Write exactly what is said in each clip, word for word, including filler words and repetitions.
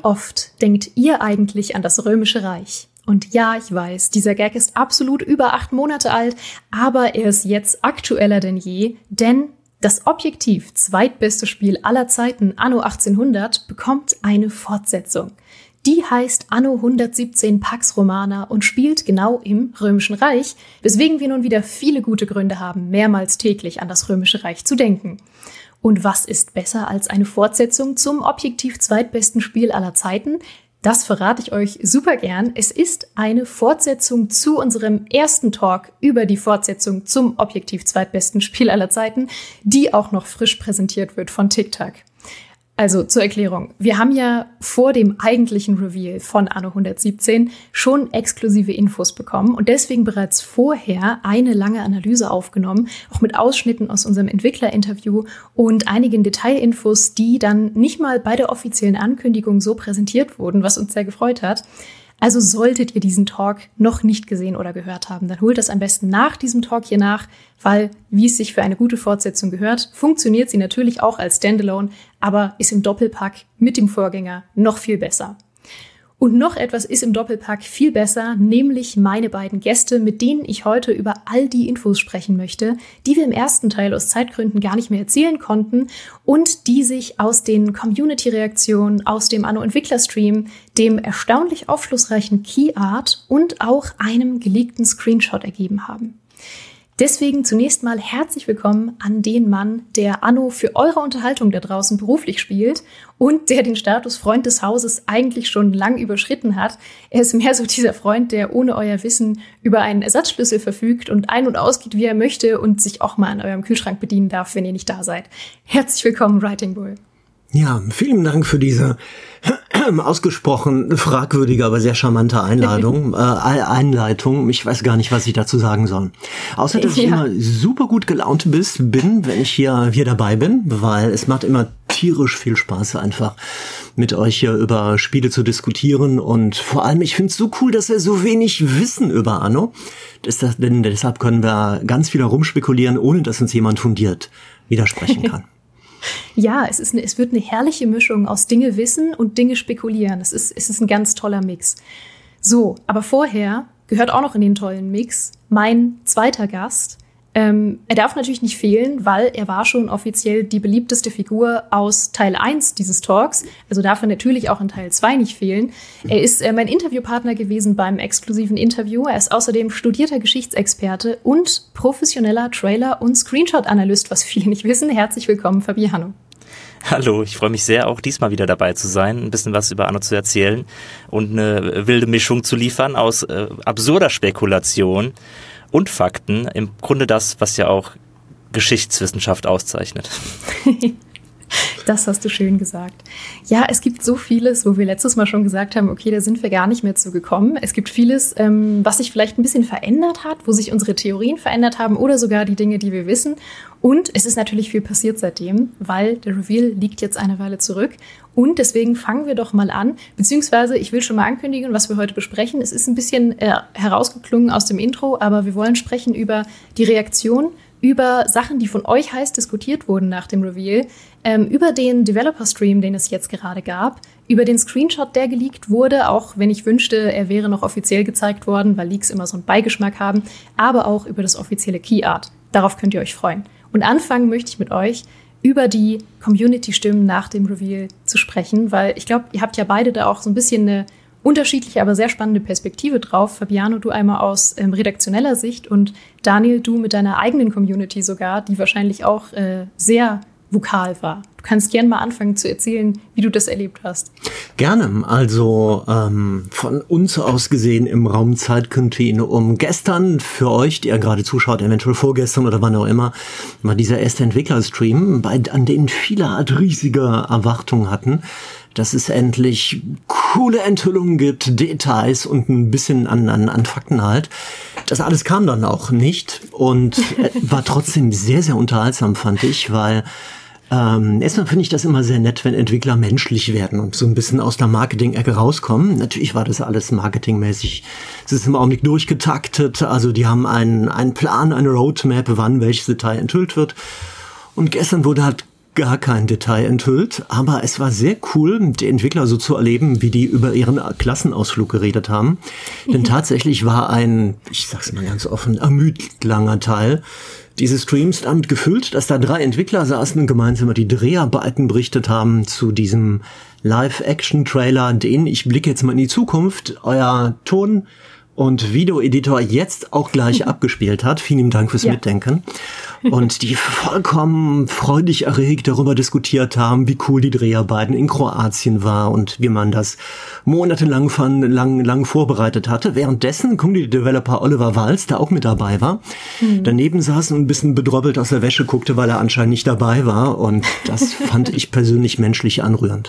oft denkt ihr eigentlich an das Römische Reich? Und ja, ich weiß, dieser Gag ist absolut über acht Monate alt, aber er ist jetzt aktueller denn je, denn das objektiv zweitbeste Spiel aller Zeiten, Anno achtzehnhundert, bekommt eine Fortsetzung. Die heißt Anno hundertsiebzehn Pax Romana und spielt genau im Römischen Reich, weswegen wir nun wieder viele gute Gründe haben, mehrmals täglich an das Römische Reich zu denken. Und was ist besser als eine Fortsetzung zum objektiv zweitbesten Spiel aller Zeiten? Das verrate ich euch super gern. Es ist eine Fortsetzung zu unserem ersten Talk über die Fortsetzung zum objektiv zweitbesten Spiel aller Zeiten, die auch noch frisch präsentiert wird von TikTok. Also zur Erklärung. Wir haben ja vor dem eigentlichen Reveal von Anno hundertsiebzehn schon exklusive Infos bekommen und deswegen bereits vorher eine lange Analyse aufgenommen, auch mit Ausschnitten aus unserem Entwicklerinterview und einigen Detailinfos, die dann nicht mal bei der offiziellen Ankündigung so präsentiert wurden, was uns sehr gefreut hat. Also solltet ihr diesen Talk noch nicht gesehen oder gehört haben, dann holt das am besten nach diesem Talk hier nach, weil, wie es sich für eine gute Fortsetzung gehört, funktioniert sie natürlich auch als Standalone, aber ist im Doppelpack mit dem Vorgänger noch viel besser. Und noch etwas ist im Doppelpack viel besser, nämlich meine beiden Gäste, mit denen ich heute über all die Infos sprechen möchte, die wir im ersten Teil aus Zeitgründen gar nicht mehr erzählen konnten und die sich aus den Community-Reaktionen, aus dem Anno-Entwickler-Stream, dem erstaunlich aufschlussreichen Key-Art und auch einem geleakten Screenshot ergeben haben. Deswegen zunächst mal herzlich willkommen an den Mann, der Anno für eure Unterhaltung da draußen beruflich spielt und der den Status Freund des Hauses eigentlich schon lang überschritten hat. Er ist mehr so dieser Freund, der ohne euer Wissen über einen Ersatzschlüssel verfügt und ein- und ausgeht, wie er möchte und sich auch mal an eurem Kühlschrank bedienen darf, wenn ihr nicht da seid. Herzlich willkommen, Writing Bull. Ja, vielen Dank für diese ausgesprochen fragwürdige, aber sehr charmante Einladung, äh, Einleitung. Ich weiß gar nicht, was ich dazu sagen soll. Außer, dass ich ja. immer super gut gelaunt bist, bin, wenn ich hier, hier dabei bin, weil es macht immer tierisch viel Spaß, einfach mit euch hier über Spiele zu diskutieren. Und vor allem, ich finde es so cool, dass wir so wenig wissen über Anno. Das, das, denn deshalb können wir ganz viel herumspekulieren, ohne dass uns jemand fundiert widersprechen kann. Ja, es ist eine, es wird eine herrliche Mischung aus Dinge wissen und Dinge spekulieren. Es ist, es ist ein ganz toller Mix. So, aber vorher gehört auch noch in den tollen Mix mein zweiter Gast. Ähm, er darf natürlich nicht fehlen, weil er war schon offiziell die beliebteste Figur aus Teil eins dieses Talks. Also darf er natürlich auch in Teil zwei nicht fehlen. Er ist äh, mein Interviewpartner gewesen beim exklusiven Interview. Er ist außerdem studierter Geschichtsexperte und professioneller Trailer- und Screenshot-Analyst, was viele nicht wissen. Herzlich willkommen, Fabiano. Hallo, ich freue mich sehr, auch diesmal wieder dabei zu sein, ein bisschen was über Anno zu erzählen und eine wilde Mischung zu liefern aus äh, absurder Spekulation und Fakten. Im Grunde das, was ja auch Geschichtswissenschaft auszeichnet. Das hast du schön gesagt. Ja, es gibt so vieles, wo wir letztes Mal schon gesagt haben, okay, da sind wir gar nicht mehr zu gekommen. Es gibt vieles, ähm, was sich vielleicht ein bisschen verändert hat, wo sich unsere Theorien verändert haben oder sogar die Dinge, die wir wissen. Und es ist natürlich viel passiert seitdem, weil der Reveal liegt jetzt eine Weile zurück. Und deswegen fangen wir doch mal an, beziehungsweise ich will schon mal ankündigen, was wir heute besprechen. Es ist ein bisschen äh, herausgeklungen aus dem Intro, aber wir wollen sprechen über die Reaktion, über Sachen, die von euch heiß diskutiert wurden nach dem Reveal, ähm, über den Developer-Stream, den es jetzt gerade gab, über den Screenshot, der geleakt wurde, auch wenn ich wünschte, er wäre noch offiziell gezeigt worden, weil Leaks immer so einen Beigeschmack haben, aber auch über das offizielle Key-Art. Darauf könnt ihr euch freuen. Und anfangen möchte ich mit euch, über die Community-Stimmen nach dem Reveal zu sprechen, weil ich glaube, ihr habt ja beide da auch so ein bisschen eine unterschiedliche, aber sehr spannende Perspektive drauf. Fabiano, du einmal aus ähm, redaktioneller Sicht und Daniel, du mit deiner eigenen Community sogar, die wahrscheinlich auch äh, sehr vokal war. Du kannst gerne mal anfangen zu erzählen, wie du das erlebt hast. Gerne. Also ähm, von uns aus gesehen im Raum Zeitkontinuum gestern für euch, die ihr gerade zuschaut, eventuell vorgestern oder wann auch immer, war dieser erste Entwicklerstream, bei, an den viele Art riesige Erwartungen hatten, dass es endlich coole Enthüllungen gibt, Details und ein bisschen an, an, an Fakten halt. Das alles kam dann auch nicht und war trotzdem sehr, sehr unterhaltsam, fand ich, weil ähm, erstmal finde ich das immer sehr nett, wenn Entwickler menschlich werden und so ein bisschen aus der Marketing-Ecke rauskommen. Natürlich war das alles marketingmäßig. Es ist im Augenblick durchgetaktet, also die haben einen, einen Plan, eine Roadmap, wann welches Detail enthüllt wird. Und gestern wurde halt gar kein Detail enthüllt, aber es war sehr cool, die Entwickler so zu erleben, wie die über ihren Klassenausflug geredet haben. Denn tatsächlich war ein, ich sag's mal ganz offen, ermüdend langer Teil dieses Streams damit gefüllt, dass da drei Entwickler saßen und gemeinsam über die Dreharbeiten berichtet haben zu diesem Live-Action-Trailer, den, ich blicke jetzt mal in die Zukunft, euer Ton- und Videoeditor jetzt auch gleich abgespielt hat. Vielen Dank fürs ja. Mitdenken. Und die vollkommen freudig erregt darüber diskutiert haben, wie cool die Dreharbeiten in Kroatien war und wie man das monatelang von, lang, lang vorbereitet hatte. Währenddessen Community Developer Oliver Walz, der auch mit dabei war, mhm. daneben saß und ein bisschen bedroppelt aus der Wäsche guckte, weil er anscheinend nicht dabei war. Und das fand ich persönlich menschlich anrührend.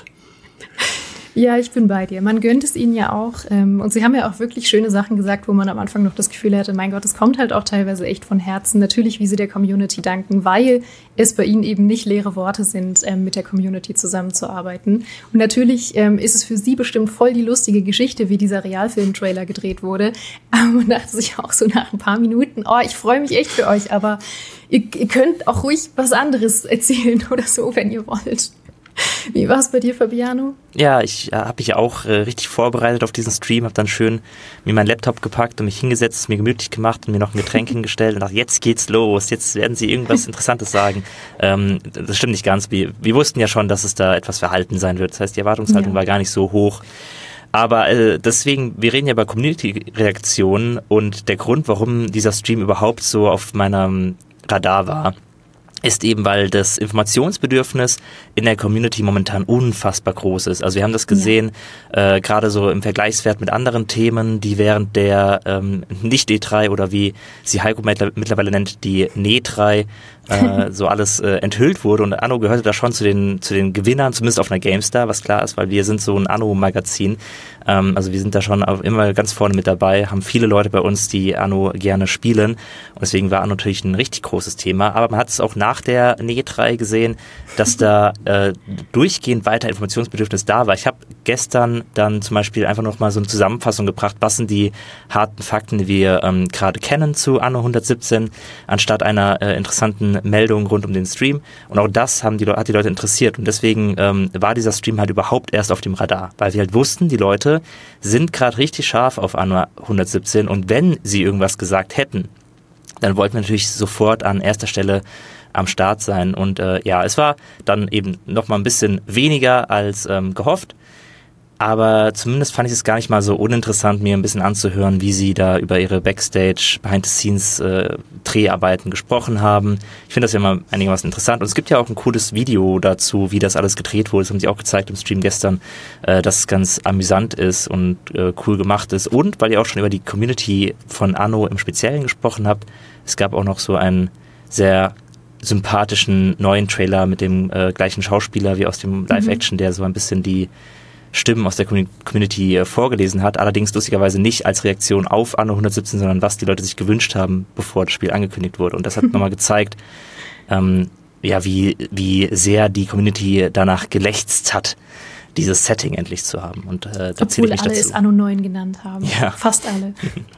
Ja, ich bin bei dir. Man gönnt es ihnen ja auch. Ähm, und sie haben ja auch wirklich schöne Sachen gesagt, wo man am Anfang noch das Gefühl hatte, mein Gott, es kommt halt auch teilweise echt von Herzen. Natürlich, wie sie der Community danken, weil es bei ihnen eben nicht leere Worte sind, ähm, mit der Community zusammenzuarbeiten. Und natürlich ähm, ist es für sie bestimmt voll die lustige Geschichte, wie dieser Realfilm-Trailer gedreht wurde. Aber man dachte sich auch so nach ein paar Minuten, oh, ich freue mich echt für euch, aber ihr, ihr könnt auch ruhig was anderes erzählen oder so, wenn ihr wollt. Wie war es bei dir, Fabiano? Ja, ich äh, habe mich auch äh, richtig vorbereitet auf diesen Stream, habe dann schön mir meinen Laptop gepackt und mich hingesetzt, mir gemütlich gemacht und mir noch ein Getränk hingestellt und dachte, jetzt geht's los, jetzt werden sie irgendwas Interessantes sagen. Ähm, das stimmt nicht ganz. Wir, wir wussten ja schon, dass es da etwas verhalten sein wird. Das heißt, die Erwartungshaltung ja. war gar nicht so hoch. Aber äh, deswegen, wir reden ja über Community-Reaktionen und der Grund, warum dieser Stream überhaupt so auf meinem Radar war, ist eben, weil das Informationsbedürfnis in der Community momentan unfassbar groß ist. Also wir haben das gesehen, ja. äh, gerade so im Vergleichswert mit anderen Themen, die während der ähm, Nicht-E drei oder wie sie Heiko mittlerweile nennt, die N E drei, äh, so alles äh, enthüllt wurde. Und Anno gehörte da schon zu den zu den Gewinnern, zumindest auf einer GameStar, was klar ist, weil wir sind so ein Anno-Magazin. Ähm, also wir sind da schon auch immer ganz vorne mit dabei, haben viele Leute bei uns, die Anno gerne spielen. Und deswegen war Anno natürlich ein richtig großes Thema. Aber man hat es auch nach der N E drei gesehen, dass da äh, durchgehend weiter Informationsbedürfnis da war. Ich habe gestern dann zum Beispiel einfach noch mal so eine Zusammenfassung gebracht, was sind die harten Fakten, die wir ähm, gerade kennen zu Anno hundertsiebzehn, anstatt einer äh, interessanten Meldung rund um den Stream. Und auch das haben die Le- hat die Leute interessiert. Und deswegen ähm, war dieser Stream halt überhaupt erst auf dem Radar, weil wir halt wussten, die Leute sind gerade richtig scharf auf Anno hundertsiebzehn und wenn sie irgendwas gesagt hätten, dann wollten wir natürlich sofort an erster Stelle am Start sein. Und äh, ja, es war dann eben noch mal ein bisschen weniger als ähm, gehofft. Aber zumindest fand ich es gar nicht mal so uninteressant, mir ein bisschen anzuhören, wie sie da über ihre Backstage, Behind-the-Scenes äh, gesprochen haben. Ich finde das ja immer einigermaßen interessant. Und es gibt ja auch ein cooles Video dazu, wie das alles gedreht wurde. Das haben sie auch gezeigt im Stream gestern, äh, dass es ganz amüsant ist und äh, cool gemacht ist. Und weil ihr auch schon über die Community von Anno im Speziellen gesprochen habt, es gab auch noch so einen sehr sympathischen neuen Trailer mit dem äh, gleichen Schauspieler wie aus dem Live-Action, mhm. der so ein bisschen die Stimmen aus der Community äh, vorgelesen hat, allerdings lustigerweise nicht als Reaktion auf Anno hundertsiebzehn, sondern was die Leute sich gewünscht haben, bevor das Spiel angekündigt wurde. Und das hat nochmal gezeigt, ähm, ja, wie, wie sehr die Community danach gelächzt hat, dieses Setting endlich zu haben. Und äh, da Obwohl alle dazu. Es Anno neun genannt haben. Ja. Fast alle.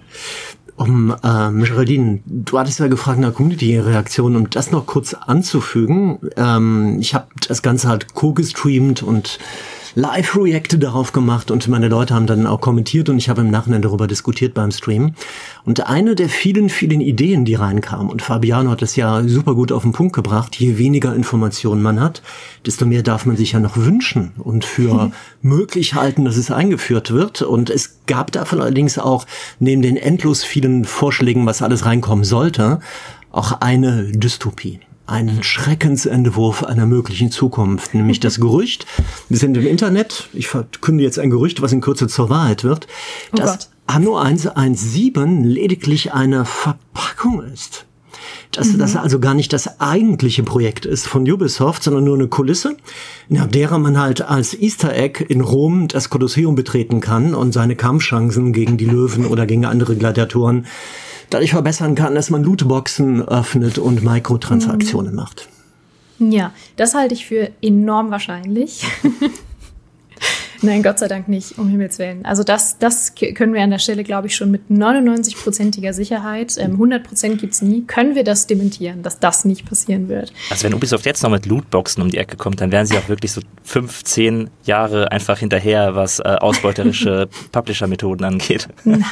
Um, äh, Geraldine, du hattest ja gefragt nach Community-Reaktionen, um das noch kurz anzufügen. Ähm, ich habe das Ganze halt co-gestreamt und Live-Reacte darauf gemacht und meine Leute haben dann auch kommentiert und ich habe im Nachhinein darüber diskutiert beim Stream. Und eine der vielen, vielen Ideen, die reinkamen, und Fabiano hat das ja super gut auf den Punkt gebracht, je weniger Informationen man hat, desto mehr darf man sich ja noch wünschen und für mhm. möglich halten, dass es eingeführt wird. Und es gab davon allerdings auch, neben den endlos vielen Vorschlägen, was alles reinkommen sollte, auch eine Dystopie. Einen Schreckensentwurf einer möglichen Zukunft, nämlich das Gerücht, wir sind im Internet, ich verkünde jetzt ein Gerücht, was in Kürze zur Wahrheit wird, oh dass Gott. Anno hundertsiebzehn lediglich eine Verpackung ist. Dass mhm. das also gar nicht das eigentliche Projekt ist von Ubisoft, sondern nur eine Kulisse, in derer man halt als Easter Egg in Rom das Kolosseum betreten kann und seine Kampfchancen gegen die Löwen oder gegen andere Gladiatoren dadurch verbessern kann, dass man Lootboxen öffnet und Mikrotransaktionen mhm. macht. Ja, das halte ich für enorm wahrscheinlich. Nein, Gott sei Dank nicht, um Himmels Willen. Also das, das können wir an der Stelle, glaube ich, schon mit neunundneunzig-prozentiger Sicherheit, ähm, hundert Prozent gibt's nie, können wir das dementieren, dass das nicht passieren wird. Also wenn Ubisoft jetzt noch mit Lootboxen um die Ecke kommt, dann wären sie auch wirklich so fünf, zehn Jahre einfach hinterher, was äh, ausbeuterische Publisher-Methoden angeht.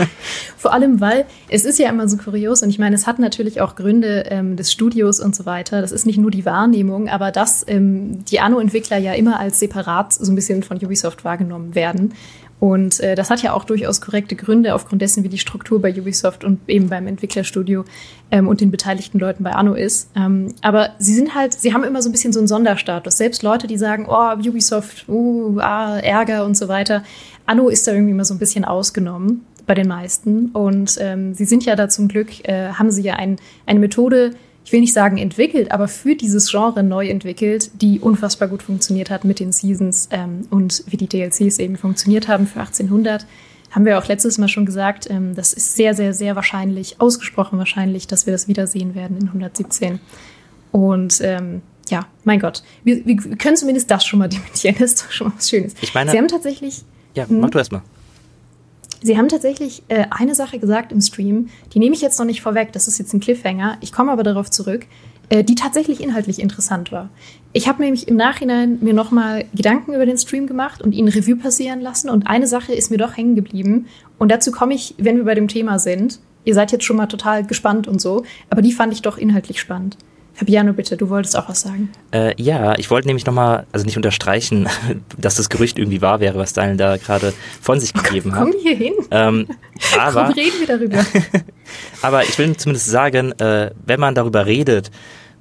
Vor allem, weil es ist ja immer so kurios und ich meine, es hat natürlich auch Gründe ähm, des Studios und so weiter. Das ist nicht nur die Wahrnehmung, aber dass ähm, die Anno-Entwickler ja immer als separat so ein bisschen von Ubisoft wahrgenommen werden. Und äh, das hat ja auch durchaus korrekte Gründe aufgrund dessen, wie die Struktur bei Ubisoft und eben beim Entwicklerstudio ähm, und den beteiligten Leuten bei Anno ist. Ähm, aber sie sind halt, sie haben immer so ein bisschen so einen Sonderstatus. Selbst Leute, die sagen, oh, Ubisoft, uh, ah, Ärger und so weiter. Anno ist da irgendwie immer so ein bisschen ausgenommen bei den meisten. Und ähm, sie sind ja da zum Glück, äh, haben sie ja ein, eine Methode, ich will nicht sagen entwickelt, aber für dieses Genre neu entwickelt, die unfassbar gut funktioniert hat mit den Seasons ähm, und wie die D L Cs eben funktioniert haben für achtzehnhundert. Haben wir auch letztes Mal schon gesagt, ähm, das ist sehr, sehr, sehr wahrscheinlich, ausgesprochen wahrscheinlich, dass wir das wiedersehen werden in hundertsiebzehn. Und ähm, ja, mein Gott, wir, wir können zumindest das schon mal dementieren, das ist doch schon mal was Schönes. Ich meine, Sie haben tatsächlich... Ja, mach du erst mal. Sie haben tatsächlich äh, eine Sache gesagt im Stream, die nehme ich jetzt noch nicht vorweg, das ist jetzt ein Cliffhanger, ich komme aber darauf zurück, äh, die tatsächlich inhaltlich interessant war. Ich habe nämlich im Nachhinein mir nochmal Gedanken über den Stream gemacht und ihn Revue passieren lassen und eine Sache ist mir doch hängen geblieben und dazu komme ich, wenn wir bei dem Thema sind. Ihr seid jetzt schon mal total gespannt und so, aber die fand ich doch inhaltlich spannend. Fabiano, bitte, du wolltest auch was sagen. Äh, ja, ich wollte nämlich nochmal, also nicht unterstreichen, dass das Gerücht irgendwie wahr wäre, was Daniel da gerade von sich gegeben hat. Komm hier hin. Ähm, aber, Komm, reden wir darüber. Aber ich will zumindest sagen, äh, wenn man darüber redet,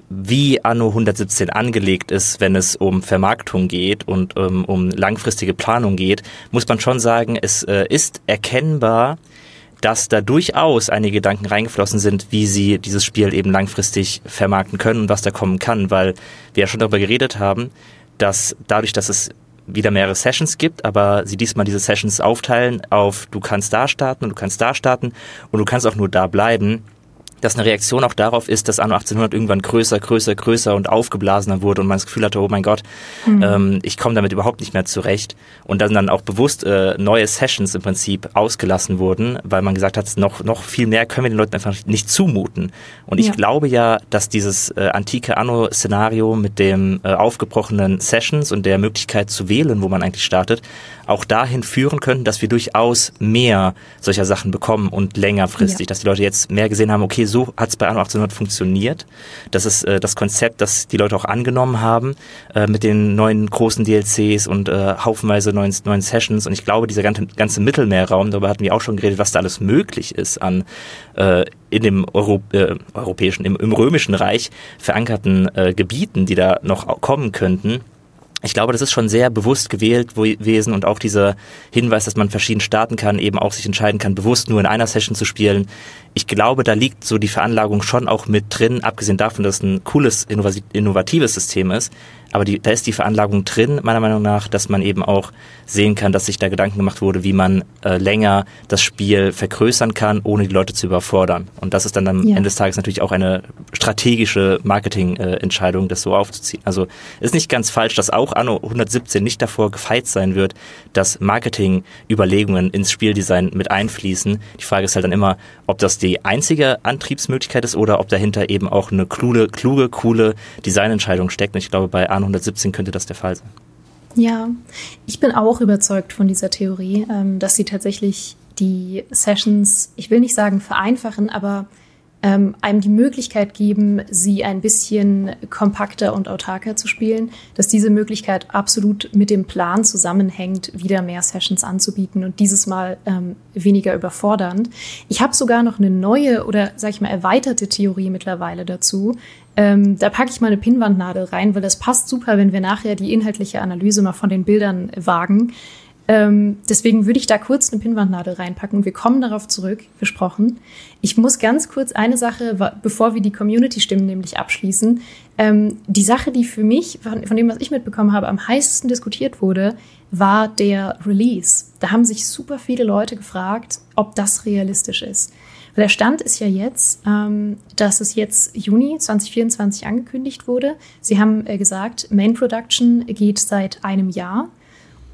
wie Anno hundertsiebzehn angelegt ist, wenn es um Vermarktung geht und ähm, um langfristige Planung geht, muss man schon sagen, es äh, ist erkennbar, dass da durchaus einige Gedanken reingeflossen sind, wie sie dieses Spiel eben langfristig vermarkten können und was da kommen kann, weil wir ja schon darüber geredet haben, dass dadurch, dass es wieder mehrere Sessions gibt, aber sie diesmal diese Sessions aufteilen auf du kannst da starten und du kannst da starten und du kannst auch nur da bleiben, dass eine Reaktion auch darauf ist, dass Anno achtzehnhundert irgendwann größer, größer, größer und aufgeblasener wurde und man das Gefühl hatte, oh mein Gott, mhm. ähm, ich komme damit überhaupt nicht mehr zurecht. Und dann dann auch bewusst äh, neue Sessions im Prinzip ausgelassen wurden, weil man gesagt hat, noch noch viel mehr können wir den Leuten einfach nicht zumuten. Und ich ja. glaube ja, dass dieses äh, antike Anno-Szenario mit dem äh, aufgebrochenen Sessions und der Möglichkeit zu wählen, wo man eigentlich startet, auch dahin führen könnten, dass wir durchaus mehr solcher Sachen bekommen und längerfristig, ja. dass die Leute jetzt mehr gesehen haben, okay, so hat es bei Anno achtzehnhundert funktioniert. Das ist äh, das Konzept, das die Leute auch angenommen haben äh, mit den neuen großen D L Cs und äh, haufenweise neuen, neuen Sessions. Und ich glaube, dieser ganze, ganze Mittelmeerraum, darüber hatten wir auch schon geredet, was da alles möglich ist an äh, in dem Euro, äh, europäischen, im, im römischen Reich verankerten äh, Gebieten, die da noch kommen könnten. Ich glaube, das ist schon sehr bewusst gewählt gewesen und auch dieser Hinweis, dass man verschieden starten kann, eben auch sich entscheiden kann, bewusst nur in einer Session zu spielen. Ich glaube, da liegt so die Veranlagung schon auch mit drin, abgesehen davon, dass es ein cooles, innovatives System ist. Aber die, da ist die Veranlagung drin, meiner Meinung nach, dass man eben auch sehen kann, dass sich da Gedanken gemacht wurde, wie man äh, länger das Spiel vergrößern kann, ohne die Leute zu überfordern. Und das ist dann am ja. Ende des Tages natürlich auch eine strategische Marketingentscheidung, äh, das so aufzuziehen. Also ist nicht ganz falsch, dass auch Anno hundertsiebzehn nicht davor gefeit sein wird, dass Marketingüberlegungen ins Spieldesign mit einfließen. Die Frage ist halt dann immer, ob das die einzige Antriebsmöglichkeit ist oder ob dahinter eben auch eine kluge, kluge, coole Designentscheidung steckt. Und ich glaube, bei Anno hundertsiebzehn könnte das der Fall sein. Ja, ich bin auch überzeugt von dieser Theorie, dass sie tatsächlich die Sessions, ich will nicht sagen vereinfachen, aber ähm, einem die Möglichkeit geben, sie ein bisschen kompakter und autarker zu spielen, dass diese Möglichkeit absolut mit dem Plan zusammenhängt, wieder mehr Sessions anzubieten und dieses Mal ähm, weniger überfordernd. Ich habe sogar noch eine neue oder, sag ich mal, erweiterte Theorie mittlerweile dazu. Ähm, da packe ich mal eine Pinnwandnadel rein, weil das passt super, wenn wir nachher die inhaltliche Analyse mal von den Bildern wagen. Ähm, deswegen würde ich da kurz eine Pinnwandnadel reinpacken und wir kommen darauf zurück, versprochen. Ich muss ganz kurz eine Sache, bevor wir die Community-Stimmen nämlich abschließen, ähm, die Sache, die für mich, von, von dem, was ich mitbekommen habe, am heißesten diskutiert wurde, war der Release. Da haben sich super viele Leute gefragt, ob das realistisch ist. Weil der Stand ist ja jetzt, ähm, dass es jetzt Juni zwanzig vierundzwanzig angekündigt wurde. Sie haben äh, gesagt, Main Production geht seit einem Jahr.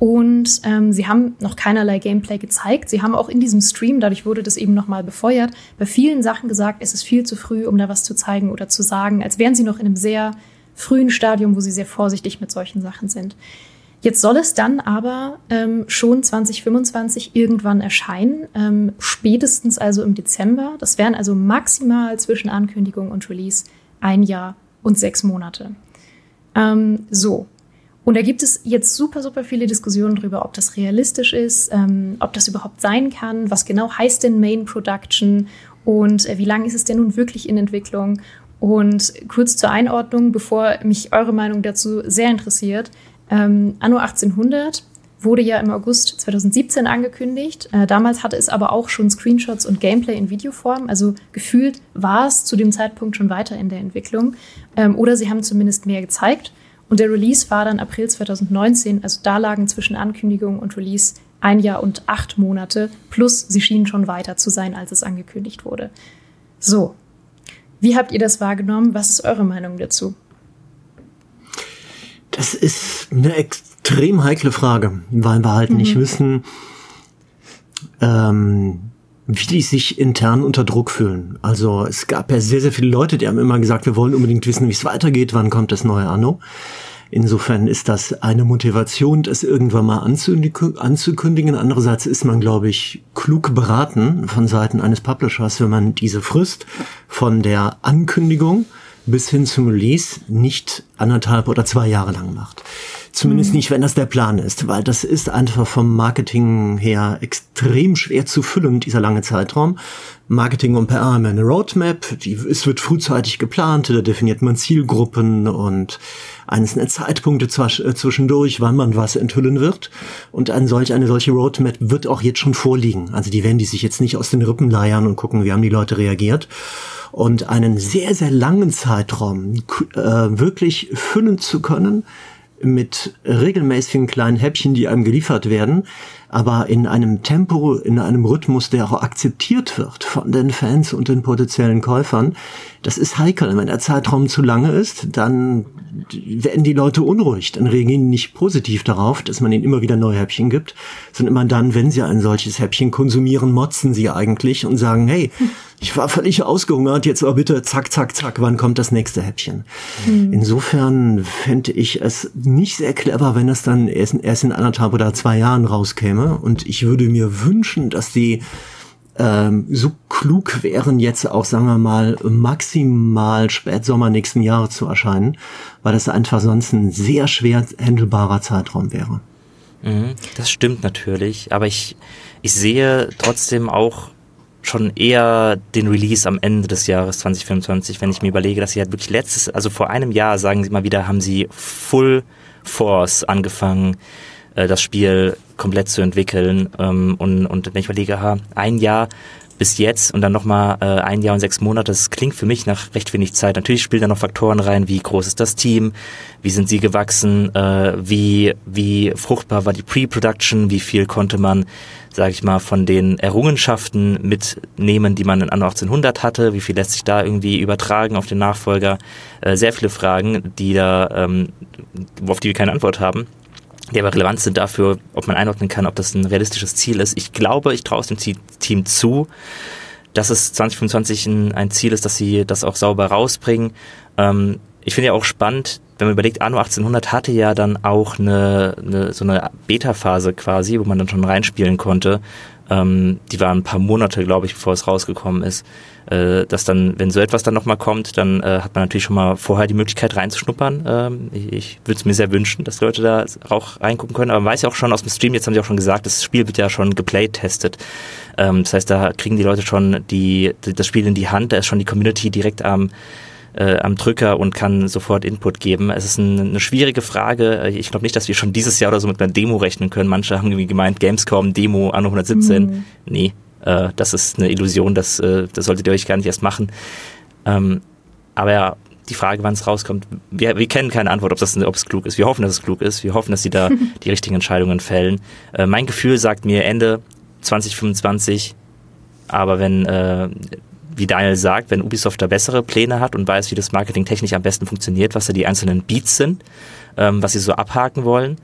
Und ähm, sie haben noch keinerlei Gameplay gezeigt. Sie haben auch in diesem Stream, dadurch wurde das eben nochmal befeuert, bei vielen Sachen gesagt, es ist viel zu früh, um da was zu zeigen oder zu sagen, als wären sie noch in einem sehr frühen Stadium, wo sie sehr vorsichtig mit solchen Sachen sind. Jetzt soll es dann aber ähm, schon zwanzig fünfundzwanzig irgendwann erscheinen, ähm, spätestens also im Dezember. Das wären also maximal zwischen Ankündigung und Release ein Jahr und sechs Monate. Ähm, so. Und da gibt es jetzt super, super viele Diskussionen darüber, ob das realistisch ist, ähm, ob das überhaupt sein kann, was genau heißt denn Main Production und äh, wie lange ist es denn nun wirklich in Entwicklung? Und kurz zur Einordnung, bevor mich eure Meinung dazu sehr interessiert, ähm, Anno achtzehnhundert wurde ja im August zweitausendsiebzehn angekündigt. Äh, damals hatte es aber auch schon Screenshots und Gameplay in Videoform, also gefühlt war es zu dem Zeitpunkt schon weiter in der Entwicklung. Ähm, oder sie haben zumindest mehr gezeigt. Und der Release war dann April zweitausendneunzehn, also da lagen zwischen Ankündigung und Release ein Jahr und acht Monate, plus sie schienen schon weiter zu sein, als es angekündigt wurde. So, wie habt ihr das wahrgenommen? Was ist eure Meinung dazu? Das ist eine extrem heikle Frage, weil wir halt mhm. nicht wissen, ähm, wie die sich intern unter Druck fühlen. Also es gab ja sehr, sehr viele Leute, die haben immer gesagt, wir wollen unbedingt wissen, wie es weitergeht, wann kommt das neue Anno. Insofern ist das eine Motivation, das irgendwann mal anzukündigen. Andererseits ist man, glaube ich, klug beraten von Seiten eines Publishers, wenn man diese Frist von der Ankündigung bis hin zum Release nicht anderthalb oder zwei Jahre lang macht. Zumindest mhm. nicht, wenn das der Plan ist, weil das ist einfach vom Marketing her extrem schwer zu füllen, dieser lange Zeitraum. Marketing und P R haben eine Roadmap, die, es wird frühzeitig geplant, da definiert man Zielgruppen und einzelne Zeitpunkte zwischendurch, wann man was enthüllen wird. Und ein solch, eine solche Roadmap wird auch jetzt schon vorliegen. Also die werden die sich jetzt nicht aus den Rippen leiern und gucken, wie haben die Leute reagiert. Und einen sehr, sehr langen Zeitraum äh, wirklich füllen zu können, mit regelmäßigen kleinen Häppchen, die einem geliefert werden, aber in einem Tempo, in einem Rhythmus, der auch akzeptiert wird von den Fans und den potenziellen Käufern. Das ist heikel. Wenn der Zeitraum zu lange ist, dann werden die Leute unruhig. Dann reagieren die nicht positiv darauf, dass man ihnen immer wieder neue Häppchen gibt, sondern immer dann, wenn sie ein solches Häppchen konsumieren, motzen sie eigentlich und sagen, hey, ich war völlig ausgehungert, jetzt aber bitte zack, zack, zack, wann kommt das nächste Häppchen? Mhm. Insofern fände ich es nicht sehr clever, wenn es dann erst, erst in anderthalb oder zwei Jahren rauskäme. Und ich würde mir wünschen, dass die ähm, so klug wären, jetzt auch, sagen wir mal, maximal Spätsommer nächsten Jahres zu erscheinen, weil das einfach sonst ein sehr schwer handelbarer Zeitraum wäre. Mhm, das stimmt natürlich, aber ich, ich sehe trotzdem auch schon eher den Release am Ende des Jahres zwanzig fünfundzwanzig, wenn ich mir überlege, dass sie halt wirklich letztes, also vor einem Jahr, sagen sie mal wieder, haben sie Full Force angefangen, das Spiel komplett zu entwickeln. Und, und wenn ich überlege, aha, ein Jahr bis jetzt und dann nochmal äh, ein Jahr und sechs Monate, das klingt für mich nach recht wenig Zeit. Natürlich spielen da noch Faktoren rein, wie groß ist das Team, wie sind sie gewachsen, äh, wie, wie fruchtbar war die Pre-Production, wie viel konnte man, sage ich mal, von den Errungenschaften mitnehmen, die man in Anno achtzehnhundert hatte, wie viel lässt sich da irgendwie übertragen auf den Nachfolger. Äh, sehr viele Fragen, die da, ähm, auf die wir keine Antwort haben, die aber relevant sind dafür, ob man einordnen kann, ob das ein realistisches Ziel ist. Ich glaube, ich traue es dem Team zu, dass es zwanzig fünfundzwanzig ein, ein Ziel ist, dass sie das auch sauber rausbringen. Ähm, ich finde ja auch spannend, wenn man überlegt, Anno achtzehnhundert hatte ja dann auch eine, eine so eine Beta-Phase quasi, wo man dann schon reinspielen konnte. Ähm, die war ein paar Monate, glaube ich, bevor es rausgekommen ist. Äh, dass dann, wenn so etwas dann nochmal kommt, dann äh, hat man natürlich schon mal vorher die Möglichkeit reinzuschnuppern. Ähm, ich ich würde es mir sehr wünschen, dass Leute da auch reingucken können. Aber man weiß ja auch schon aus dem Stream, jetzt haben sie auch schon gesagt, das Spiel wird ja schon geplaytestet. Ähm, das heißt, da kriegen die Leute schon die, die, das Spiel in die Hand, da ist schon die Community direkt am Äh, am Drücker und kann sofort Input geben. Es ist ein, eine schwierige Frage. Ich glaube nicht, dass wir schon dieses Jahr oder so mit einer Demo rechnen können. Manche haben irgendwie gemeint, Gamescom, Demo, Anno hundertsiebzehn. Mhm. Nee, äh, das ist eine Illusion, das, äh, das solltet ihr euch gar nicht erst machen. Ähm, aber ja, die Frage, wann es rauskommt, wir, wir kennen keine Antwort, ob das, ob es klug ist. Wir hoffen, dass es klug ist. Wir hoffen, dass sie da die richtigen Entscheidungen fällen. Äh, mein Gefühl sagt mir Ende zwanzig fünfundzwanzig, aber wenn äh, wie Daniel sagt, wenn Ubisoft da bessere Pläne hat und weiß, wie das Marketing technisch am besten funktioniert, was da die einzelnen Beats sind, ähm, was sie so abhaken wollen,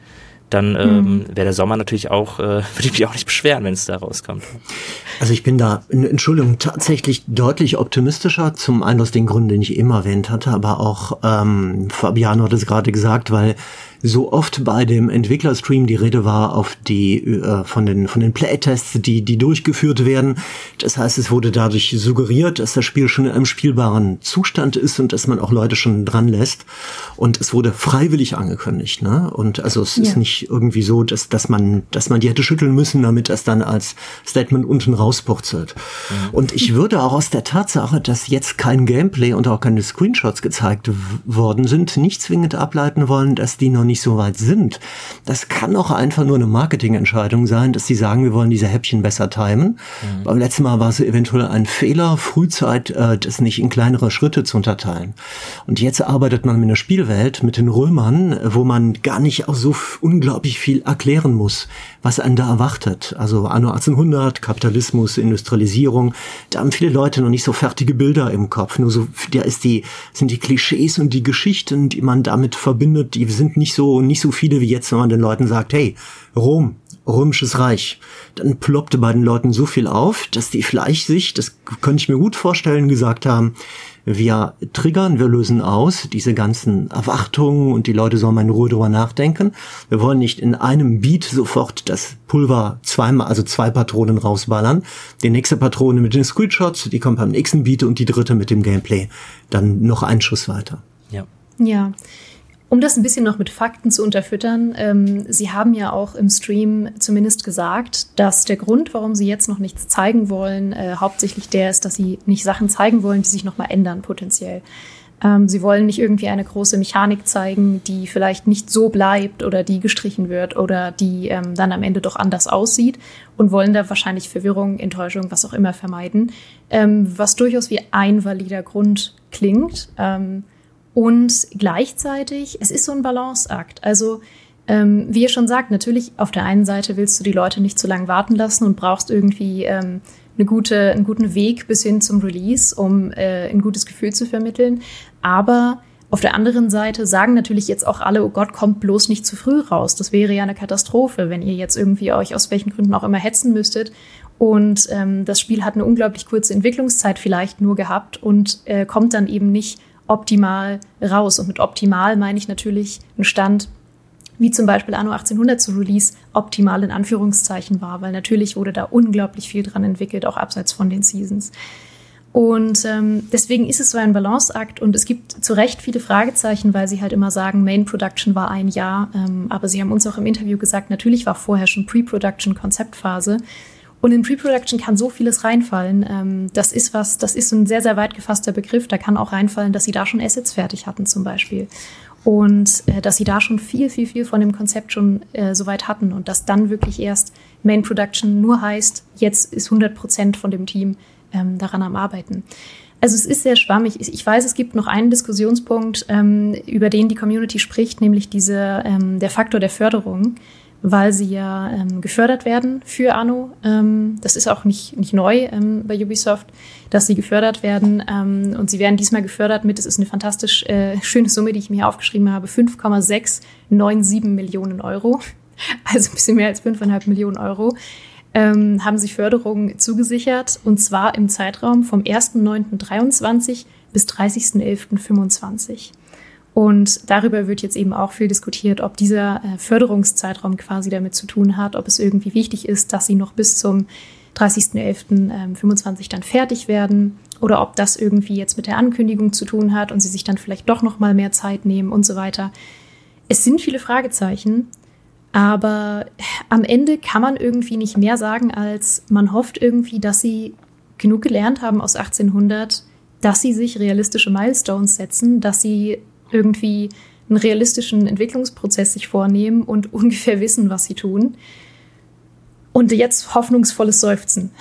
dann ähm, wäre der Sommer natürlich auch, äh, würde ich mich auch nicht beschweren, wenn es da rauskommt. Also ich bin da, Entschuldigung, tatsächlich deutlich optimistischer, zum einen aus den Gründen, den ich eben erwähnt hatte, aber auch ähm, Fabiano hat es gerade gesagt, weil so oft bei dem Entwicklerstream die Rede war auf die äh, von den von den Playtests, die die durchgeführt werden. Das heißt, es wurde dadurch suggeriert, dass das Spiel schon in einem spielbaren Zustand ist und dass man auch Leute schon dran lässt. Und es wurde freiwillig angekündigt, ne? Und also es ja. ist nicht irgendwie so, dass dass man dass man die hätte schütteln müssen, damit das dann als Statement unten rauspurzelt. Mhm. Und ich würde auch aus der Tatsache, dass jetzt kein Gameplay und auch keine Screenshots gezeigt w- worden sind, nicht zwingend ableiten wollen, dass die noch nicht so weit sind. Das kann auch einfach nur eine Marketingentscheidung sein, dass sie sagen, wir wollen diese Häppchen besser timen. Mhm. Beim letzten Mal war es eventuell ein Fehler, frühzeit äh, das nicht in kleinere Schritte zu unterteilen. Und jetzt arbeitet man mit einer Spielwelt, mit den Römern, wo man gar nicht auch so f- unglaublich viel erklären muss, was einen da erwartet. Also Anno achtzehnhundert, Kapitalismus, Industrialisierung, da haben viele Leute noch nicht so fertige Bilder im Kopf. Nur so, da ist die, sind die Klischees und die Geschichten, die man damit verbindet, die sind nicht so so nicht so viele wie jetzt, wenn man den Leuten sagt, hey, Rom, Römisches Reich. Dann ploppte bei den Leuten so viel auf, dass die vielleicht sich, das könnte ich mir gut vorstellen, gesagt haben, wir triggern, wir lösen aus diese ganzen Erwartungen und die Leute sollen mal in Ruhe drüber nachdenken. Wir wollen nicht in einem Beat sofort das Pulver zweimal, also zwei Patronen rausballern. Die nächste Patrone mit den Screenshots, die kommt beim nächsten Beat und die dritte mit dem Gameplay. Dann noch einen Schuss weiter. Ja. Ja. Um das ein bisschen noch mit Fakten zu unterfüttern, ähm, Sie haben ja auch im Stream zumindest gesagt, dass der Grund, warum Sie jetzt noch nichts zeigen wollen, äh, hauptsächlich der ist, dass Sie nicht Sachen zeigen wollen, die sich noch mal ändern potenziell. Ähm, Sie wollen nicht irgendwie eine große Mechanik zeigen, die vielleicht nicht so bleibt oder die gestrichen wird oder die ähm, dann am Ende doch anders aussieht und wollen da wahrscheinlich Verwirrung, Enttäuschung, was auch immer vermeiden, ähm, was durchaus wie ein valider Grund klingt. Ähm, Und gleichzeitig, es ist so ein Balanceakt. Also, ähm, wie ihr schon sagt, natürlich auf der einen Seite willst du die Leute nicht zu lange warten lassen und brauchst irgendwie ähm, eine gute, einen guten Weg bis hin zum Release, um äh, ein gutes Gefühl zu vermitteln. Aber auf der anderen Seite sagen natürlich jetzt auch alle, oh Gott, kommt bloß nicht zu früh raus. Das wäre ja eine Katastrophe, wenn ihr jetzt irgendwie euch aus welchen Gründen auch immer hetzen müsstet. Und ähm, das Spiel hat eine unglaublich kurze Entwicklungszeit vielleicht nur gehabt und äh, kommt dann eben nicht optimal raus. Und mit optimal meine ich natürlich einen Stand, wie zum Beispiel Anno achtzehnhundert zu Release optimal in Anführungszeichen war, weil natürlich wurde da unglaublich viel dran entwickelt, auch abseits von den Seasons. Und ähm, deswegen ist es so ein Balanceakt und es gibt zu Recht viele Fragezeichen, weil sie halt immer sagen, Main Production war ein Jahr, ähm, aber sie haben uns auch im Interview gesagt, natürlich war vorher schon Pre-Production, Konzeptphase. Und in Pre-Production kann so vieles reinfallen. Ähm, das ist was, das ist ein sehr, sehr weit gefasster Begriff. Da kann auch reinfallen, dass sie da schon Assets fertig hatten zum Beispiel. Und äh, dass sie da schon viel, viel, viel von dem Konzept schon äh, soweit hatten. Und dass dann wirklich erst Main Production nur heißt, jetzt ist hundert Prozent von dem Team ähm, daran am Arbeiten. Also es ist sehr schwammig. Ich weiß, es gibt noch einen Diskussionspunkt, ähm, über den die Community spricht, nämlich diese, ähm, der Faktor der Förderung, weil sie ja ähm, gefördert werden für Anno. Ähm, das ist auch nicht, nicht neu ähm, bei Ubisoft, dass sie gefördert werden. Ähm, und sie werden diesmal gefördert mit, das ist eine fantastisch äh, schöne Summe, die ich mir hier aufgeschrieben habe, fünf Komma sechs neun sieben Millionen Euro. Also ein bisschen mehr als fünf Komma fünf Millionen Euro. Ähm, haben sie Förderung zugesichert. Und zwar im Zeitraum vom ersten neunten dreiundzwanzig bis dreißigsten elften fünfundzwanzig. Und darüber wird jetzt eben auch viel diskutiert, ob dieser äh, Förderungszeitraum quasi damit zu tun hat, ob es irgendwie wichtig ist, dass sie noch bis zum dreißigsten elften fünfundzwanzig dann fertig werden oder ob das irgendwie jetzt mit der Ankündigung zu tun hat und sie sich dann vielleicht doch noch mal mehr Zeit nehmen und so weiter. Es sind viele Fragezeichen, aber am Ende kann man irgendwie nicht mehr sagen, als man hofft irgendwie, dass sie genug gelernt haben aus achtzehnhundert, dass sie sich realistische Milestones setzen, dass sie irgendwie einen realistischen Entwicklungsprozess sich vornehmen und ungefähr wissen, was sie tun. Und jetzt hoffnungsvolles Seufzen.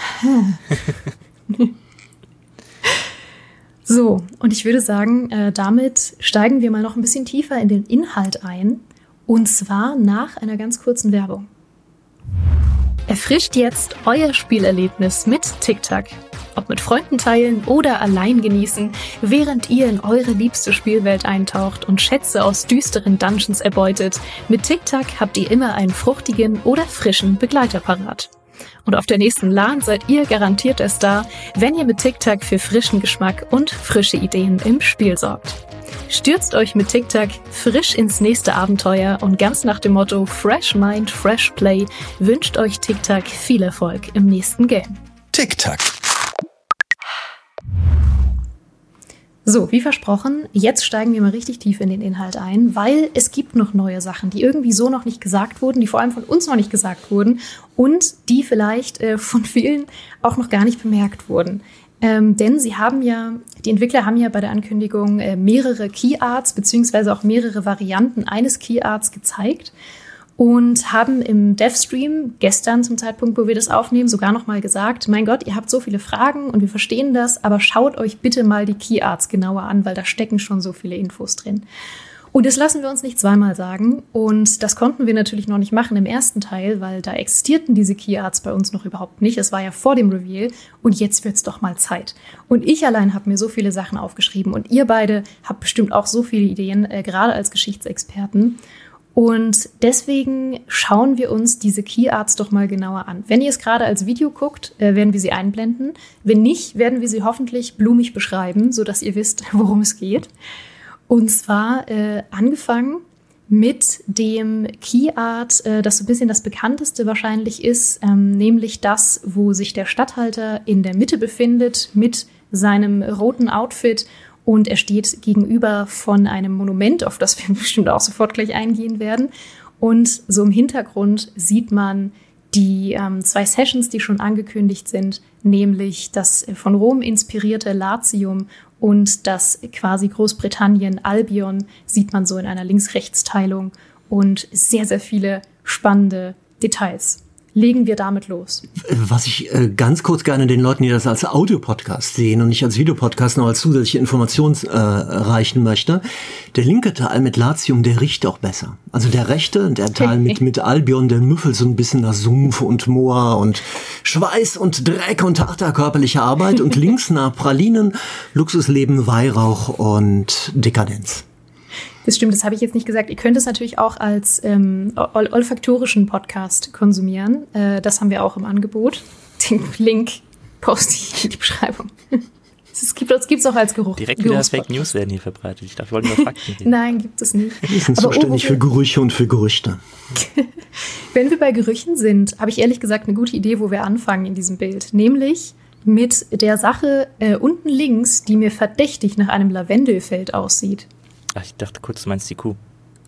So, und ich würde sagen, äh, damit steigen wir mal noch ein bisschen tiefer in den Inhalt ein. Und zwar nach einer ganz kurzen Werbung. Erfrischt jetzt euer Spielerlebnis mit TikTok. Ob mit Freunden teilen oder allein genießen, während ihr in eure liebste Spielwelt eintaucht und Schätze aus düsteren Dungeons erbeutet, mit TikTok habt ihr immer einen fruchtigen oder frischen Begleiter parat. Und auf der nächsten LAN seid ihr garantiert der Star, wenn ihr mit TikTok für frischen Geschmack und frische Ideen im Spiel sorgt. Stürzt euch mit TikTok frisch ins nächste Abenteuer und ganz nach dem Motto Fresh Mind, Fresh Play wünscht euch TikTok viel Erfolg im nächsten Game. TikTok. So, wie versprochen, jetzt steigen wir mal richtig tief in den Inhalt ein, weil es gibt noch neue Sachen, die irgendwie so noch nicht gesagt wurden, die vor allem von uns noch nicht gesagt wurden und die vielleicht äh, von vielen auch noch gar nicht bemerkt wurden. Ähm, denn sie haben ja, die Entwickler haben ja bei der Ankündigung äh, mehrere Key Arts beziehungsweise auch mehrere Varianten eines Key Arts gezeigt und haben im Devstream gestern zum Zeitpunkt, wo wir das aufnehmen, sogar noch mal gesagt, mein Gott, ihr habt so viele Fragen und wir verstehen das, aber schaut euch bitte mal die Key Arts genauer an, weil da stecken schon so viele Infos drin. Und das lassen wir uns nicht zweimal sagen. Und das konnten wir natürlich noch nicht machen im ersten Teil, weil da existierten diese Key Arts bei uns noch überhaupt nicht. Es war ja vor dem Reveal und jetzt wird's doch mal Zeit. Und ich allein habe mir so viele Sachen aufgeschrieben und ihr beide habt bestimmt auch so viele Ideen, äh, gerade als Geschichtsexperten. Und deswegen schauen wir uns diese Key Arts doch mal genauer an. Wenn ihr es gerade als Video guckt, äh, werden wir sie einblenden. Wenn nicht, werden wir sie hoffentlich blumig beschreiben, sodass ihr wisst, worum es geht. Und zwar äh, angefangen mit dem Key Art, äh, das so ein bisschen das bekannteste wahrscheinlich ist, ähm, nämlich das, wo sich der Statthalter in der Mitte befindet mit seinem roten Outfit und er steht gegenüber von einem Monument, auf das wir bestimmt auch sofort gleich eingehen werden. Und so im Hintergrund sieht man die ähm, zwei Sessions, die schon angekündigt sind, nämlich das von Rom inspirierte Latium und das quasi Großbritannien Albion sieht man so in einer Links-Rechts-Teilung und sehr, sehr viele spannende Details. Legen wir damit los. Was ich äh, ganz kurz gerne den Leuten, die das als Audio-Podcast sehen und nicht als Videopodcast noch als zusätzliche Information äh, reichen möchte, der linke Teil mit Latium, der riecht auch besser. Also der rechte, der Teil mit, mit Albion, der müffelt so ein bisschen nach Sumpf und Moor und Schweiß und Dreck und harter körperlicher Arbeit und links nach Pralinen, Luxusleben, Weihrauch und Dekadenz. Das stimmt, das habe ich jetzt nicht gesagt. Ihr könnt es natürlich auch als ähm, ol- olfaktorischen Podcast konsumieren. Äh, das haben wir auch im Angebot. Den Link poste ich in die Beschreibung. Es gibt es auch als Geruch. Direkt wieder Fake News werden hier verbreitet. Ich dachte, wir wollten nur Fakten reden. Nein, gibt es nicht. Wir sind Aber zuständig oh, für Gerüche und für Gerüchte. Wenn wir bei Gerüchen sind, habe ich ehrlich gesagt eine gute Idee, wo wir anfangen in diesem Bild. Nämlich mit der Sache äh, unten links, die mir verdächtig nach einem Lavendelfeld aussieht. Ach, ich dachte kurz, du meinst die Kuh.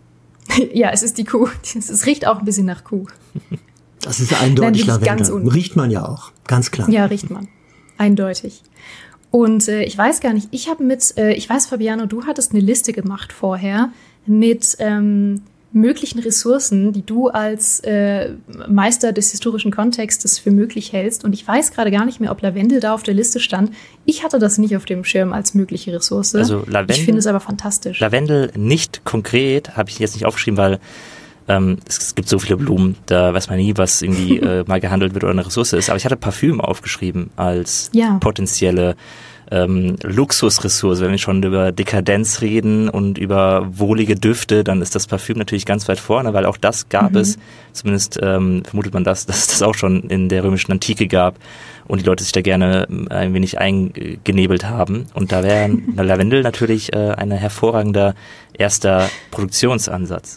Ja, es ist die Kuh. Es riecht auch ein bisschen nach Kuh. Das ist eindeutig Nein, Lavendel. Riecht man ja auch, ganz klar. Ja, riecht man. Eindeutig. Und äh, ich weiß gar nicht, ich habe mit, äh, ich weiß, Fabiano, du hattest eine Liste gemacht vorher mit ähm, möglichen Ressourcen, die du als äh, Meister des historischen Kontextes für möglich hältst. Und ich weiß gerade gar nicht mehr, ob Lavendel da auf der Liste stand. Ich hatte das nicht auf dem Schirm als mögliche Ressource. Also Lavendel, ich finde es aber fantastisch. Lavendel nicht konkret, habe ich jetzt nicht aufgeschrieben, weil ähm, es, es gibt so viele Blumen, da weiß man nie, was irgendwie äh, mal gehandelt wird oder eine Ressource ist. Aber ich hatte Parfüm aufgeschrieben als ja. potenzielle Ähm, Luxusressource. Wenn wir schon über Dekadenz reden und über wohlige Düfte, dann ist das Parfüm natürlich ganz weit vorne, weil auch das gab mhm. es, zumindest ähm, vermutet man das, dass es das auch schon in der römischen Antike gab und die Leute sich da gerne ein wenig eingenebelt haben. Und da wäre Lavendel natürlich äh, ein hervorragender erster Produktionsansatz.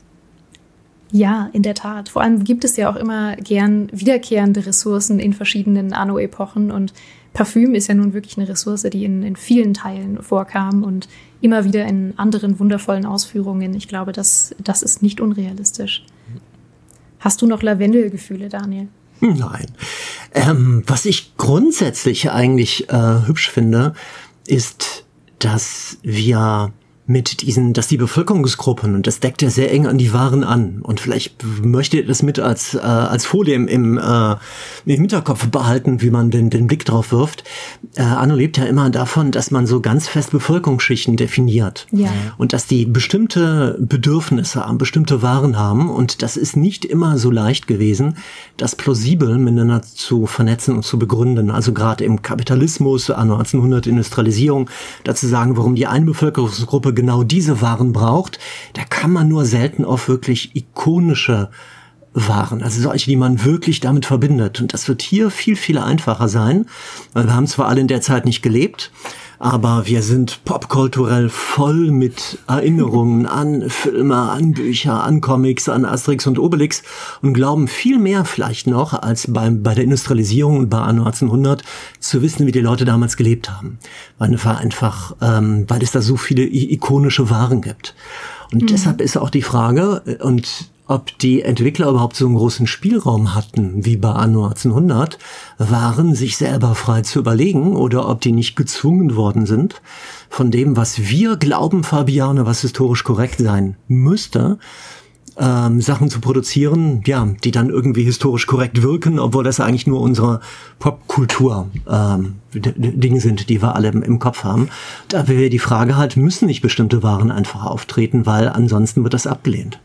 Ja, in der Tat. Vor allem gibt es ja auch immer gern wiederkehrende Ressourcen in verschiedenen Anno-Epochen und Parfüm ist ja nun wirklich eine Ressource, die in, in vielen Teilen vorkam und immer wieder in anderen wundervollen Ausführungen. Ich glaube, das, das ist nicht unrealistisch. Hast du noch Lavendelgefühle, Daniel? Nein. Ähm, was ich grundsätzlich eigentlich äh, hübsch finde, ist, dass wir mit diesen, dass die Bevölkerungsgruppen, und das deckt ja sehr eng an die Waren an, und vielleicht möchte ihr das mit als äh, als Folie im, im, äh, im Hinterkopf behalten, wie man den, den Blick drauf wirft. Äh, Anno lebt ja immer davon, dass man so ganz fest Bevölkerungsschichten definiert. Ja. Und dass die bestimmte Bedürfnisse haben, bestimmte Waren haben, und das ist nicht immer so leicht gewesen, das plausibel miteinander zu vernetzen und zu begründen. Also gerade im Kapitalismus, Anno achtzehnhundert Industrialisierung, dazu sagen, warum die eine Bevölkerungsgruppe genau diese Waren braucht, da kann man nur selten auf wirklich ikonische Waren, also solche, die man wirklich damit verbindet. Und das wird hier viel, viel einfacher sein, weil wir haben zwar alle in der Zeit nicht gelebt, aber wir sind popkulturell voll mit Erinnerungen an Filme, an Bücher, an Comics, an Asterix und Obelix und glauben viel mehr vielleicht noch, als bei, bei der Industrialisierung und bei Anno achtzehnhundert zu wissen, wie die Leute damals gelebt haben. Weil einfach, ähm, weil es da so viele ikonische Waren gibt. Und mhm. deshalb ist auch die Frage, und ob die Entwickler überhaupt so einen großen Spielraum hatten, wie bei Anno achtzehnhundert, waren, sich selber frei zu überlegen, oder ob die nicht gezwungen worden sind, von dem, was wir glauben, Fabiane, was historisch korrekt sein müsste, ähm, Sachen zu produzieren, ja, die dann irgendwie historisch korrekt wirken, obwohl das eigentlich nur unsere Popkultur ähm, d- d- Dinge sind, die wir alle im, im Kopf haben. Da wäre die Frage halt, müssen nicht bestimmte Waren einfach auftreten, weil ansonsten wird das abgelehnt.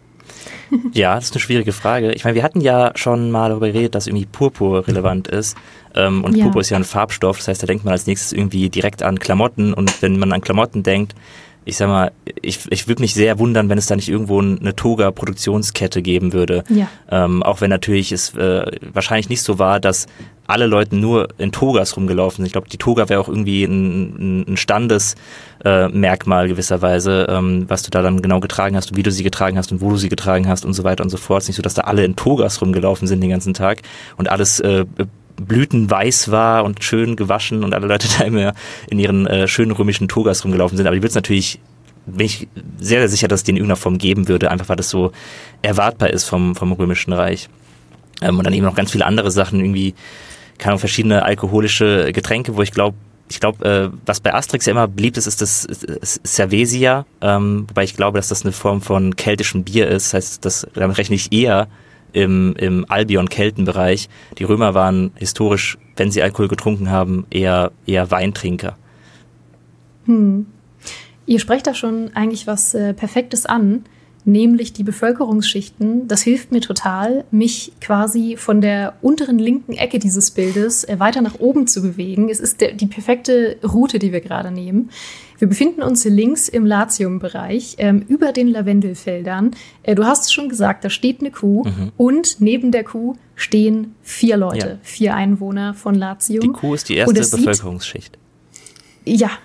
Ja, das ist eine schwierige Frage. Ich meine, wir hatten ja schon mal darüber geredet, dass irgendwie Purpur relevant ist. Ähm, und ja. Purpur ist ja ein Farbstoff, das heißt, da denkt man als nächstes irgendwie direkt an Klamotten. Und wenn man an Klamotten denkt, ich sag mal, ich, ich würde mich sehr wundern, wenn es da nicht irgendwo eine Toga-Produktionskette geben würde. Ja. Ähm, auch wenn natürlich es äh, wahrscheinlich nicht so war, dass alle Leute nur in Togas rumgelaufen sind. Ich glaube, die Toga wäre auch irgendwie ein, ein Standesmerkmal äh, gewisserweise, ähm, was du da dann genau getragen hast und wie du sie getragen hast und wo du sie getragen hast und so weiter und so fort. Es ist nicht so, dass da alle in Togas rumgelaufen sind den ganzen Tag und alles äh, blütenweiß war und schön gewaschen und alle Leute da immer in ihren äh, schönen römischen Togas rumgelaufen sind. Aber die wird es natürlich, bin ich sehr, sehr sicher, dass es die in irgendeiner Form geben würde, einfach weil das so erwartbar ist vom, vom Römischen Reich. Ähm, und dann eben noch ganz viele andere Sachen, irgendwie, keine Ahnung, verschiedene alkoholische Getränke, wo ich glaube, ich glaube, äh, was bei Asterix ja immer beliebt ist, ist das ist Cervesia, ähm, wobei ich glaube, dass das eine Form von keltischem Bier ist. Das heißt, das, damit rechne ich eher im, im Albion-Keltenbereich. Die Römer waren historisch, wenn sie Alkohol getrunken haben, eher, eher Weintrinker. Hm. Ihr sprecht da schon eigentlich was äh, Perfektes an, nämlich die Bevölkerungsschichten. Das hilft mir total, mich quasi von der unteren linken Ecke dieses Bildes äh, weiter nach oben zu bewegen. Es ist der, die perfekte Route, die wir gerade nehmen. Wir befinden uns links im Latium-Bereich, ähm, über den Lavendelfeldern. Äh, du hast es schon gesagt, da steht eine Kuh mhm. und neben der Kuh stehen vier Leute, ja. vier Einwohner von Latium. Die Kuh ist die erste Bevölkerungsschicht. Sieht, ja,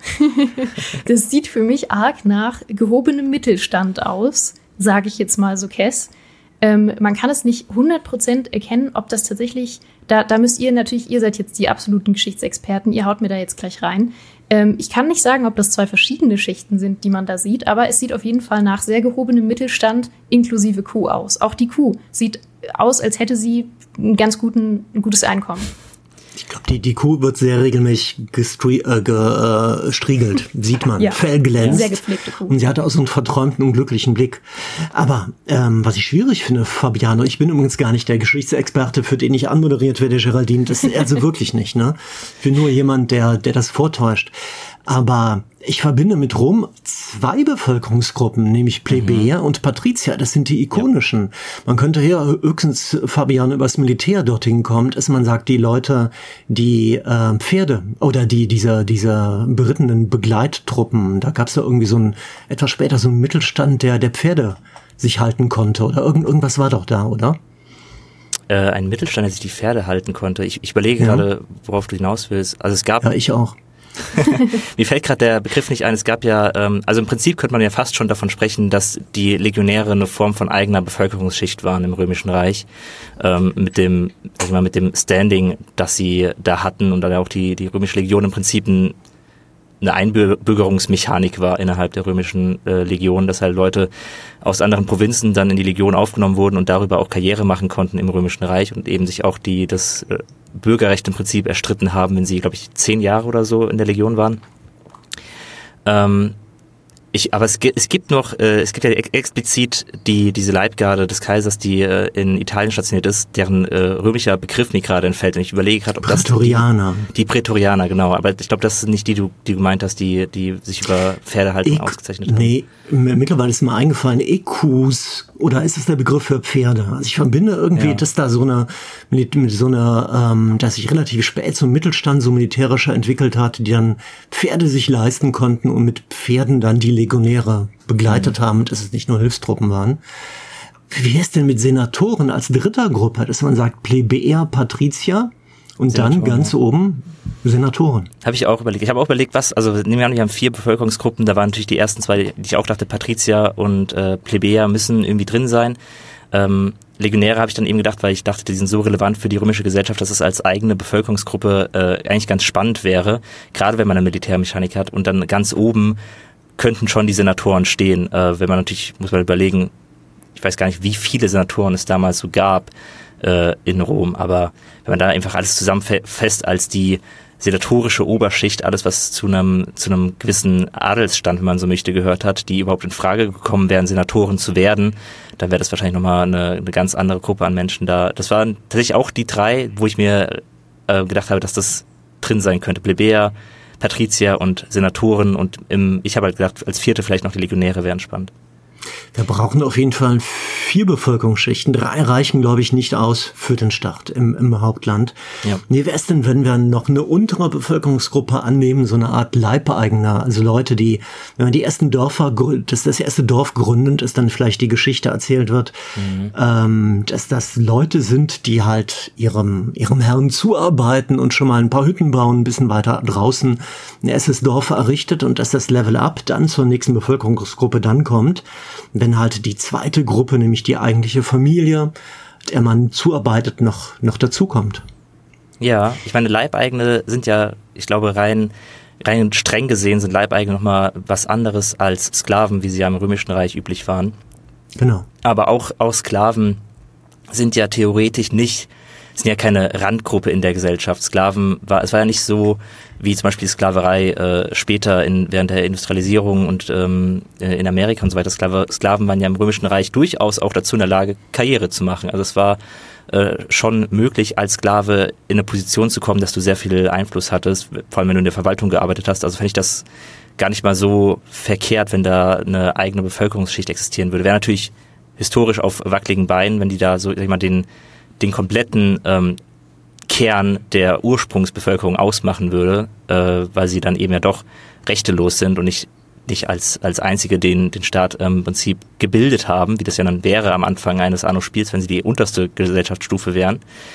das sieht für mich arg nach gehobenem Mittelstand aus, sage ich jetzt mal so kess. Ähm, man kann es nicht hundert Prozent erkennen, ob das tatsächlich, da, da müsst ihr natürlich, ihr seid jetzt die absoluten Geschichtsexperten, ihr haut mir da jetzt gleich rein. Ähm, ich kann nicht sagen, ob das zwei verschiedene Schichten sind, die man da sieht, aber es sieht auf jeden Fall nach sehr gehobenem Mittelstand inklusive Kuh aus. Auch die Kuh sieht aus, als hätte sie einen ganz guten, ein gutes Einkommen. Ich glaube, die, die Kuh wird sehr regelmäßig gestrie- äh, gestriegelt, sieht man, ja, Fell glänzt. Sehr gepflegte Kuh. Und sie hatte auch so einen verträumten, unglücklichen Blick. Aber ähm, was ich schwierig finde, Fabiano, ich bin übrigens gar nicht der Geschichtsexperte, für den ich anmoderiert werde, Geraldine, das ist also wirklich nicht, ne? Ich bin nur jemand, der, der das vortäuscht. Aber ich verbinde mit Rom zwei Bevölkerungsgruppen, nämlich Plebejer mhm. und Patrizier. Das sind die ikonischen. Ja. Man könnte hier höchstens, Fabian, übers Militär dorthin kommt, ist man sagt, die Leute, die äh, Pferde oder die diese diese berittenen Begleittruppen, da gab es ja irgendwie so ein, etwas später so einen Mittelstand, der der Pferde sich halten konnte. Oder irgend, irgendwas war doch da, oder? Äh, ein Mittelstand, der sich die Pferde halten konnte. Ich, ich überlege ja. gerade, worauf du hinaus willst. Also es gab... Ja, ich auch. Mir fällt gerade der Begriff nicht ein. Es gab ja, ähm, also im Prinzip könnte man ja fast schon davon sprechen, dass die Legionäre eine Form von eigener Bevölkerungsschicht waren im Römischen Reich, ähm, mit dem, sag ich mal, mit dem Standing, das sie da hatten und dann auch die die römische Legion im Prinzip ein, eine Einbürgerungsmechanik war innerhalb der römischen äh, Legion, dass halt Leute aus anderen Provinzen dann in die Legion aufgenommen wurden und darüber auch Karriere machen konnten im Römischen Reich und eben sich auch die das äh, Bürgerrecht im Prinzip erstritten haben, wenn sie, glaube ich, zehn Jahre oder so in der Legion waren. Ähm, Ich, aber es gibt, es gibt noch, äh, es gibt ja explizit die diese Leibgarde des Kaisers, die äh, in Italien stationiert ist, deren äh, römischer Begriff mir gerade entfällt. Und ich überlege gerade, ob das Prätorianer. Die, die Prätorianer, genau. Aber ich glaube, das sind nicht die, du, die du gemeint hast, die, die sich über Pferdehalten e- ausgezeichnet haben. Nee, mittlerweile ist mir eingefallen, Equus, oder ist es der Begriff für Pferde? Also ich verbinde irgendwie, ja. dass da so eine, mit, mit so einer, ähm, dass sich relativ spät zum Mittelstand so militärischer entwickelt hat, die dann Pferde sich leisten konnten und mit Pferden dann die Legionäre begleitet mhm. haben und dass es nicht nur Hilfstruppen waren. Wie ist denn mit Senatoren als dritter Gruppe, dass man sagt Plebejer, Patrizier und Senatoren, dann ganz ja. oben Senatoren? Habe ich auch überlegt. Ich habe auch überlegt, was, also nehmen wir an, wir haben vier Bevölkerungsgruppen, da waren natürlich die ersten zwei, die ich auch dachte, Patrizier und äh, Plebejer müssen irgendwie drin sein. Ähm, Legionäre habe ich dann eben gedacht, weil ich dachte, die sind so relevant für die römische Gesellschaft, dass es als eigene Bevölkerungsgruppe äh, eigentlich ganz spannend wäre, gerade wenn man eine Militärmechanik hat. Und dann ganz oben könnten schon die Senatoren stehen, äh, wenn man natürlich, muss man überlegen, ich weiß gar nicht, wie viele Senatoren es damals so gab äh, in Rom, aber wenn man da einfach alles zusammenfasst als die senatorische Oberschicht, alles was zu einem zu einem gewissen Adelsstand, wenn man so möchte, gehört hat, die überhaupt in Frage gekommen wären, Senatoren zu werden, dann wäre das wahrscheinlich nochmal eine, eine ganz andere Gruppe an Menschen da. Das waren tatsächlich auch die drei, wo ich mir äh, gedacht habe, dass das drin sein könnte. Plebejer, Patrizier und Senatoren und im, ich habe halt gedacht, als vierte vielleicht noch die Legionäre wären spannend. Wir brauchen auf jeden Fall vier Bevölkerungsschichten. Drei reichen, glaube ich, nicht aus für den Start im, im Hauptland. Ja. Nee, wer ist denn, wenn wir noch eine untere Bevölkerungsgruppe annehmen, so eine Art Leibeigener, also Leute, die, wenn man die ersten Dörfer, dass das erste Dorf gründend ist, dann vielleicht die Geschichte erzählt wird, mhm. ähm, dass das Leute sind, die halt ihrem, ihrem Herrn zuarbeiten und schon mal ein paar Hütten bauen, ein bisschen weiter draußen ein erstes Dorf errichtet und dass das Level Up dann zur nächsten Bevölkerungsgruppe dann kommt. Wenn halt die zweite Gruppe, nämlich die eigentliche Familie, der man zuarbeitet, noch, noch dazukommt. Ja, ich meine, Leibeigene sind ja, ich glaube, rein, rein streng gesehen sind Leibeigene nochmal was anderes als Sklaven, wie sie ja im Römischen Reich üblich waren. Genau. Aber auch, auch Sklaven sind ja theoretisch nicht, sind ja keine Randgruppe in der Gesellschaft. Sklaven war, es war ja nicht so, wie zum Beispiel die Sklaverei äh, später in, während der Industrialisierung und ähm, in Amerika und so weiter. Sklave, Sklaven waren ja im Römischen Reich durchaus auch dazu in der Lage, Karriere zu machen. Also es war äh, schon möglich, als Sklave in eine Position zu kommen, dass du sehr viel Einfluss hattest, vor allem wenn du in der Verwaltung gearbeitet hast. Also fände ich das gar nicht mal so verkehrt, wenn da eine eigene Bevölkerungsschicht existieren würde. Wäre natürlich historisch auf wackeligen Beinen, wenn die da so, sag ich mal, den den kompletten ähm, Kern der Ursprungsbevölkerung ausmachen würde, äh, weil sie dann eben ja doch rechtelos sind und nicht, nicht als, als einzige den, den Staat ähm, im Prinzip gebildet haben, wie das ja dann wäre am Anfang eines Anno-Spiels, wenn sie die unterste Gesellschaftsstufe wären.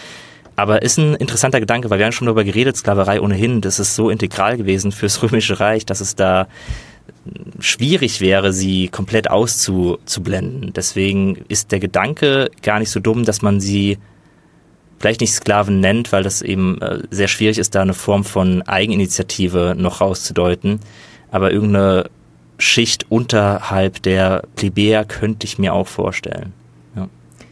Aber ist ein interessanter Gedanke, weil wir haben schon darüber geredet, Sklaverei ohnehin, das ist so integral gewesen fürs Römische Reich, dass es da schwierig wäre, sie komplett auszublenden. Deswegen ist der Gedanke gar nicht so dumm, dass man sie vielleicht nicht Sklaven nennt, weil das eben äh, sehr schwierig ist, da eine Form von Eigeninitiative noch rauszudeuten. Aber irgendeine Schicht unterhalb der Plebejer könnte ich mir auch vorstellen. Ja.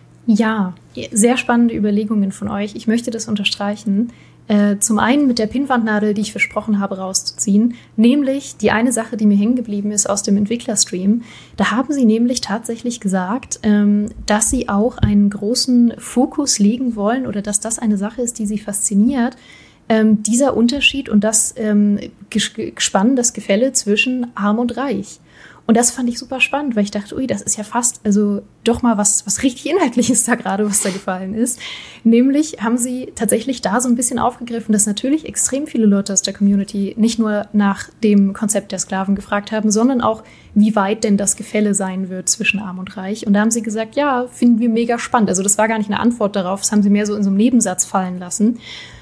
Ja, sehr spannende Überlegungen von euch. Ich möchte das unterstreichen. Äh, zum einen mit der Pinnwandnadel, die ich versprochen habe, rauszuziehen. Nämlich die eine Sache, die mir hängen geblieben ist aus dem Entwicklerstream. Da haben sie nämlich tatsächlich gesagt, ähm, dass sie auch einen großen Fokus legen wollen oder dass das eine Sache ist, die sie fasziniert. Ähm, dieser Unterschied und das ähm, Gespann, das Gefälle zwischen Arm und Reich. Und das fand ich super spannend, weil ich dachte, ui, das ist ja fast, also doch mal was, was richtig Inhaltliches da gerade, was da gefallen ist. Nämlich haben sie tatsächlich da so ein bisschen aufgegriffen, dass natürlich extrem viele Leute aus der Community nicht nur nach dem Konzept der Sklaven gefragt haben, sondern auch, wie weit denn das Gefälle sein wird zwischen Arm und Reich. Und da haben sie gesagt, ja, finden wir mega spannend. Also das war gar nicht eine Antwort darauf, das haben sie mehr so in so einem Nebensatz fallen lassen.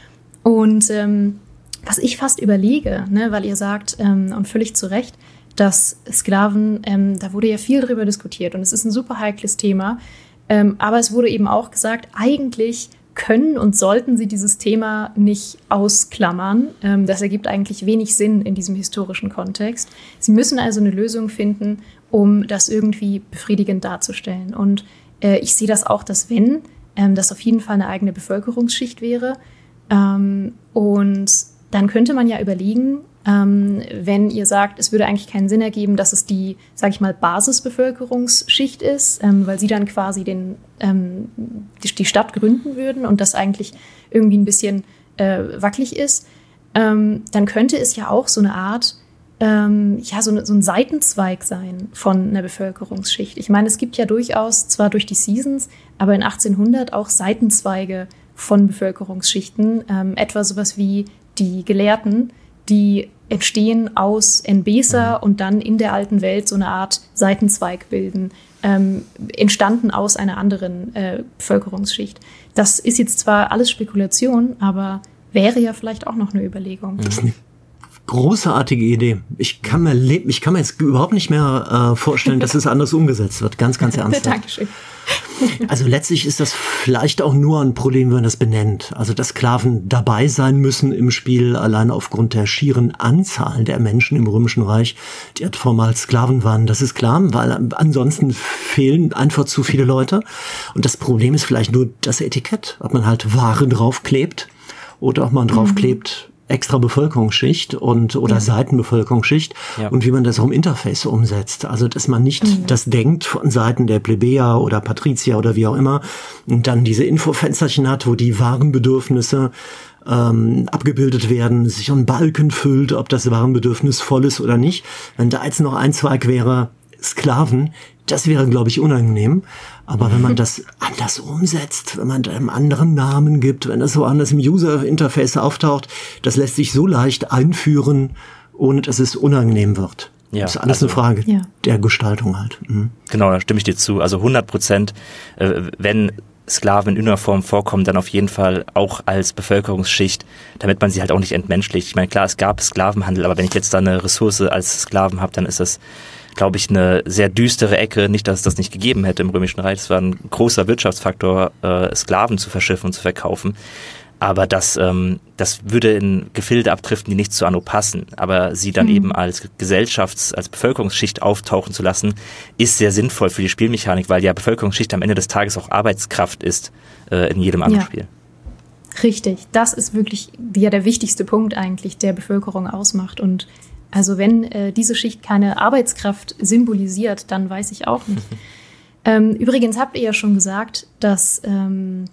Und ähm, was ich fast überlege, ne, weil ihr sagt, ähm, und völlig zu Recht, dass Sklaven, ähm, da wurde ja viel drüber diskutiert und es ist ein super heikles Thema, ähm, aber es wurde eben auch gesagt, eigentlich können und sollten sie dieses Thema nicht ausklammern. Ähm, das ergibt eigentlich wenig Sinn in diesem historischen Kontext. Sie müssen also eine Lösung finden, um das irgendwie befriedigend darzustellen. Und äh, ich sehe das auch, dass wenn, ähm, das auf jeden Fall eine eigene Bevölkerungsschicht wäre, ähm, und dann könnte man ja überlegen, ähm, wenn ihr sagt, es würde eigentlich keinen Sinn ergeben, dass es die, sag ich mal, Basisbevölkerungsschicht ist, ähm, weil sie dann quasi den, ähm, die, die Stadt gründen würden und das eigentlich irgendwie ein bisschen äh, wackelig ist, ähm, dann könnte es ja auch so eine Art, ähm, ja, so, eine, so ein Seitenzweig sein von einer Bevölkerungsschicht. Ich meine, es gibt ja durchaus, zwar durch die Seasons, aber in achtzehnhundert auch Seitenzweige von Bevölkerungsschichten, ähm, etwa sowas wie die Gelehrten, die entstehen aus Enbesa mhm. und dann in der alten Welt so eine Art Seitenzweig bilden, ähm, entstanden aus einer anderen äh, Bevölkerungsschicht. Das ist jetzt zwar alles Spekulation, aber wäre ja vielleicht auch noch eine Überlegung. Das ist eine großartige Idee. Ich kann mir, le- ich kann mir jetzt überhaupt nicht mehr äh, vorstellen, dass es anders umgesetzt wird. Ganz, ganz ernsthaft. Dankeschön. Also letztlich ist das vielleicht auch nur ein Problem, wenn man das benennt. Also dass Sklaven dabei sein müssen im Spiel, allein aufgrund der schieren Anzahl der Menschen im Römischen Reich, die formal Sklaven waren. Das ist klar, weil ansonsten fehlen einfach zu viele Leute. Und das Problem ist vielleicht nur das Etikett, ob man halt Ware draufklebt oder ob man draufklebt, mhm. extra Bevölkerungsschicht und oder ja. Seitenbevölkerungsschicht ja. und wie man das auch im Interface umsetzt. Also dass man nicht mhm. das denkt von Seiten der Plebejer oder Patrizier oder wie auch immer und dann diese Infofensterchen hat, wo die Warenbedürfnisse ähm, abgebildet werden, sich ein Balken füllt, ob das Warenbedürfnis voll ist oder nicht. Wenn da jetzt noch ein Zweig wäre, Sklaven, das wäre, glaube ich, unangenehm. Aber wenn man das anders umsetzt, wenn man da einen anderen Namen gibt, wenn das so anders im User-Interface auftaucht, das lässt sich so leicht einführen, ohne dass es unangenehm wird. Ja, das ist alles also, eine Frage ja. der Gestaltung halt. Mhm. Genau, da stimme ich dir zu. Also hundert Prozent, äh, wenn Sklaven in irgendeiner Form vorkommen, dann auf jeden Fall auch als Bevölkerungsschicht, damit man sie halt auch nicht entmenschlicht. Ich meine, klar, es gab Sklavenhandel, aber wenn ich jetzt da eine Ressource als Sklaven habe, dann ist das, glaube ich, eine sehr düstere Ecke. Nicht, dass es das nicht gegeben hätte im Römischen Reich. Es war ein großer Wirtschaftsfaktor, äh, Sklaven zu verschiffen und zu verkaufen. Aber das, ähm, das würde in Gefilde abdriften, die nicht zu Anno passen. Aber sie dann mhm. eben als Gesellschafts-, als Bevölkerungsschicht auftauchen zu lassen, ist sehr sinnvoll für die Spielmechanik, weil ja Bevölkerungsschicht am Ende des Tages auch Arbeitskraft ist äh, in jedem anderen ja. Spiel. Richtig. Das ist wirklich ja der wichtigste Punkt eigentlich, der Bevölkerung ausmacht. Und also wenn äh, diese Schicht keine Arbeitskraft symbolisiert, dann weiß ich auch nicht. ähm, übrigens habt ihr ja schon gesagt, dass ähm,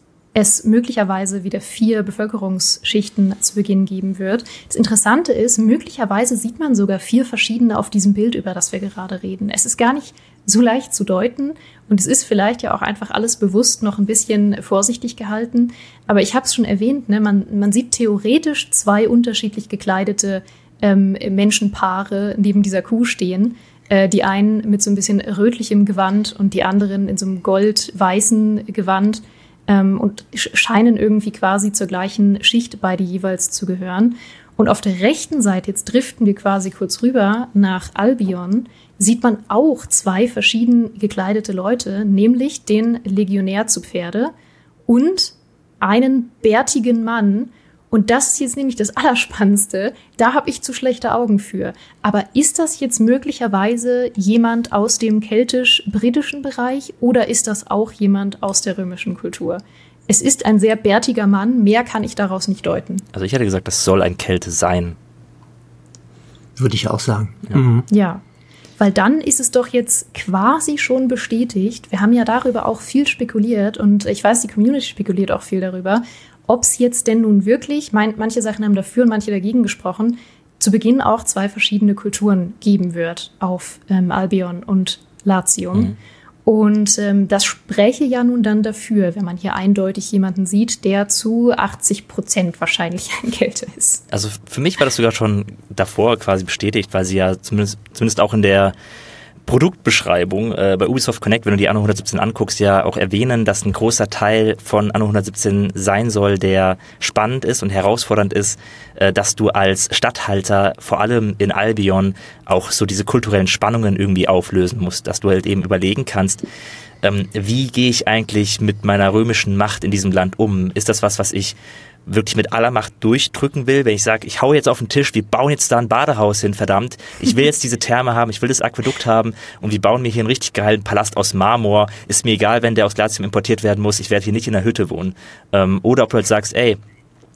es möglicherweise wieder vier Bevölkerungsschichten zu Beginn geben wird. Das Interessante ist, möglicherweise sieht man sogar vier verschiedene auf diesem Bild, über das wir gerade reden. Es ist gar nicht so leicht zu deuten und es ist vielleicht ja auch einfach alles bewusst noch ein bisschen vorsichtig gehalten. Aber ich habe es schon erwähnt, ne, man, man sieht theoretisch zwei unterschiedlich gekleidete ähm, Menschenpaare neben dieser Kuh stehen. Äh, die einen mit so ein bisschen rötlichem Gewand und die anderen in so einem gold-weißen Gewand. Und scheinen irgendwie quasi zur gleichen Schicht beide jeweils zu gehören. Und auf der rechten Seite, jetzt driften wir quasi kurz rüber nach Albion, sieht man auch zwei verschieden gekleidete Leute, nämlich den Legionär zu Pferde und einen bärtigen Mann. Und das ist jetzt nämlich das Allerspannendste. Da habe ich zu schlechte Augen für. Aber ist das jetzt möglicherweise jemand aus dem keltisch-britischen Bereich oder ist das auch jemand aus der römischen Kultur? Es ist ein sehr bärtiger Mann. Mehr kann ich daraus nicht deuten. Also ich hätte gesagt, das soll ein Kelte sein. Würde ich auch sagen. Ja. Mhm. Ja. Weil dann ist es doch jetzt quasi schon bestätigt. Wir haben ja darüber auch viel spekuliert und ich weiß, die Community spekuliert auch viel darüber, ob es jetzt denn nun wirklich, mein, manche Sachen haben dafür und manche dagegen gesprochen, zu Beginn auch zwei verschiedene Kulturen geben wird auf ähm, Albion und Latium. Mhm. Und ähm, das spräche ja nun dann dafür, wenn man hier eindeutig jemanden sieht, der zu achtzig Prozent wahrscheinlich ein Kelte ist. Also für mich war das sogar schon davor quasi bestätigt, weil sie ja zumindest, zumindest auch in der Produktbeschreibung äh, bei Ubisoft Connect, wenn du die Anno hundertsiebzehn anguckst, ja auch erwähnen, dass ein großer Teil von Anno hundertsiebzehn sein soll, der spannend ist und herausfordernd ist, äh, dass du als Statthalter vor allem in Albion auch so diese kulturellen Spannungen irgendwie auflösen musst, dass du halt eben überlegen kannst, ähm, wie gehe ich eigentlich mit meiner römischen Macht in diesem Land um? Ist das was, was ich wirklich mit aller Macht durchdrücken will, wenn ich sage, ich hau jetzt auf den Tisch, wir bauen jetzt da ein Badehaus hin, verdammt, ich will jetzt diese Therme haben, ich will das Aquädukt haben und wir bauen mir hier einen richtig geilen Palast aus Marmor, ist mir egal, wenn der aus Latium importiert werden muss, ich werde hier nicht in einer Hütte wohnen. Ähm, oder ob du halt sagst, ey,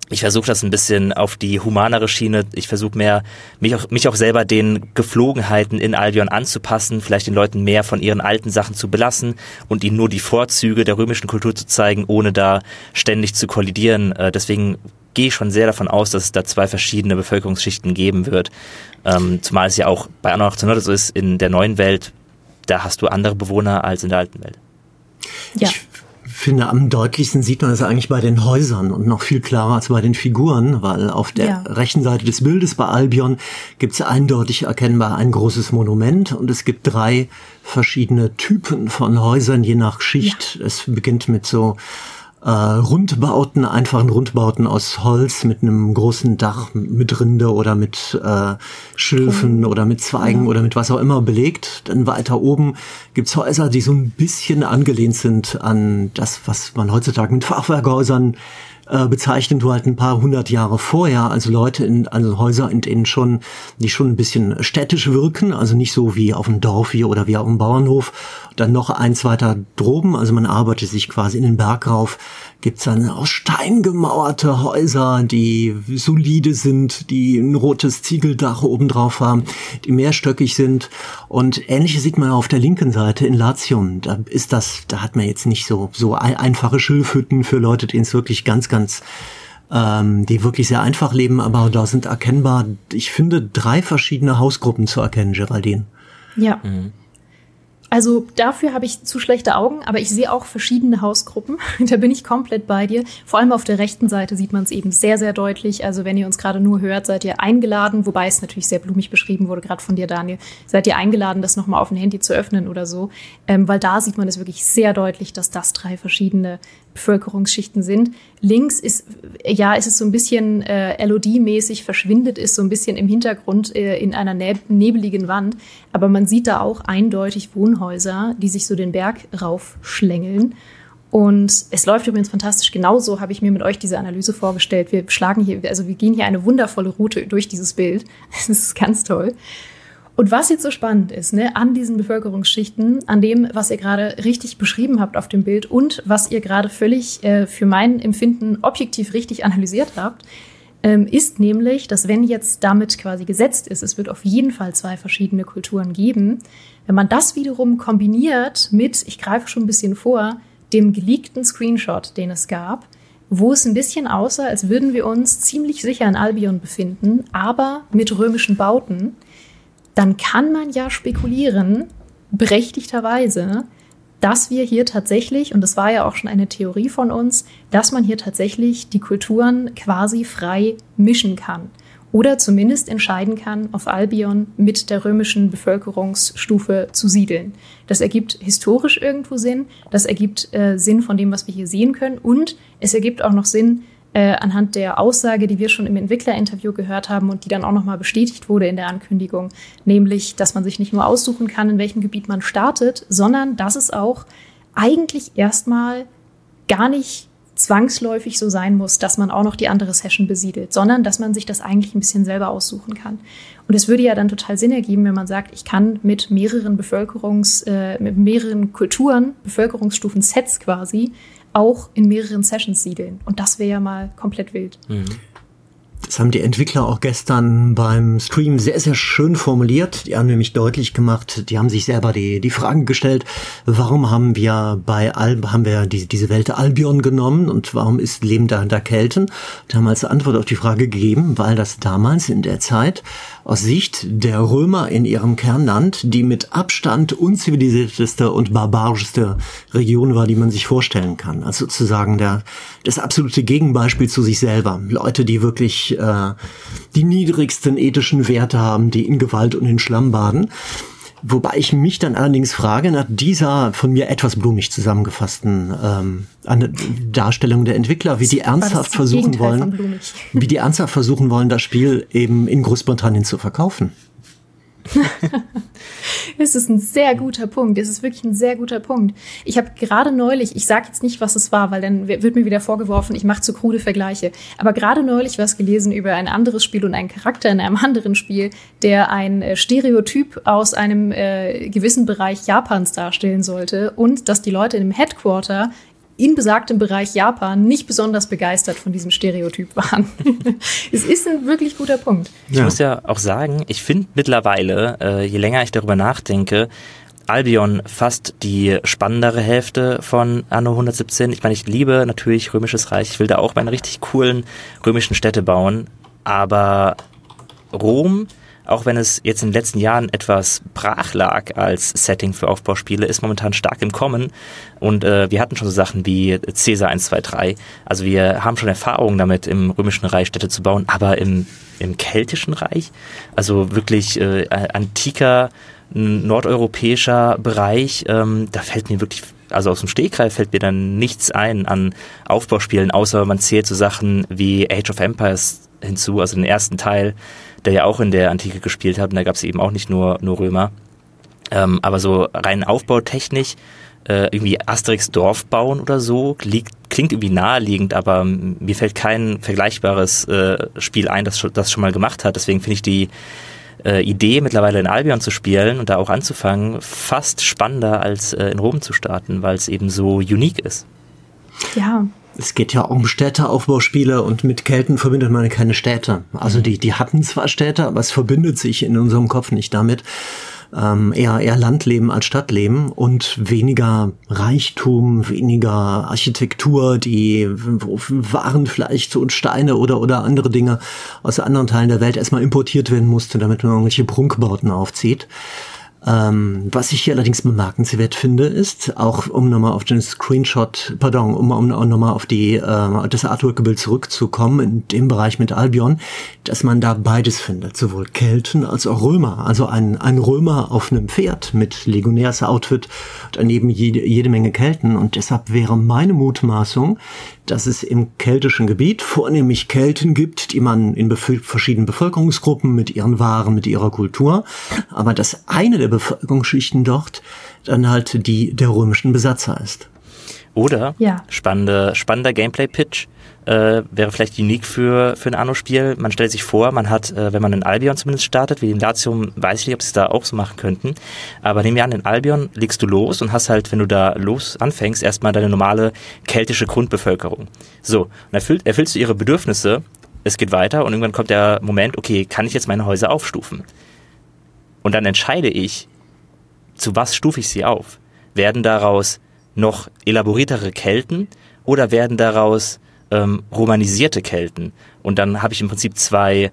ich versuche das ein bisschen auf die humanere Schiene. Ich versuche mehr, mich auch, mich auch selber den Geflogenheiten in Albion anzupassen, vielleicht den Leuten mehr von ihren alten Sachen zu belassen und ihnen nur die Vorzüge der römischen Kultur zu zeigen, ohne da ständig zu kollidieren. Äh, deswegen gehe ich schon sehr davon aus, dass es da zwei verschiedene Bevölkerungsschichten geben wird. Ähm, zumal es ja auch bei Anno achtzehnhundert so ist, in der neuen Welt, da hast du andere Bewohner als in der alten Welt. Ja. Ich finde, am deutlichsten sieht man das eigentlich bei den Häusern und noch viel klarer als bei den Figuren, weil auf der Ja. rechten Seite des Bildes bei Albion gibt es eindeutig erkennbar ein großes Monument und es gibt drei verschiedene Typen von Häusern, je nach Schicht. Ja. Es beginnt mit so äh, Rundbauten, einfachen Rundbauten aus Holz mit einem großen Dach mit Rinde oder mit äh, Schilfen oh. oder mit Zweigen ja. oder mit was auch immer belegt. Dann weiter oben gibt's Häuser, die so ein bisschen angelehnt sind an das, was man heutzutage mit Fachwerkhäusern äh, bezeichnet, nur halt ein paar hundert Jahre vorher. Also Leute in, also Häuser, in denen schon, die schon ein bisschen städtisch wirken, also nicht so wie auf dem Dorf hier oder wie auf dem Bauernhof. Dann noch eins weiter droben, also man arbeitet sich quasi in den Berg rauf, gibt's dann aus Stein gemauerte Häuser, die solide sind, die ein rotes Ziegeldach obendrauf haben, die mehrstöckig sind. Und Ähnliches sieht man auf der linken Seite in Latium. Da ist das, da hat man jetzt nicht so so einfache Schilfhütten für Leute, denen es wirklich ganz, ganz, ähm, die wirklich sehr einfach leben. Aber da sind erkennbar, ich finde, drei verschiedene Hausgruppen zu erkennen, Geraldine. Ja. Mhm. Also dafür habe ich zu schlechte Augen, aber ich sehe auch verschiedene Hausgruppen. Da bin ich komplett bei dir. Vor allem auf der rechten Seite sieht man es eben sehr, sehr deutlich. Also wenn ihr uns gerade nur hört, seid ihr eingeladen, wobei es natürlich sehr blumig beschrieben wurde, gerade von dir, Daniel, seid ihr eingeladen, das nochmal auf dem Handy zu öffnen oder so. Ähm, weil da sieht man es wirklich sehr deutlich, dass das drei verschiedene Bevölkerungsschichten sind. Links ist, ja, ist es so ein bisschen äh, L O D-mäßig, verschwindet ist so ein bisschen im Hintergrund äh, in einer neb- nebeligen Wand. Aber man sieht da auch eindeutig Wohnhäuser, die sich so den Berg raufschlängeln. Und es läuft übrigens fantastisch. Genauso habe ich mir mit euch diese Analyse vorgestellt. Wir schlagen hier, also wir gehen hier eine wundervolle Route durch dieses Bild. Das ist ganz toll. Und was jetzt so spannend ist, ne, an diesen Bevölkerungsschichten, an dem, was ihr gerade richtig beschrieben habt auf dem Bild und was ihr gerade völlig äh, für mein Empfinden objektiv richtig analysiert habt, ähm, ist nämlich, dass wenn jetzt damit quasi gesetzt ist, es wird auf jeden Fall zwei verschiedene Kulturen geben, wenn man das wiederum kombiniert mit, ich greife schon ein bisschen vor, dem geleakten Screenshot, den es gab, wo es ein bisschen aussah, als würden wir uns ziemlich sicher in Albion befinden, aber mit römischen Bauten, dann kann man ja spekulieren, berechtigterweise, dass wir hier tatsächlich, und das war ja auch schon eine Theorie von uns, dass man hier tatsächlich die Kulturen quasi frei mischen kann. Oder zumindest entscheiden kann, auf Albion mit der römischen Bevölkerungsstufe zu siedeln. Das ergibt historisch irgendwo Sinn, das ergibt äh, Sinn von dem, was wir hier sehen können, und es ergibt auch noch Sinn, Äh, anhand der Aussage, die wir schon im Entwicklerinterview gehört haben und die dann auch nochmal bestätigt wurde in der Ankündigung, nämlich, dass man sich nicht nur aussuchen kann, in welchem Gebiet man startet, sondern dass es auch eigentlich erstmal gar nicht zwangsläufig so sein muss, dass man auch noch die andere Session besiedelt, sondern dass man sich das eigentlich ein bisschen selber aussuchen kann. Und es würde ja dann total Sinn ergeben, wenn man sagt, ich kann mit mehreren Bevölkerungs-, äh, mit mehreren Kulturen, Bevölkerungsstufen, Sets quasi, auch in mehreren Sessions siedeln. Und das wäre ja mal komplett wild. Mhm. Das haben die Entwickler auch gestern beim Stream sehr, sehr schön formuliert. Die haben nämlich deutlich gemacht, die haben sich selber die, die Fragen gestellt, warum haben wir bei Al, haben wir diese, diese Welt Albion genommen und warum ist Leben da, da Kelten? Die haben als Antwort auf die Frage gegeben, weil das damals in der Zeit aus Sicht der Römer in ihrem Kernland die mit Abstand unzivilisierteste und barbarischste Region war, die man sich vorstellen kann. Also sozusagen der, das absolute Gegenbeispiel zu sich selber. Leute, die wirklich äh, die niedrigsten ethischen Werte haben, die in Gewalt und in Schlamm baden. Wobei ich mich dann allerdings frage, nach dieser von mir etwas blumig zusammengefassten ähm, Darstellung der Entwickler, wie die ernsthaft versuchen wollen, wie die ernsthaft versuchen wollen, das Spiel eben in Großbritannien zu verkaufen. Es ist ein sehr guter Punkt. Es ist wirklich ein sehr guter Punkt. Ich habe gerade neulich, ich sage jetzt nicht, was es war, weil dann wird mir wieder vorgeworfen, ich mache zu krude Vergleiche. Aber gerade neulich was gelesen über ein anderes Spiel und einen Charakter in einem anderen Spiel, der ein äh, Stereotyp aus einem äh, gewissen Bereich Japans darstellen sollte und dass die Leute im Headquarter in besagtem Bereich Japan nicht besonders begeistert von diesem Stereotyp waren. Es ist ein wirklich guter Punkt. Ich ja. muss ja auch sagen, ich finde mittlerweile, äh, je länger ich darüber nachdenke, Albion fast die spannendere Hälfte von Anno hundertsiebzehn. Ich meine, ich liebe natürlich Römisches Reich. Ich will da auch meine richtig coolen römischen Städte bauen. Aber Rom, auch wenn es jetzt in den letzten Jahren etwas brach lag als Setting für Aufbauspiele, ist momentan stark im Kommen. Und äh, wir hatten schon so Sachen wie Caesar eins, zwei, drei. Also wir haben schon Erfahrungen damit, im Römischen Reich Städte zu bauen. Aber im, im Keltischen Reich, also wirklich äh, antiker, nordeuropäischer Bereich, ähm, da fällt mir wirklich, also aus dem Stegreif fällt mir dann nichts ein an Aufbauspielen, außer man zählt so Sachen wie Age of Empires hinzu, also den ersten Teil, der ja auch in der Antike gespielt hat, und da gab es eben auch nicht nur, nur Römer. Ähm, aber so rein aufbautechnisch, äh, irgendwie Asterix Dorf bauen oder so, liegt, klingt irgendwie naheliegend, aber mir fällt kein vergleichbares äh, Spiel ein, das das schon mal gemacht hat. Deswegen finde ich die Äh, Idee, mittlerweile in Albion zu spielen und da auch anzufangen, fast spannender als äh, in Rom zu starten, weil es eben so unique ist. Ja. Es geht ja auch um Städteaufbauspiele und mit Kelten verbindet man keine Städte. Also die, die hatten zwar Städte, aber es verbindet sich in unserem Kopf nicht damit. Ähm, eher, eher Landleben als Stadtleben und weniger Reichtum, weniger Architektur, die Waren vielleicht und Steine oder, oder andere Dinge aus anderen Teilen der Welt erstmal importiert werden musste, damit man irgendwelche Prunkbauten aufzieht. Ähm, was ich hier allerdings bemerkenswert finde, ist, auch um nochmal auf den Screenshot, pardon, um, um, um nochmal auf die äh, das Artwork-Bild zurückzukommen, in dem Bereich mit Albion, dass man da beides findet, sowohl Kelten als auch Römer. Also ein, ein Römer auf einem Pferd mit Legionärsoutfit, daneben jede, jede Menge Kelten. Und deshalb wäre meine Mutmaßung, dass es im keltischen Gebiet vornehmlich Kelten gibt, die man in bef- verschiedenen Bevölkerungsgruppen mit ihren Waren, mit ihrer Kultur, aber dass eine der Bevölkerungsschichten dort dann halt die der römischen Besatzer ist. Oder, ja. spannende, spannender Gameplay-Pitch, äh, wäre vielleicht unique für, für ein Anno-Spiel. Man stellt sich vor, man hat, äh, wenn man in Albion zumindest startet, wie in Latium, weiß ich nicht, ob sie es da auch so machen könnten, aber nehmen wir an, in Albion legst du los und hast halt, wenn du da los anfängst, erstmal deine normale keltische Grundbevölkerung. So, und erfüllt, erfüllst du ihre Bedürfnisse, es geht weiter und irgendwann kommt der Moment, okay, kann ich jetzt meine Häuser aufstufen? Und dann entscheide ich, zu was stufe ich sie auf? Werden daraus noch elaboriertere Kelten oder werden daraus ähm, romanisierte Kelten? Und dann habe ich im Prinzip zwei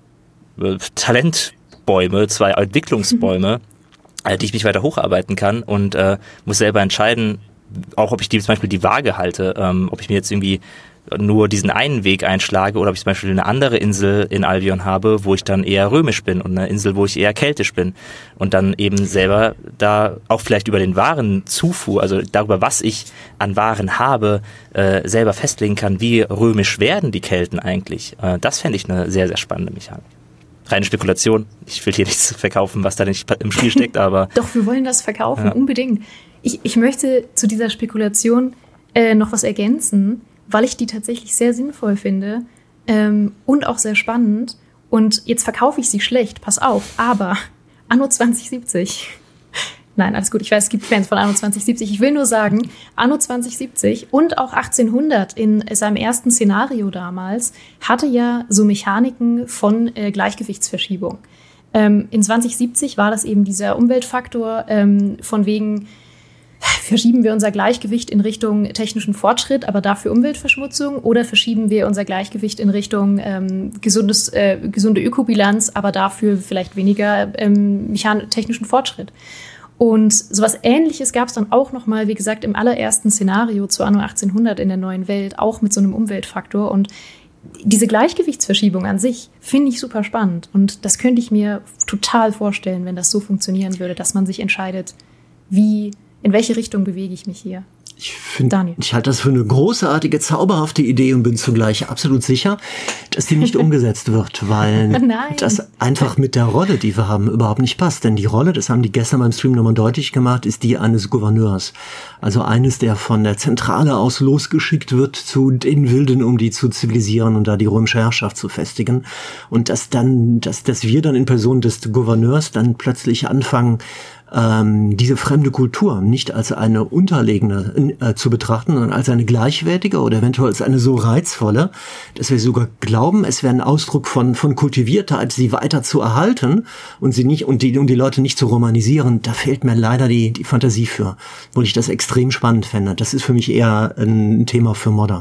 äh, Talentbäume, zwei Entwicklungsbäume, äh, die ich mich weiter hocharbeiten kann und äh, muss selber entscheiden, auch ob ich die, zum Beispiel die Waage halte, ähm, ob ich mir jetzt irgendwie nur diesen einen Weg einschlage oder ob ich zum Beispiel eine andere Insel in Albion habe, wo ich dann eher römisch bin und eine Insel, wo ich eher keltisch bin und dann eben selber da auch vielleicht über den Warenzufuhr, also darüber, was ich an Waren habe, äh, selber festlegen kann, wie römisch werden die Kelten eigentlich. Äh, das fände ich eine sehr, sehr spannende Mechanik. Reine Spekulation. Ich will hier nichts verkaufen, was da nicht im Spiel steckt, aber... Doch, wir wollen das verkaufen, ja. Unbedingt. Ich, ich möchte zu dieser Spekulation äh, noch was ergänzen, weil ich die tatsächlich sehr sinnvoll finde ähm, und auch sehr spannend. Und jetzt verkaufe ich sie schlecht, pass auf, aber Anno zwanzig siebzig, nein, alles gut, ich weiß, es gibt Fans von Anno zwanzig siebzig, ich will nur sagen, Anno zwanzig siebzig und auch achtzehnhundert in seinem ersten Szenario damals hatte ja so Mechaniken von äh, Gleichgewichtsverschiebung. Ähm, in zwanzig siebzig war das eben dieser Umweltfaktor ähm, von wegen, verschieben wir unser Gleichgewicht in Richtung technischen Fortschritt, aber dafür Umweltverschmutzung, oder verschieben wir unser Gleichgewicht in Richtung ähm, gesundes, äh, gesunde Ökobilanz, aber dafür vielleicht weniger ähm, mechan- technischen Fortschritt. Und sowas Ähnliches gab es dann auch noch mal, wie gesagt, im allerersten Szenario zu Anno achtzehnhundert in der neuen Welt, auch mit so einem Umweltfaktor. Und diese Gleichgewichtsverschiebung an sich finde ich super spannend. Und das könnte ich mir total vorstellen, wenn das so funktionieren würde, dass man sich entscheidet, wie in welche Richtung bewege ich mich hier? Ich finde, ich halte das für eine großartige, zauberhafte Idee und bin zugleich absolut sicher, dass die nicht umgesetzt wird, weil Nein. das einfach mit der Rolle, die wir haben, überhaupt nicht passt. Denn die Rolle, das haben die gestern beim Stream nochmal deutlich gemacht, ist die eines Gouverneurs. Also eines, der von der Zentrale aus losgeschickt wird zu den Wilden, um die zu zivilisieren und da die römische Herrschaft zu festigen. Und dass dann, dass, dass wir dann in Person des Gouverneurs dann plötzlich anfangen, ähm, diese fremde Kultur nicht als eine unterlegene äh, zu betrachten, sondern als eine gleichwertige oder eventuell als eine so reizvolle, dass wir sogar glauben, es wäre ein Ausdruck von von Kultiviertheit, sie weiter zu erhalten und sie nicht und die und die Leute nicht zu romanisieren. Da fehlt mir leider die die Fantasie für, obwohl ich das extrem spannend fände. Das ist für mich eher ein Thema für Modder.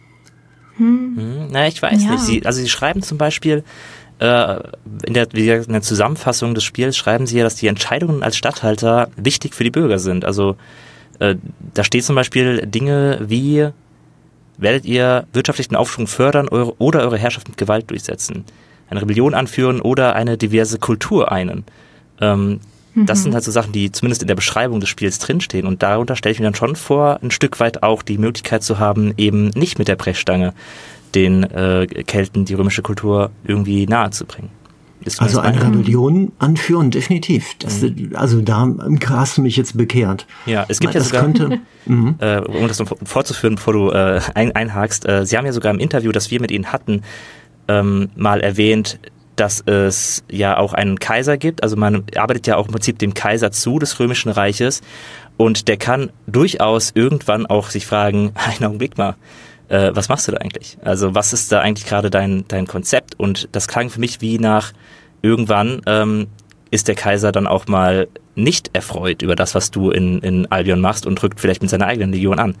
Hm. Hm, na, ich weiß ja. nicht. Sie, also sie schreiben zum Beispiel äh, in der, wie gesagt, in der Zusammenfassung des Spiels schreiben sie ja, dass die Entscheidungen als Statthalter wichtig für die Bürger sind. Also äh, da steht zum Beispiel Dinge wie: Werdet ihr wirtschaftlichen Aufschwung fördern eure, oder eure Herrschaft mit Gewalt durchsetzen, eine Rebellion anführen oder eine diverse Kultur einen? Ähm, mhm. Das sind halt so Sachen, die zumindest in der Beschreibung des Spiels drinstehen. Und darunter stelle ich mir dann schon vor, ein Stück weit auch die Möglichkeit zu haben, eben nicht mit der Brechstange den äh, Kelten die römische Kultur irgendwie nahe zu bringen. Also eine Rebellion anführen, definitiv. Das, mhm. Also da hast du mich jetzt bekehrt. Ja, es gibt das ja sogar, könnte, äh, um das noch vorzuführen, bevor du äh, ein, einhakst, äh, sie haben ja sogar im Interview, das wir mit ihnen hatten, ähm, mal erwähnt, dass es ja auch einen Kaiser gibt. Also man arbeitet ja auch im Prinzip dem Kaiser zu des Römischen Reiches und der kann durchaus irgendwann auch sich fragen, einen Augenblick mal, äh, was machst du da eigentlich? Also was ist da eigentlich gerade dein, dein Konzept? Und das klang für mich wie nach irgendwann ähm, ist der Kaiser dann auch mal nicht erfreut über das, was du in, in Albion machst und rückt vielleicht mit seiner eigenen Legion an.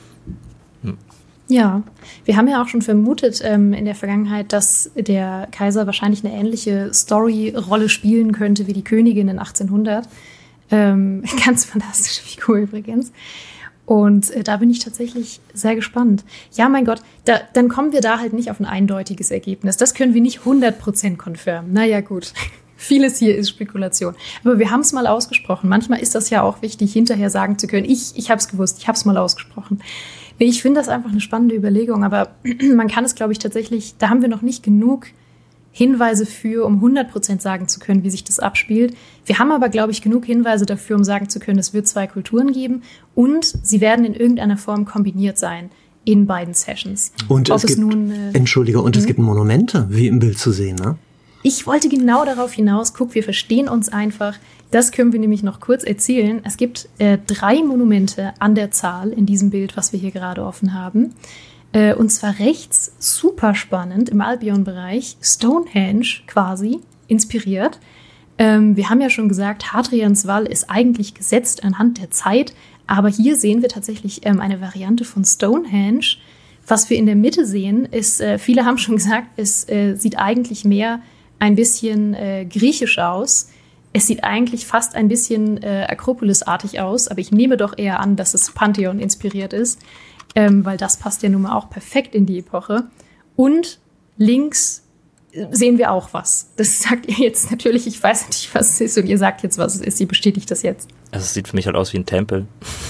Hm. Ja, wir haben ja auch schon vermutet ähm, in der Vergangenheit, dass der Kaiser wahrscheinlich eine ähnliche Story-Rolle spielen könnte wie die Königin in achtzehnhundert. Ähm, ganz fantastische Figur übrigens. Und äh, da bin ich tatsächlich sehr gespannt. Ja, mein Gott, da, dann kommen wir da halt nicht auf ein eindeutiges Ergebnis. Das können wir nicht hundert Prozent confirmen. Naja, gut. Vieles hier ist Spekulation. Aber wir haben es mal ausgesprochen. Manchmal ist das ja auch wichtig, hinterher sagen zu können, ich, ich habe es gewusst, ich habe es mal ausgesprochen. Nee, ich finde das einfach eine spannende Überlegung. Aber man kann es, glaube ich, tatsächlich, da haben wir noch nicht genug Hinweise für, um hundert Prozent sagen zu können, wie sich das abspielt. Wir haben aber, glaube ich, genug Hinweise dafür, um sagen zu können, es wird zwei Kulturen geben und sie werden in irgendeiner Form kombiniert sein in beiden Sessions. Und Ob es, es gibt, nun, äh, Entschuldige, und es gibt Monumente, wie im Bild zu sehen, ne? Ich wollte genau darauf hinaus, guck, wir verstehen uns einfach. Das können wir nämlich noch kurz erzählen. Es gibt äh, drei Monumente an der Zahl in diesem Bild, was wir hier gerade offen haben. Und zwar rechts, super spannend, im Albion-Bereich, Stonehenge quasi, inspiriert. Ähm, wir haben ja schon gesagt, Hadrians Wall ist eigentlich gesetzt anhand der Zeit, aber hier sehen wir tatsächlich ähm, eine Variante von Stonehenge. Was wir in der Mitte sehen, ist, äh, viele haben schon gesagt, es äh, sieht eigentlich mehr ein bisschen äh, griechisch aus. Es sieht eigentlich fast ein bisschen äh, Akropolis-artig aus, aber ich nehme doch eher an, dass es Pantheon inspiriert ist. Ähm, weil das passt ja nun mal auch perfekt in die Epoche. Und links sehen wir auch was. Das sagt ihr jetzt natürlich, ich weiß natürlich, was es ist und ihr sagt jetzt, was es ist. Sie bestätigt das jetzt. Also es sieht für mich halt aus wie ein Tempel.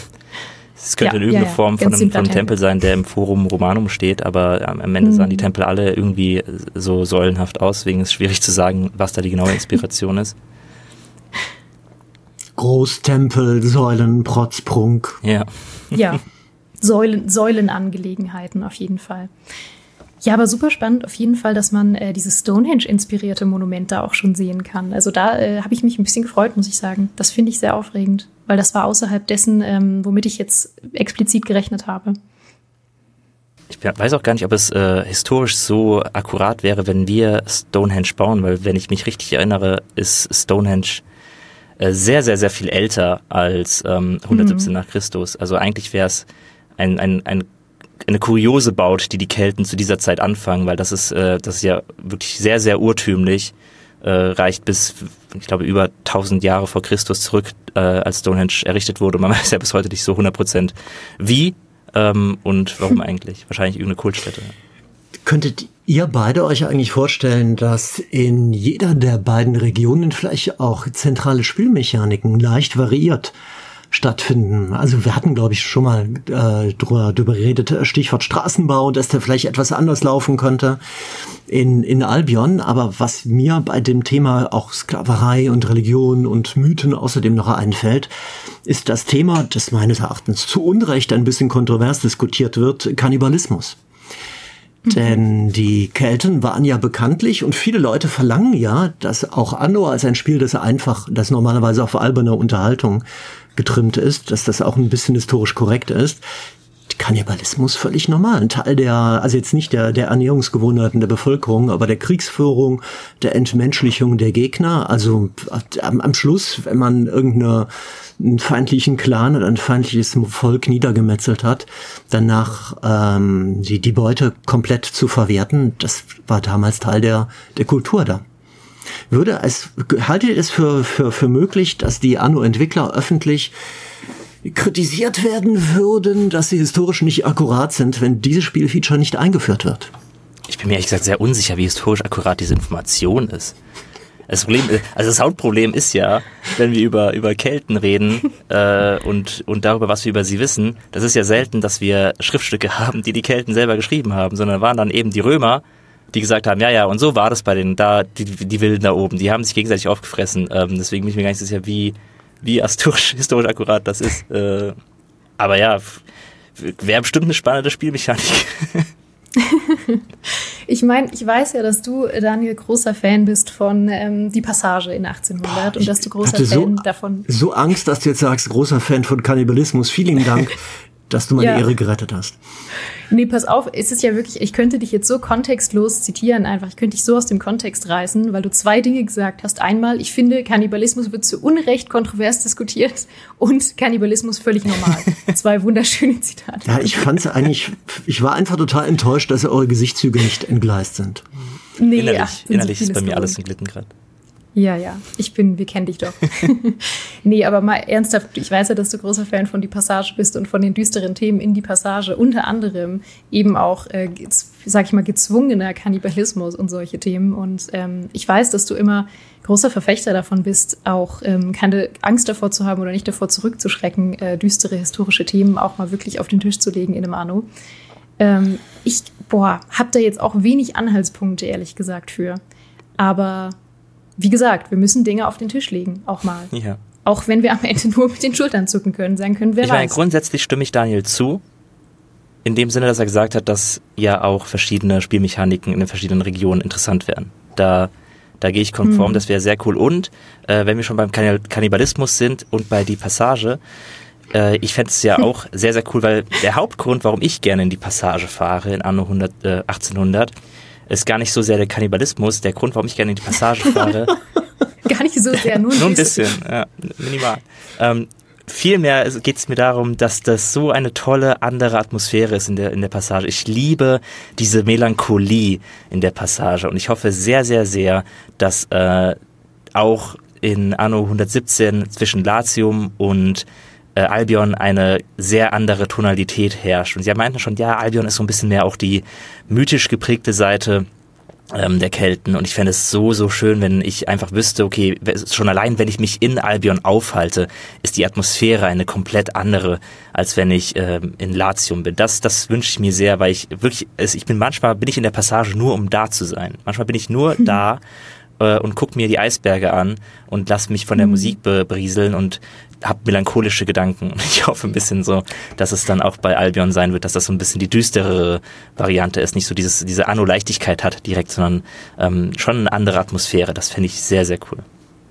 Es könnte ja, in irgendeiner ja, ja. Form von einem, von einem Tempel sein, der im Forum Romanum steht, aber am Ende mhm. sahen die Tempel alle irgendwie so säulenhaft aus, deswegen ist es schwierig zu sagen, was da die genaue Inspiration ist. Großtempel, Säulen, Protzprunk. Ja. Ja. Säulen, Säulenangelegenheiten auf jeden Fall. Ja, aber super spannend auf jeden Fall, dass man äh, dieses Stonehenge-inspirierte Monument da auch schon sehen kann. Also da äh, habe ich mich ein bisschen gefreut, muss ich sagen. Das finde ich sehr aufregend, weil das war außerhalb dessen, ähm, womit ich jetzt explizit gerechnet habe. Ich weiß auch gar nicht, ob es äh, historisch so akkurat wäre, wenn wir Stonehenge bauen, weil wenn ich mich richtig erinnere, ist Stonehenge äh, sehr, sehr, sehr viel älter als ähm, hundertsiebzehn mhm. nach Christus. Also eigentlich wäre es Ein, ein, ein, eine kuriose Baut, die die Kelten zu dieser Zeit anfangen, weil das ist, äh, das ist ja wirklich sehr, sehr urtümlich, äh, reicht bis, ich glaube, über tausend Jahre vor Christus zurück, äh, als Stonehenge errichtet wurde. Man weiß ja bis heute nicht so hundert Prozent wie ähm, und warum eigentlich. Wahrscheinlich irgendeine Kultstätte. Könntet ihr beide euch eigentlich vorstellen, dass in jeder der beiden Regionen vielleicht auch zentrale Spielmechaniken leicht variiert stattfinden? Also wir hatten, glaube ich, schon mal äh, drüber, drüber geredet, Stichwort Straßenbau, dass der vielleicht etwas anders laufen könnte in, in Albion. Aber was mir bei dem Thema auch Sklaverei und Religion und Mythen außerdem noch einfällt, ist das Thema, das meines Erachtens zu Unrecht ein bisschen kontrovers diskutiert wird, Kannibalismus. Denn die Kelten waren ja bekanntlich und viele Leute verlangen ja, dass auch Anno als ein Spiel, das einfach, das normalerweise auf alberne Unterhaltung getrimmt ist, dass das auch ein bisschen historisch korrekt ist. Kannibalismus völlig normal. Ein Teil der, also jetzt nicht der, der Ernährungsgewohnheiten der Bevölkerung, aber der Kriegsführung, der Entmenschlichung der Gegner. Also am, am Schluss, wenn man irgendeinen feindlichen Clan oder ein feindliches Volk niedergemetzelt hat, danach ähm, die, die Beute komplett zu verwerten, das war damals Teil der, der Kultur da. Würde es, haltet ihr es für, für, für möglich, dass die Anno-Entwickler öffentlich kritisiert werden würden, dass sie historisch nicht akkurat sind, wenn dieses Spielfeature nicht eingeführt wird? Ich bin mir ehrlich gesagt sehr unsicher, wie historisch akkurat diese Information ist. Das Problem, also das Hauptproblem ist ja, wenn wir über, über Kelten reden äh, und, und darüber, was wir über sie wissen, das ist ja selten, dass wir Schriftstücke haben, die die Kelten selber geschrieben haben, sondern waren dann eben die Römer, die gesagt haben, ja, ja, und so war das bei den, da, die, die Wilden da oben, die haben sich gegenseitig aufgefressen. Ähm, deswegen bin ich mir gar nicht sicher, wie, wie historisch, historisch akkurat das ist. Äh, aber ja, wäre bestimmt eine spannende Spielmechanik. Ich meine, ich weiß ja, dass du, Daniel, großer Fan bist von ähm, Die Passage in achtzehnhundert. Boah, und dass du großer Fan so, davon... so Angst, dass du jetzt sagst, großer Fan von Kannibalismus. Vielen Dank, dass du meine ja. Ehre gerettet hast. Nee, pass auf, es ist ja wirklich, ich könnte dich jetzt so kontextlos zitieren einfach, ich könnte dich so aus dem Kontext reißen, weil du zwei Dinge gesagt hast. Einmal, ich finde, Kannibalismus wird zu Unrecht kontrovers diskutiert und Kannibalismus völlig normal. Zwei wunderschöne Zitate. Ja, ich fand's eigentlich, ich war einfach total enttäuscht, dass eure Gesichtszüge nicht entgleist sind. Nee, innerlich ach, innerlich ist bei mir alles in Glitten gerade. Ja, ja, ich bin, wir kennen dich doch. Nee, aber mal ernsthaft, ich weiß ja, dass du großer Fan von Die Passage bist und von den düsteren Themen in Die Passage, unter anderem eben auch, äh, sag ich mal, gezwungener Kannibalismus und solche Themen. Und ähm, ich weiß, dass du immer großer Verfechter davon bist, auch ähm, keine Angst davor zu haben oder nicht davor zurückzuschrecken, äh, düstere historische Themen auch mal wirklich auf den Tisch zu legen in einem Anno. Ähm, ich, boah, hab da jetzt auch wenig Anhaltspunkte, ehrlich gesagt, für. Aber wie gesagt, wir müssen Dinge auf den Tisch legen, auch mal. Ja. Auch wenn wir am Ende nur mit den Schultern zucken können, sagen können, wer ich weiß. Meine, grundsätzlich stimme ich Daniel zu. In dem Sinne, dass er gesagt hat, dass ja auch verschiedene Spielmechaniken in den verschiedenen Regionen interessant wären. Da, da gehe ich konform, hm. das wäre sehr cool. Und äh, wenn wir schon beim Kannibalismus sind und bei Die Passage, äh, ich fände es ja auch sehr, sehr cool, weil der Hauptgrund, warum ich gerne in Die Passage fahre, in Anno achtzehnhundert, ist gar nicht so sehr der Kannibalismus. Der Grund, warum ich gerne in die Passage fahre. Gar nicht so sehr, nur ein nur ein bisschen. bisschen, ja, minimal. Ähm, vielmehr geht es mir darum, dass das so eine tolle andere Atmosphäre ist in der, in der Passage. Ich liebe diese Melancholie in der Passage und ich hoffe sehr, sehr, sehr, dass äh, auch in Anno hundertsiebzehn zwischen Latium und Äh, Albion eine sehr andere Tonalität herrscht. Und sie meinten schon, ja, Albion ist so ein bisschen mehr auch die mythisch geprägte Seite ähm, der Kelten. Und ich fände es so, so schön, wenn ich einfach wüsste, okay, schon allein, wenn ich mich in Albion aufhalte, ist die Atmosphäre eine komplett andere, als wenn ich ähm, in Latium bin. Das, das wünsche ich mir sehr, weil ich wirklich, also ich bin manchmal, bin ich in der Passage nur, um da zu sein. Manchmal bin ich nur hm. da äh, und gucke mir die Eisberge an und lasse mich von der hm. Musik be- berieseln und habe melancholische Gedanken und ich hoffe ein bisschen so, dass es dann auch bei Albion sein wird, dass das so ein bisschen die düstere Variante ist, nicht so dieses, diese Anno-Leichtigkeit hat direkt, sondern ähm, schon eine andere Atmosphäre. Das finde ich sehr, sehr cool.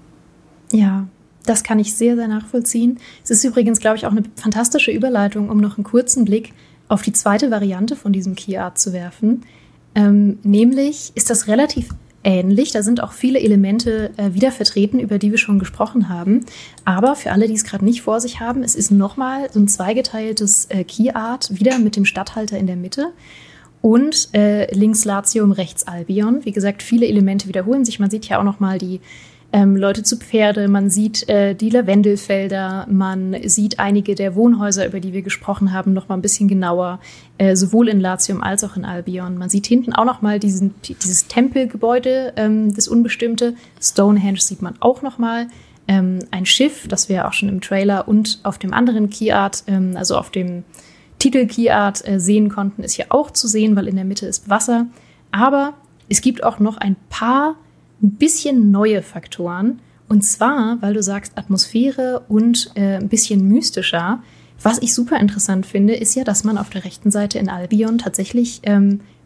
Ja, das kann ich sehr, sehr nachvollziehen. Es ist übrigens, glaube ich, auch eine fantastische Überleitung, um noch einen kurzen Blick auf die zweite Variante von diesem Key Art zu werfen. Ähm, nämlich ist das relativ ähnlich. Da sind auch viele Elemente äh, wieder vertreten, über die wir schon gesprochen haben. Aber für alle, die es gerade nicht vor sich haben, es ist nochmal so ein zweigeteiltes äh, Key Art, wieder mit dem Statthalter in der Mitte. Und äh, links Latium, rechts Albion. Wie gesagt, viele Elemente wiederholen sich. Man sieht ja auch nochmal die ähm, Leute zu Pferde, man sieht äh, die Lavendelfelder, man sieht einige der Wohnhäuser, über die wir gesprochen haben, noch mal ein bisschen genauer, äh, sowohl in Latium als auch in Albion. Man sieht hinten auch noch mal diesen, dieses Tempelgebäude, ähm, das Unbestimmte. Stonehenge sieht man auch noch mal. Ähm, ein Schiff, das wir auch schon im Trailer und auf dem anderen Key Art, ähm, also auf dem Titel Key Art äh, sehen konnten, ist hier auch zu sehen, weil in der Mitte ist Wasser. Aber es gibt auch noch ein paar ein bisschen neue Faktoren. Und zwar, weil du sagst Atmosphäre und äh, ein bisschen mystischer. Was ich super interessant finde, ist ja, dass man auf der rechten Seite in Albion tatsächlich ähm,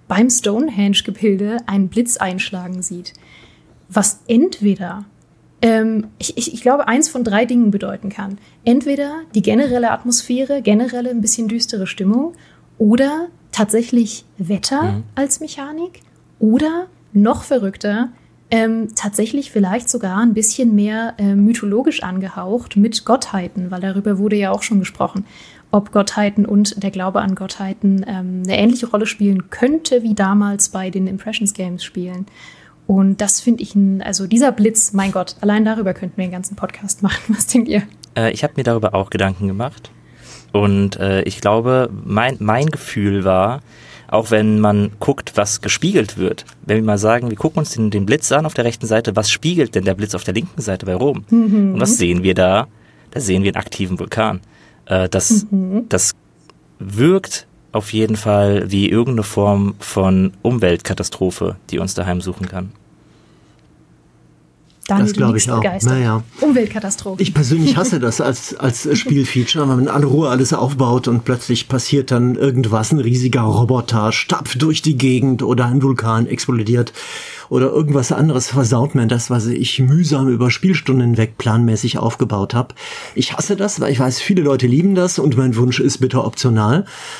beim Stonehenge-Gebilde einen Blitz einschlagen sieht. Was entweder, ähm, ich, ich, ich glaube, eins von drei Dingen bedeuten kann. Entweder die generelle Atmosphäre, generelle ein bisschen düstere Stimmung oder tatsächlich Wetter mhm. als Mechanik oder noch verrückter, ähm, tatsächlich vielleicht sogar ein bisschen mehr äh, mythologisch angehaucht mit Gottheiten, weil darüber wurde ja auch schon gesprochen, ob Gottheiten und der Glaube an Gottheiten ähm, eine ähnliche Rolle spielen könnte, wie damals bei den Impressions Games Spielen. Und das finde ich, ein, also dieser Blitz, mein Gott, allein darüber könnten wir einen ganzen Podcast machen. Was denkt ihr? Äh, ich habe mir darüber auch Gedanken gemacht. Und äh, ich glaube, mein, mein Gefühl war, auch wenn man guckt, was gespiegelt wird, wenn wir mal sagen, wir gucken uns den, den Blitz an auf der rechten Seite, was spiegelt denn der Blitz auf der linken Seite bei Rom? Mhm. Und was sehen wir da? Da sehen wir einen aktiven Vulkan. Äh, das, mhm. das wirkt auf jeden Fall wie irgendeine Form von Umweltkatastrophe, die uns daheim suchen kann. Daniel, das glaube ich auch. Naja. Umweltkatastrophe. Ich persönlich hasse das als, als Spielfeature, wenn man in aller Ruhe alles aufbaut und plötzlich passiert dann irgendwas, ein riesiger Roboter stapft durch die Gegend oder ein Vulkan explodiert oder irgendwas anderes versaut mir das, was ich mühsam über Spielstunden hinweg planmäßig aufgebaut habe. Ich hasse das, weil ich weiß, viele Leute lieben das und mein Wunsch ist bitte optional.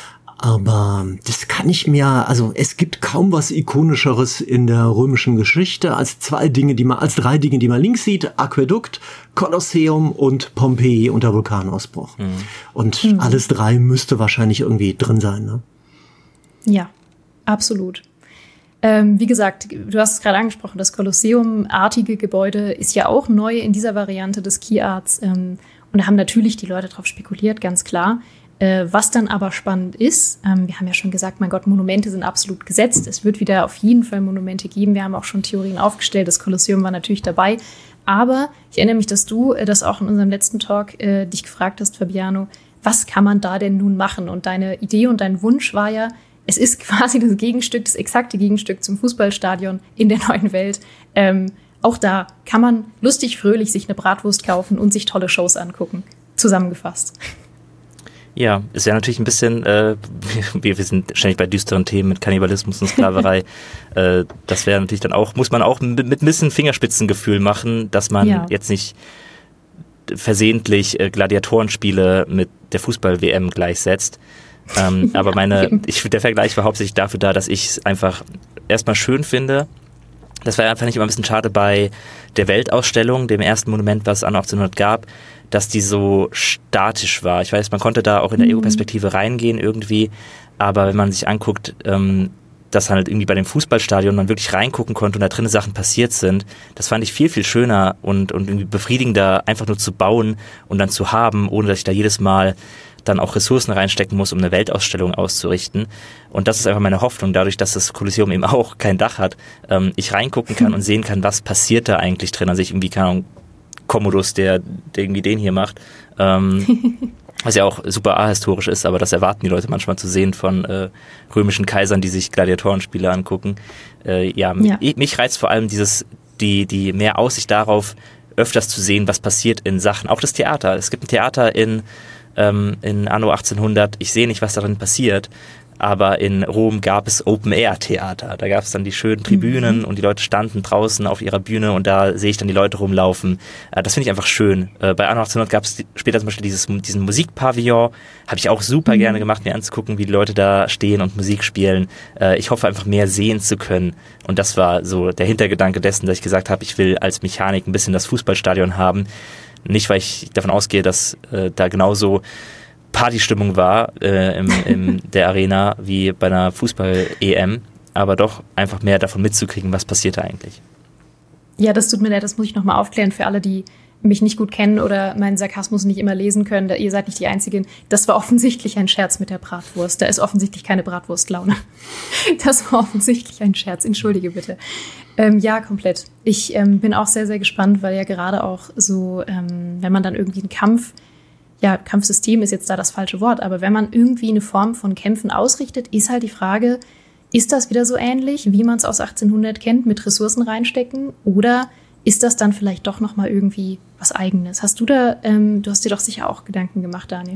Aber das kann ich mir, also es gibt kaum was Ikonischeres in der römischen Geschichte als zwei Dinge, die man, als drei Dinge, die man links sieht: Aquädukt, Kolosseum und Pompeji unter Vulkanausbruch. Mhm. Und mhm. alles drei müsste wahrscheinlich irgendwie drin sein, ne? Ja, absolut. Ähm, wie gesagt, du hast es gerade angesprochen, das Kolosseum-artige Gebäude ist ja auch neu in dieser Variante des Key Arts. Ähm, und da haben natürlich die Leute drauf spekuliert, ganz klar. Äh, was dann aber spannend ist, ähm, wir haben ja schon gesagt, mein Gott, Monumente sind absolut gesetzt. Es wird wieder auf jeden Fall Monumente geben. Wir haben auch schon Theorien aufgestellt. Das Kolosseum war natürlich dabei. Aber ich erinnere mich, dass du äh, das auch in unserem letzten Talk äh, dich gefragt hast, Fabiano, was kann man da denn nun machen? Und deine Idee und dein Wunsch war ja, es ist quasi das Gegenstück, das exakte Gegenstück zum Fußballstadion in der neuen Welt. Ähm, auch da kann man lustig, fröhlich sich eine Bratwurst kaufen und sich tolle Shows angucken. Zusammengefasst. Ja, ist ja natürlich ein bisschen, äh, wir, wir sind ständig bei düsteren Themen mit Kannibalismus und Sklaverei. äh, das wäre natürlich dann auch, muss man auch mit, mit ein bisschen Fingerspitzengefühl machen, dass man ja. jetzt nicht versehentlich äh, Gladiatorenspiele mit der Fußball-W M gleichsetzt. Ähm, aber meine, ich, der Vergleich war hauptsächlich dafür da, dass ich es einfach erstmal schön finde. Das war einfach nicht immer ein bisschen schade bei der Weltausstellung, dem ersten Monument, was es an achtzehnhundert gab, dass die so statisch war. Ich weiß, man konnte da auch in der mhm. Ego-Perspektive reingehen irgendwie, aber wenn man sich anguckt, ähm, dass halt irgendwie bei dem Fußballstadion man wirklich reingucken konnte und da drinnen Sachen passiert sind, das fand ich viel, viel schöner und, und irgendwie befriedigender, einfach nur zu bauen und dann zu haben, ohne dass ich da jedes Mal dann auch Ressourcen reinstecken muss, um eine Weltausstellung auszurichten. Und das ist einfach meine Hoffnung, dadurch, dass das Kolosseum eben auch kein Dach hat, ähm, ich reingucken kann und sehen kann, was passiert da eigentlich drin. Also ich irgendwie, keine Ahnung, Commodus, der, der irgendwie den hier macht, ähm, was ja auch super ahistorisch ist, aber das erwarten die Leute manchmal zu sehen von äh, römischen Kaisern, die sich Gladiatorenspiele angucken. Äh, ja, ja. Ich, mich reizt vor allem dieses, die, die mehr Aussicht darauf, öfters zu sehen, was passiert in Sachen, auch das Theater. Es gibt ein Theater in in Anno achtzehnhundert, ich sehe nicht, was darin passiert, aber in Rom gab es Open-Air-Theater. Da gab es dann die schönen Tribünen mhm. und die Leute standen draußen auf ihrer Bühne und da sehe ich dann die Leute rumlaufen. Das finde ich einfach schön. Bei Anno achtzehnhundert gab es später zum Beispiel dieses, diesen Musikpavillon. Habe ich auch super mhm. gerne gemacht, mir anzugucken, wie die Leute da stehen und Musik spielen. Ich hoffe einfach mehr sehen zu können. Und das war so der Hintergedanke dessen, dass ich gesagt habe, ich will als Mechanik ein bisschen das Fußballstadion haben. Nicht, weil ich davon ausgehe, dass äh, da genauso Partystimmung war äh, im, in der Arena wie bei einer Fußball-E M, aber doch einfach mehr davon mitzukriegen, was passiert da eigentlich. Ja, das tut mir leid, das muss ich nochmal aufklären für alle, die mich nicht gut kennen oder meinen Sarkasmus nicht immer lesen können. Ihr seid nicht die Einzigen. Das war offensichtlich ein Scherz mit der Bratwurst. Da ist offensichtlich keine Bratwurstlaune. Das war offensichtlich ein Scherz. Entschuldige bitte. Ähm, ja, komplett. Ich ähm, bin auch sehr, sehr gespannt, weil ja gerade auch so, ähm, wenn man dann irgendwie einen Kampf, ja, Kampfsystem ist jetzt da das falsche Wort, aber wenn man irgendwie eine Form von Kämpfen ausrichtet, ist halt die Frage, ist das wieder so ähnlich, wie man es aus achtzehnhundert kennt, mit Ressourcen reinstecken, oder ist das dann vielleicht doch nochmal irgendwie was Eigenes? Hast du da, ähm, du hast dir doch sicher auch Gedanken gemacht, Daniel.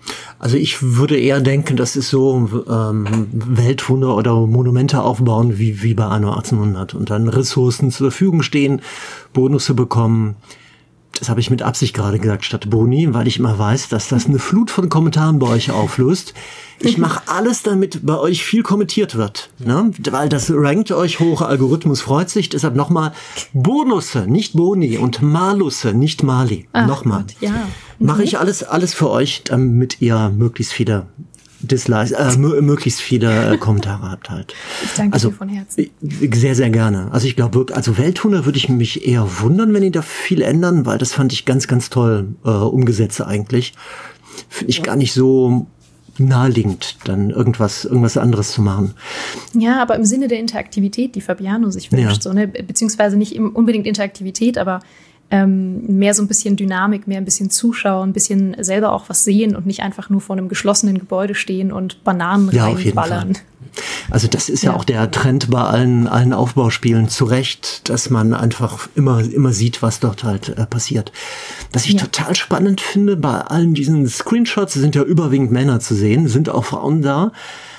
Also ich würde eher denken, das ist so ähm, Weltwunder oder Monumente aufbauen wie, wie bei Anno achtzehnhundert und dann Ressourcen zur Verfügung stehen, Bonusse bekommen. Das habe ich mit Absicht gerade gesagt statt Boni, weil ich immer weiß, dass das eine Flut von Kommentaren bei euch auflöst. Ich mache alles, damit bei euch viel kommentiert wird, ne? Weil das rankt euch hoch, Algorithmus freut sich. Deshalb nochmal Bonusse, nicht Boni und Malusse, nicht Mali. Nochmal. Ja. Mhm. Mache ich alles alles für euch, damit ihr möglichst viele Dislikes, äh, m- möglichst viele äh, Kommentare habt halt. Ich danke also, dir von Herzen. Sehr, sehr gerne. Also ich glaube wirklich, also Weltwunder würde ich mich eher wundern, wenn die da viel ändern, weil das fand ich ganz, ganz toll äh, umgesetzt eigentlich. Finde ich gar nicht so naheliegend, dann irgendwas, irgendwas anderes zu machen. Ja, aber im Sinne der Interaktivität, die Fabiano sich wünscht, ja. so, ne? Beziehungsweise nicht unbedingt Interaktivität, aber ähm, mehr so ein bisschen Dynamik, mehr ein bisschen zuschauen, ein bisschen selber auch was sehen und nicht einfach nur vor einem geschlossenen Gebäude stehen und Bananen ja, reinballern. Also das ist ja, ja auch der Trend bei allen, allen Aufbauspielen zu Recht, dass man einfach immer, immer sieht, was dort halt äh, passiert. Was ich ja. total spannend finde, bei allen diesen Screenshots sind ja überwiegend Männer zu sehen, sind auch Frauen da.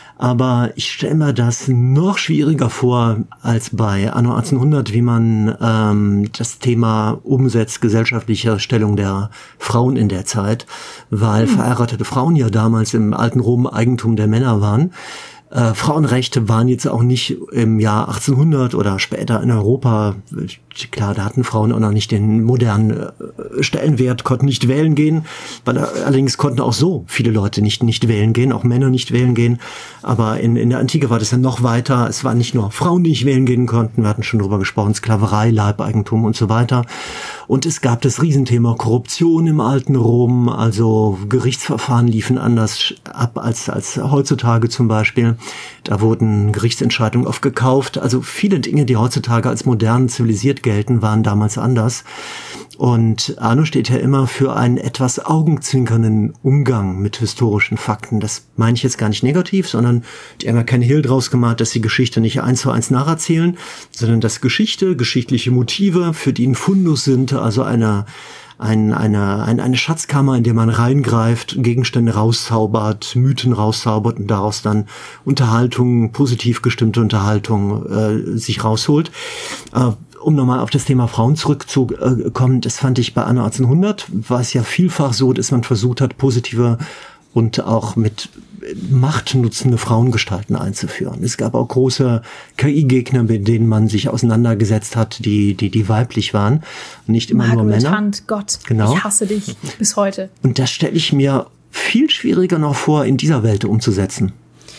Aber ich stelle mir das noch schwieriger vor als bei Anno achtzehnhundert, wie man ähm, das Thema umsetzt, gesellschaftliche Stellung der Frauen in der Zeit, weil hm. verheiratete Frauen ja damals im alten Rom Eigentum der Männer waren. Äh, Frauenrechte waren jetzt auch nicht im Jahr achtzehnhundert oder später in Europa. Klar, da hatten Frauen auch noch nicht den modernen äh, Stellenwert, konnten nicht wählen gehen. Weil, allerdings konnten auch so viele Leute nicht nicht wählen gehen, auch Männer nicht wählen gehen. Aber in, in der Antike war das dann noch weiter. Es waren nicht nur Frauen, die nicht wählen gehen konnten. Wir hatten schon drüber gesprochen, Sklaverei, Leibeigentum und so weiter. Und es gab das Riesenthema Korruption im alten Rom. Also Gerichtsverfahren liefen anders ab als, als heutzutage zum Beispiel. Da wurden Gerichtsentscheidungen oft gekauft. Also viele Dinge, die heutzutage als modern zivilisiert gelten, waren damals anders. Und Anno steht ja immer für einen etwas augenzwinkernden Umgang mit historischen Fakten. Das meine ich jetzt gar nicht negativ, sondern die haben ja keinen Hehl draus gemacht, dass die Geschichte nicht eins zu eins nacherzählen, sondern dass Geschichte, geschichtliche Motive, für die ein Fundus sind, also eine Ein, eine, eine, eine Schatzkammer, in der man reingreift, Gegenstände rauszaubert, Mythen rauszaubert und daraus dann Unterhaltung, positiv gestimmte Unterhaltung äh, sich rausholt. Äh, um nochmal auf das Thema Frauen zurückzukommen, das fand ich bei Anno achtzehnhundert, war es ja vielfach so, dass man versucht hat, positive und auch mit machtnutzende Frauengestalten einzuführen. Es gab auch große K I-Gegner, mit denen man sich auseinandergesetzt hat, die die die weiblich waren, nicht immer Margaret nur Männer. Hunt, Gott, genau. Ich hasse dich bis heute. Und das stelle ich mir viel schwieriger noch vor, in dieser Welt umzusetzen.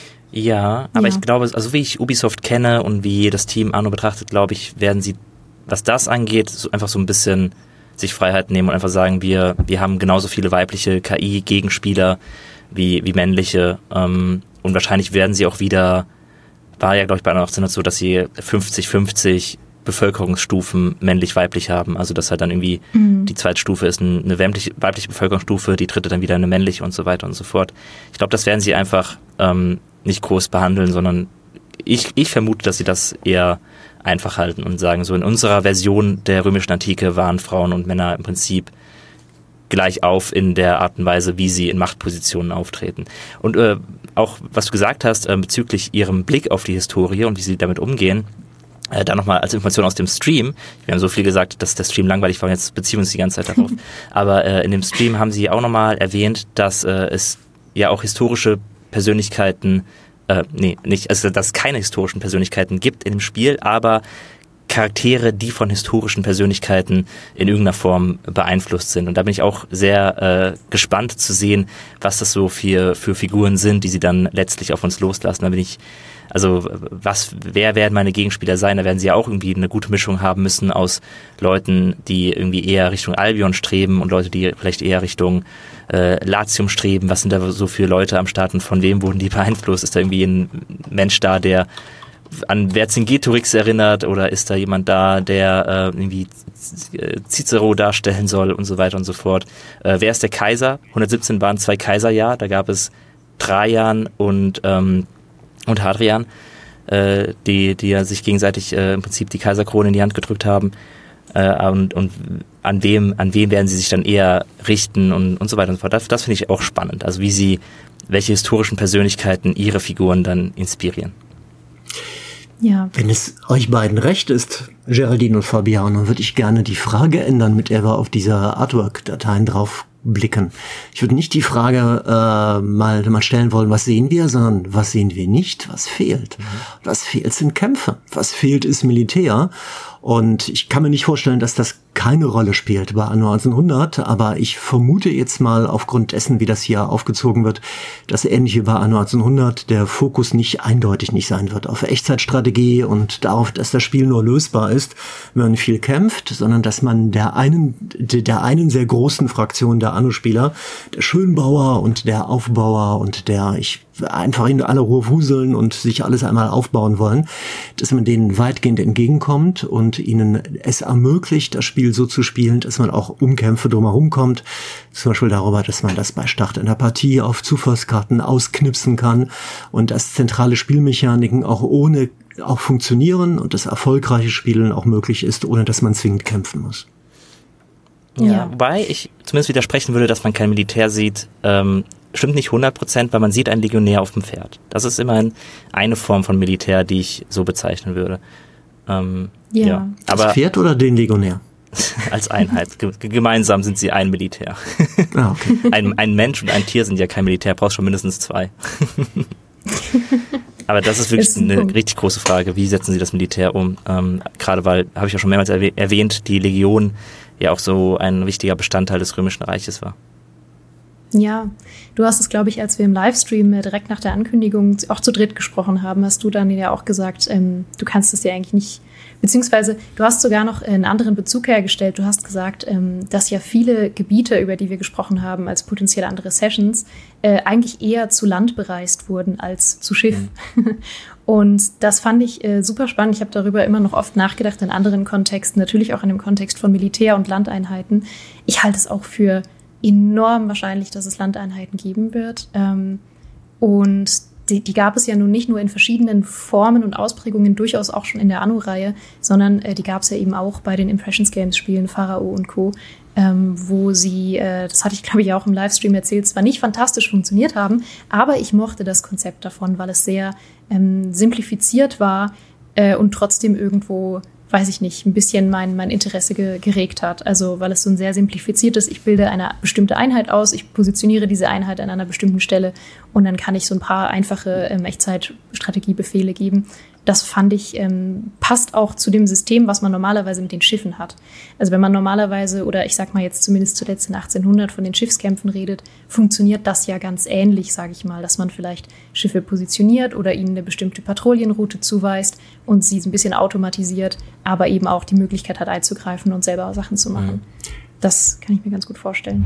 Ja, aber ja. ich glaube, also wie ich Ubisoft kenne und wie das Team Anno betrachtet, glaube ich, werden sie, was das angeht, so einfach so ein bisschen sich Freiheit nehmen und einfach sagen, wir wir haben genauso viele weibliche K I-Gegenspieler wie wie männliche, ähm, und wahrscheinlich werden sie auch wieder, war ja glaube ich bei Anno achtzehnhundert so, dass sie fünfzig fünfzig Bevölkerungsstufen männlich-weiblich haben, also dass halt dann irgendwie mhm. die zweite Stufe ist eine weibliche, weibliche Bevölkerungsstufe, die dritte dann wieder eine männliche und so weiter und so fort. Ich glaube, das werden sie einfach ähm, nicht groß behandeln, sondern ich, ich vermute, dass sie das eher einfach halten und sagen, so in unserer Version der römischen Antike waren Frauen und Männer im Prinzip gleich auf in der Art und Weise, wie sie in Machtpositionen auftreten. Und äh, auch, was du gesagt hast, äh, bezüglich ihrem Blick auf die Historie und wie sie damit umgehen, äh, da nochmal als Information aus dem Stream. Wir haben so viel gesagt, dass der Stream langweilig war und jetzt beziehen wir uns die ganze Zeit darauf. Aber äh, in dem Stream haben sie auch nochmal erwähnt, dass äh, es ja auch historische Persönlichkeiten, äh, nee, nicht, also dass es keine historischen Persönlichkeiten gibt in dem Spiel, aber Charaktere, die von historischen Persönlichkeiten in irgendeiner Form beeinflusst sind. Und da bin ich auch sehr äh, gespannt zu sehen, was das so für, für Figuren sind, die sie dann letztlich auf uns loslassen. Da bin ich, also was, wer werden meine Gegenspieler sein? Da werden sie ja auch irgendwie eine gute Mischung haben müssen aus Leuten, die irgendwie eher Richtung Albion streben und Leute, die vielleicht eher Richtung äh, Latium streben. Was sind da so für Leute am Start und von wem wurden die beeinflusst? Ist da irgendwie ein Mensch da, der an Vercingetorix erinnert, oder ist da jemand da, der äh, irgendwie Cicero darstellen soll und so weiter und so fort. Äh, wer ist der Kaiser? hundertsiebzehn waren zwei Kaiserjahr, da gab es Trajan und ähm, und Hadrian, äh, die die ja sich gegenseitig äh, im Prinzip die Kaiserkrone in die Hand gedrückt haben. äh, und, und an wem, an wem werden sie sich dann eher richten und, und so weiter und so fort. Das, das finde ich auch spannend. Also wie sie, welche historischen Persönlichkeiten ihre Figuren dann inspirieren. Ja. Wenn es euch beiden recht ist, Geraldine und Fabiano, würde ich gerne die Frage ändern, mit der wir auf diese Artwork-Dateien drauf blicken. Ich würde nicht die Frage äh, mal, mal stellen wollen, was sehen wir, sondern was sehen wir nicht, was fehlt. Mhm. Was fehlt, sind Kämpfe. Was fehlt, ist Militär. Und ich kann mir nicht vorstellen, dass das keine Rolle spielt bei Anno achtzehnhundert, aber ich vermute jetzt mal aufgrund dessen, wie das hier aufgezogen wird, dass ähnlich wie bei Anno achtzehnhundert der Fokus nicht eindeutig nicht sein wird auf Echtzeitstrategie und darauf, dass das Spiel nur lösbar ist, wenn man viel kämpft, sondern dass man der einen, der einen sehr großen Fraktion der Anno-Spieler, der Schönbauer und der Aufbauer und der ich einfach in alle Ruhe wuseln und sich alles einmal aufbauen wollen, dass man denen weitgehend entgegenkommt und ihnen es ermöglicht, das Spiel so zu spielen, dass man auch um Kämpfe drumherum kommt. Zum Beispiel darüber, dass man das bei Start einer Partie auf Zufallskarten ausknipsen kann und dass zentrale Spielmechaniken auch ohne auch funktionieren und das erfolgreiche Spielen auch möglich ist, ohne dass man zwingend kämpfen muss. Ja, ja. Wobei ich zumindest widersprechen würde, dass man kein Militär sieht. Ähm, stimmt nicht hundert Prozent, weil man sieht einen Legionär auf dem Pferd. Das ist immerhin eine Form von Militär, die ich so bezeichnen würde. Ähm, ja. ja. Das Aber Pferd oder den Legionär? Als Einheit. G- gemeinsam sind sie ein Militär. Ah, okay. ein, ein Mensch und ein Tier sind ja kein Militär, brauchst schon mindestens zwei. Aber das ist wirklich ist ein eine Punkt. Richtig große Frage. Wie setzen sie das Militär um? Ähm, gerade weil, habe ich ja schon mehrmals erwäh- erwähnt, die Legion ja auch so ein wichtiger Bestandteil des Römischen Reiches war. Ja, du hast es, glaube ich, als wir im Livestream äh, direkt nach der Ankündigung auch zu dritt gesprochen haben, hast du dann ja auch gesagt, ähm, du kannst es ja eigentlich nicht, beziehungsweise du hast sogar noch einen anderen Bezug hergestellt. Du hast gesagt, ähm, dass ja viele Gebiete, über die wir gesprochen haben, als potenziell andere Sessions, äh, eigentlich eher zu Land bereist wurden als zu Schiff. Mhm. Und das fand ich äh, super spannend. Ich habe darüber immer noch oft nachgedacht in anderen Kontexten, natürlich auch in dem Kontext von Militär- und Landeinheiten. Ich halte es auch für enorm wahrscheinlich, dass es Landeinheiten geben wird. Ähm, und die, die gab es ja nun nicht nur in verschiedenen Formen und Ausprägungen, durchaus auch schon in der Anno-Reihe, sondern äh, die gab es ja eben auch bei den Impressions-Games-Spielen, Pharao und Co., ähm, wo sie, äh, das hatte ich glaube ich auch im Livestream erzählt, zwar nicht fantastisch funktioniert haben, aber ich mochte das Konzept davon, weil es sehr ähm, simplifiziert war äh, und trotzdem irgendwo, weiß ich nicht, ein bisschen mein, mein Interesse ge- geregt hat. Also weil es so ein sehr simplifiziertes, ich bilde eine bestimmte Einheit aus, ich positioniere diese Einheit an einer bestimmten Stelle und dann kann ich so ein paar einfache ähm, Echtzeitstrategiebefehle geben. Das fand ich, ähm, passt auch zu dem System, was man normalerweise mit den Schiffen hat. Also wenn man normalerweise, oder ich sag mal jetzt zumindest zuletzt in achtzehnhundert von den Schiffskämpfen redet, funktioniert das ja ganz ähnlich, sage ich mal, dass man vielleicht Schiffe positioniert oder ihnen eine bestimmte Patrouillenroute zuweist und sie so ein bisschen automatisiert, aber eben auch die Möglichkeit hat einzugreifen und selber Sachen zu machen. Mhm. Das kann ich mir ganz gut vorstellen.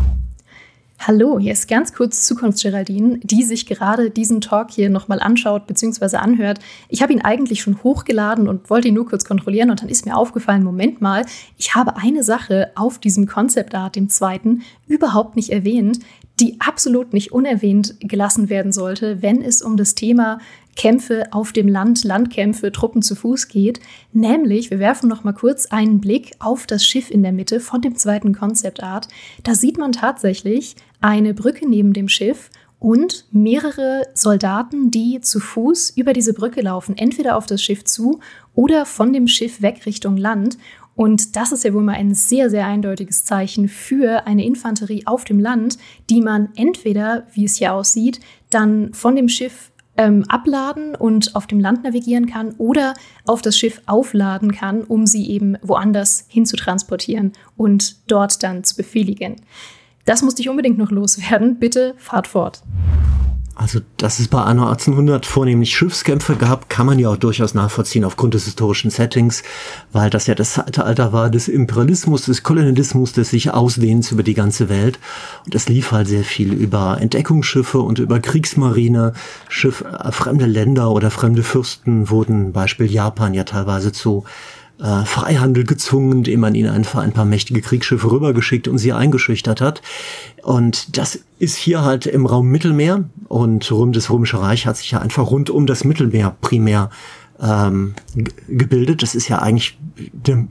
Hallo, hier ist ganz kurz Zukunfts-Geraldine, die sich gerade diesen Talk hier nochmal anschaut bzw. anhört. Ich habe ihn eigentlich schon hochgeladen und wollte ihn nur kurz kontrollieren und dann ist mir aufgefallen, Moment mal, ich habe eine Sache auf diesem Concept Art, dem zweiten, überhaupt nicht erwähnt, die absolut nicht unerwähnt gelassen werden sollte, wenn es um das Thema Kämpfe auf dem Land, Landkämpfe, Truppen zu Fuß geht. Nämlich, wir werfen noch mal kurz einen Blick auf das Schiff in der Mitte von dem zweiten Concept Art. Da sieht man tatsächlich eine Brücke neben dem Schiff und mehrere Soldaten, die zu Fuß über diese Brücke laufen, entweder auf das Schiff zu oder von dem Schiff weg Richtung Land. Und das ist ja wohl mal ein sehr, sehr eindeutiges Zeichen für eine Infanterie auf dem Land, die man entweder, wie es hier aussieht, dann von dem Schiff ähm, abladen und auf dem Land navigieren kann oder auf das Schiff aufladen kann, um sie eben woanders hin zu transportieren und dort dann zu befehligen. Das musste ich unbedingt noch loswerden. Bitte fahrt fort. Also, dass es bei Anno achtzehnhundert vornehmlich Schiffskämpfe gab, kann man ja auch durchaus nachvollziehen aufgrund des historischen Settings, weil das ja das Zeitalter war des Imperialismus, des Kolonialismus, des sich Ausdehnens über die ganze Welt. Und es lief halt sehr viel über Entdeckungsschiffe und über Kriegsmarine. Schiff, äh, fremde Länder oder fremde Fürsten wurden, Beispiel Japan, ja teilweise zu Äh, Freihandel gezwungen, indem man ihnen einfach ein paar mächtige Kriegsschiffe rübergeschickt und sie eingeschüchtert hat. Und das ist hier halt im Raum Mittelmeer und das Römische Reich hat sich ja einfach rund um das Mittelmeer primär ähm, g- gebildet. Das ist ja eigentlich de-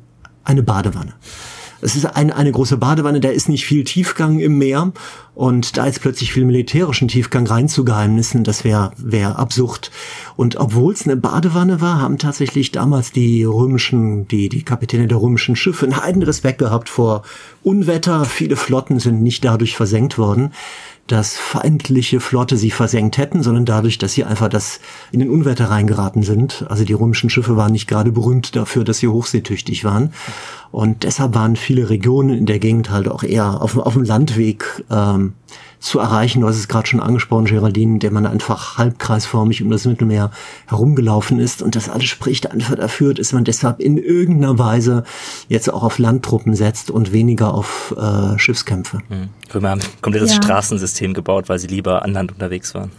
eine Badewanne. Es ist eine, eine große Badewanne, da ist nicht viel Tiefgang im Meer und da jetzt plötzlich viel militärischen Tiefgang reinzugeheimnissen, das wäre wär absurd. Und obwohl es eine Badewanne war, haben tatsächlich damals die römischen, die, die Kapitäne der römischen Schiffe einen heiden Respekt gehabt vor Unwetter. Viele Flotten sind nicht dadurch versenkt worden, dass feindliche Flotte sie versenkt hätten, sondern dadurch, dass sie einfach das in den Unwetter reingeraten sind. Also die römischen Schiffe waren nicht gerade berühmt dafür, dass sie hochseetüchtig waren. Und deshalb waren viele Regionen in der Gegend halt auch eher auf, auf dem Landweg ähm, zu erreichen. Du hast es gerade schon angesprochen, Geraldine, der man einfach halbkreisförmig um das Mittelmeer herumgelaufen ist. Und das alles spricht einfach dafür, dass man deshalb in irgendeiner Weise jetzt auch auf Landtruppen setzt und weniger auf äh, Schiffskämpfe. Mhm. Wir haben ein komplettes ja. Straßensystem gebaut, weil sie lieber an Land unterwegs waren.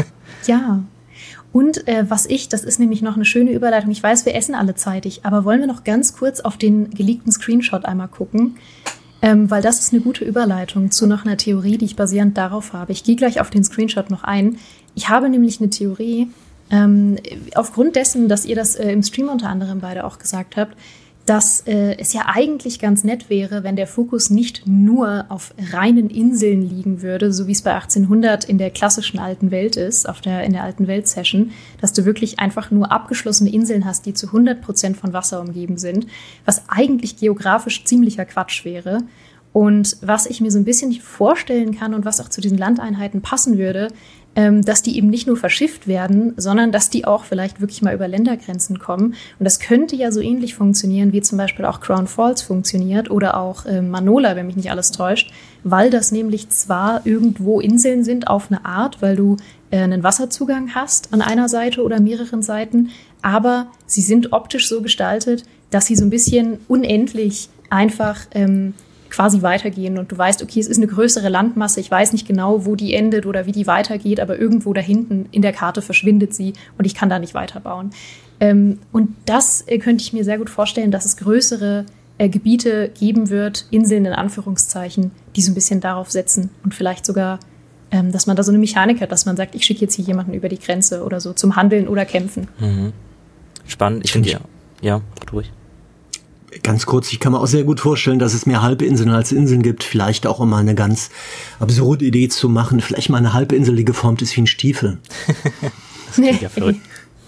Ja. Und äh, was ich, das ist nämlich noch eine schöne Überleitung, ich weiß, wir essen alle zeitig, aber wollen wir noch ganz kurz auf den geleakten Screenshot einmal gucken? Ähm, weil das ist eine gute Überleitung zu noch einer Theorie, die ich basierend darauf habe. Ich gehe gleich auf den Screenshot noch ein. Ich habe nämlich eine Theorie, ähm, aufgrund dessen, dass ihr das äh, im Stream unter anderem beide auch gesagt habt, dass äh, es ja eigentlich ganz nett wäre, wenn der Fokus nicht nur auf reinen Inseln liegen würde, so wie es bei achtzehnhundert in der klassischen alten Welt ist, auf der, in der alten Welt-Session, dass du wirklich einfach nur abgeschlossene Inseln hast, die zu hundert Prozent von Wasser umgeben sind, was eigentlich geografisch ziemlicher Quatsch wäre. Und was ich mir so ein bisschen nicht vorstellen kann und was auch zu diesen Landeinheiten passen würde, ähm, dass die eben nicht nur verschifft werden, sondern dass die auch vielleicht wirklich mal über Ländergrenzen kommen. Und das könnte ja so ähnlich funktionieren, wie zum Beispiel auch Crown Falls funktioniert oder auch äh, Manola, wenn mich nicht alles täuscht, weil das nämlich zwar irgendwo Inseln sind auf eine Art, weil du äh, einen Wasserzugang hast an einer Seite oder mehreren Seiten, aber sie sind optisch so gestaltet, dass sie so ein bisschen unendlich einfach ähm, quasi weitergehen und du weißt, okay, es ist eine größere Landmasse, ich weiß nicht genau, wo die endet oder wie die weitergeht, aber irgendwo da hinten in der Karte verschwindet sie und ich kann da nicht weiterbauen. Ähm, und das äh, könnte ich mir sehr gut vorstellen, dass es größere äh, Gebiete geben wird, Inseln in Anführungszeichen, die so ein bisschen darauf setzen und vielleicht sogar, ähm, dass man da so eine Mechanik hat, dass man sagt, ich schicke jetzt hier jemanden über die Grenze oder so zum Handeln oder Kämpfen. Mhm. Spannend, ich finde ja, ja, ruhig. Ganz kurz, ich kann mir auch sehr gut vorstellen, dass es mehr Halbinseln als Inseln gibt. Vielleicht auch, um mal eine ganz absurde Idee zu machen. Vielleicht mal eine Halbinsel, die geformt ist wie ein Stiefel. Das klingt ja verrückt.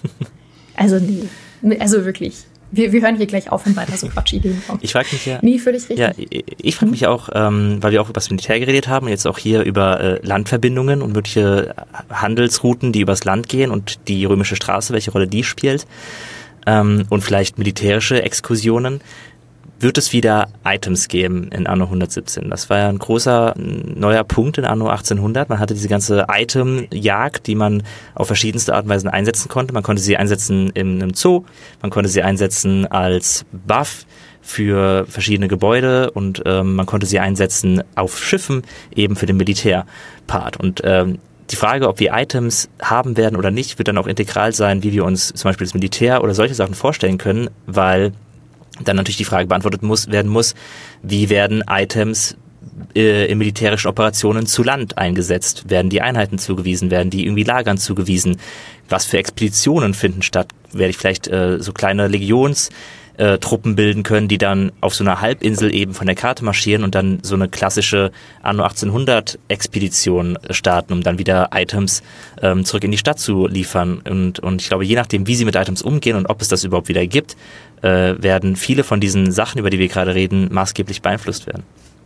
Also nee, also wirklich. Wir, wir hören hier gleich auf, wenn weiter so Quatschideen kommen. Ich frage mich ja. Nee, völlig richtig. Ja, ich, ich frage mich auch, ähm, weil wir auch über das Militär geredet haben und jetzt auch hier über äh, Landverbindungen und mögliche Handelsrouten, die übers Land gehen und die römische Straße, welche Rolle die spielt. Ähm, und vielleicht militärische Exkursionen, wird es wieder Items geben in Anno hundertsiebzehn. Das war ja ein großer neuer Punkt in Anno achtzehnhundert. Man hatte diese ganze Item-Jagd, die man auf verschiedenste Art und Weise einsetzen konnte. Man konnte sie einsetzen in einem Zoo, man konnte sie einsetzen als Buff für verschiedene Gebäude und ähm, man konnte sie einsetzen auf Schiffen, eben für den Militärpart. Und ähm, die Frage, ob wir Items haben werden oder nicht, wird dann auch integral sein, wie wir uns zum Beispiel das Militär oder solche Sachen vorstellen können, weil dann natürlich die Frage beantwortet muss, werden muss, wie werden Items äh, in militärischen Operationen zu Land eingesetzt? Werden die Einheiten zugewiesen? Werden die irgendwie Lagern zugewiesen? Was für Expeditionen finden statt? Werde ich vielleicht äh, so kleine Legions Äh, Truppen bilden können, die dann auf so einer Halbinsel eben von der Karte marschieren und dann so eine klassische Anno achtzehnhundert Expedition starten, um dann wieder Items ähm, zurück in die Stadt zu liefern. Und, und ich glaube, je nachdem, wie sie mit Items umgehen und ob es das überhaupt wieder gibt, äh, werden viele von diesen Sachen, über die wir gerade reden, maßgeblich beeinflusst werden.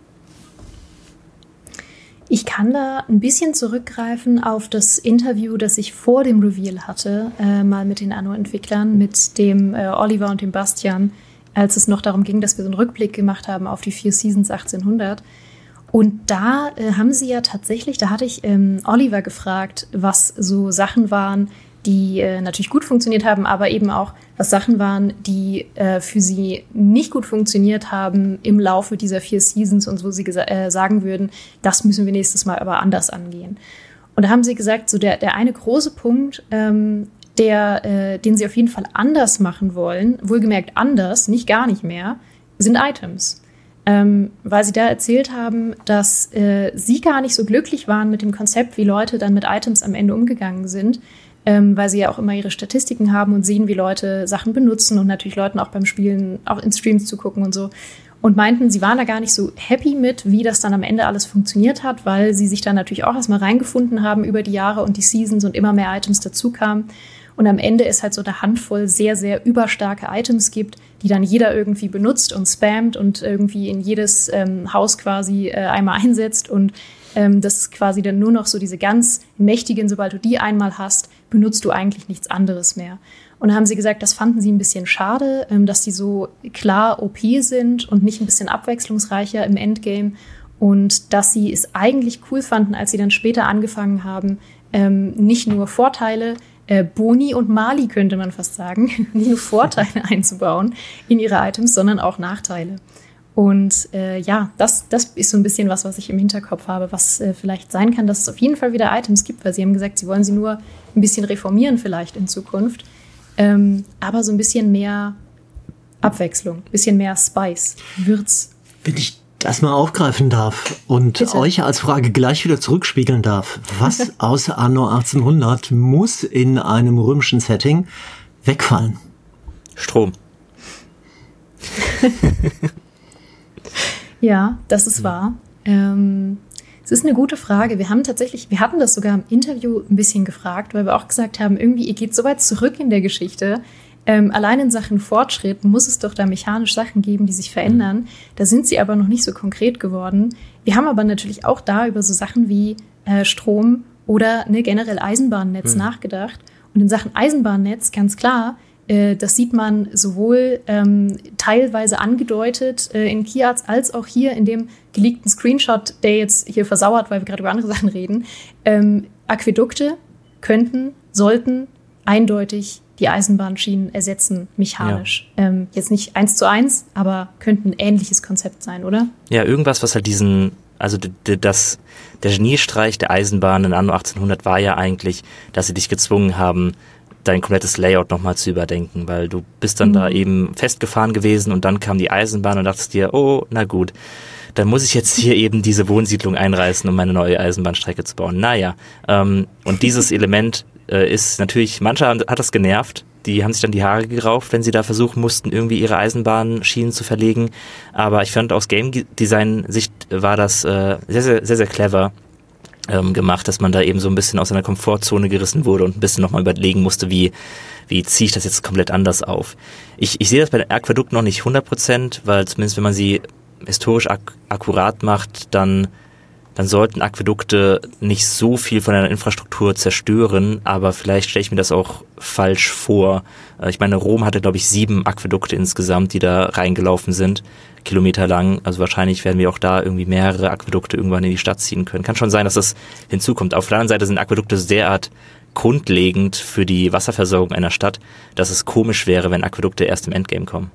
Ich kann da ein bisschen zurückgreifen auf das Interview, das ich vor dem Reveal hatte, äh, mal mit den Anno-Entwicklern, mit dem äh, Oliver und dem Bastian, als es noch darum ging, dass wir so einen Rückblick gemacht haben auf die vier Seasons achtzehnhundert. Und da äh, haben sie ja tatsächlich, da hatte ich ähm, Oliver gefragt, was so Sachen waren, die äh, natürlich gut funktioniert haben, aber eben auch, was Sachen waren, die äh, für sie nicht gut funktioniert haben im Laufe dieser vier Seasons und wo sie gesa- äh, sagen würden, das müssen wir nächstes Mal aber anders angehen. Und da haben sie gesagt, so der, der eine große Punkt, ähm, der, äh, den sie auf jeden Fall anders machen wollen, wohlgemerkt anders, nicht gar nicht mehr, sind Items. Ähm, weil sie da erzählt haben, dass äh, sie gar nicht so glücklich waren mit dem Konzept, wie Leute dann mit Items am Ende umgegangen sind, ähm, weil sie ja auch immer ihre Statistiken haben und sehen, wie Leute Sachen benutzen und natürlich Leuten auch beim Spielen auch in Streams zugucken und so. Und meinten, sie waren da gar nicht so happy mit, wie das dann am Ende alles funktioniert hat, weil sie sich da natürlich auch erstmal reingefunden haben über die Jahre und die Seasons und immer mehr Items dazu kamen. Und am Ende es halt so eine Handvoll sehr, sehr überstarke Items gibt, die dann jeder irgendwie benutzt und spammt und irgendwie in jedes ähm, Haus quasi äh, einmal einsetzt. Und ähm, das ist quasi dann nur noch so diese ganz mächtigen, sobald du die einmal hast, benutzt du eigentlich nichts anderes mehr. Und da haben sie gesagt, das fanden sie ein bisschen schade, ähm, dass die so klar O P sind und nicht ein bisschen abwechslungsreicher im Endgame. Und dass sie es eigentlich cool fanden, als sie dann später angefangen haben, ähm, nicht nur Vorteile, äh, Boni und Mali könnte man fast sagen, nicht nur Vorteile einzubauen in ihre Items, sondern auch Nachteile. Und äh, ja, das, das ist so ein bisschen was, was ich im Hinterkopf habe, was äh, vielleicht sein kann, dass es auf jeden Fall wieder Items gibt, weil sie haben gesagt, sie wollen sie nur ein bisschen reformieren vielleicht in Zukunft. Ähm, aber so ein bisschen mehr Abwechslung, ein bisschen mehr Spice, Würz. Wenn ich das mal aufgreifen darf und Bitte. Euch als Frage gleich wieder zurückspiegeln darf, was außer Anno achtzehnhundert muss in einem römischen Setting wegfallen? Strom. Ja, das ist wahr. Ähm, es ist eine gute Frage. Wir haben tatsächlich, wir hatten das sogar im Interview ein bisschen gefragt, weil wir auch gesagt haben, irgendwie, ihr geht so weit zurück in der Geschichte. Ähm, allein in Sachen Fortschritt muss es doch da mechanisch Sachen geben, die sich verändern. Da sind sie aber noch nicht so konkret geworden. Wir haben aber natürlich auch da über so Sachen wie äh, Strom oder ne, generell Eisenbahnnetz mhm. nachgedacht. Und in Sachen Eisenbahnnetz ganz klar, äh, das sieht man sowohl ähm, teilweise angedeutet äh, in Kiaz als auch hier in dem geleakten Screenshot, der jetzt hier versauert, weil wir gerade über andere Sachen reden. Ähm, Aquädukte könnten, sollten eindeutig die Eisenbahnschienen ersetzen, mechanisch. Ja. Ähm, jetzt nicht eins zu eins, aber könnte ein ähnliches Konzept sein, oder? Ja, irgendwas, was halt diesen, also d- d- das, der Geniestreich der Eisenbahn in Anno achtzehnhundert war ja eigentlich, dass sie dich gezwungen haben, dein komplettes Layout nochmal zu überdenken, weil du bist dann mhm. da eben festgefahren gewesen und dann kam die Eisenbahn und dachtest dir, oh, na gut, dann muss ich jetzt hier eben diese Wohnsiedlung einreißen, um meine neue Eisenbahnstrecke zu bauen. Naja, ähm, und dieses Element äh, ist natürlich, mancher hat das genervt, die haben sich dann die Haare gerauft, wenn sie da versuchen mussten, irgendwie ihre Eisenbahnschienen zu verlegen. Aber ich fand, aus Game-Design-Sicht war das äh, sehr, sehr, sehr, sehr clever ähm, gemacht, dass man da eben so ein bisschen aus seiner Komfortzone gerissen wurde und ein bisschen nochmal überlegen musste, wie wie ziehe ich das jetzt komplett anders auf. Ich, ich sehe das bei den Aquädukten noch nicht hundert Prozent, weil zumindest wenn man sie historisch ak- akkurat macht, dann dann sollten Aquädukte nicht so viel von der Infrastruktur zerstören, aber vielleicht stelle ich mir das auch falsch vor. Ich meine, Rom hatte, glaube ich, sieben Aquädukte insgesamt, die da reingelaufen sind, Kilometer lang. Also wahrscheinlich werden wir auch da irgendwie mehrere Aquädukte irgendwann in die Stadt ziehen können. Kann schon sein, dass das hinzukommt. Auf der anderen Seite sind Aquädukte derart grundlegend für die Wasserversorgung einer Stadt, dass es komisch wäre, wenn Aquädukte erst im Endgame kommen.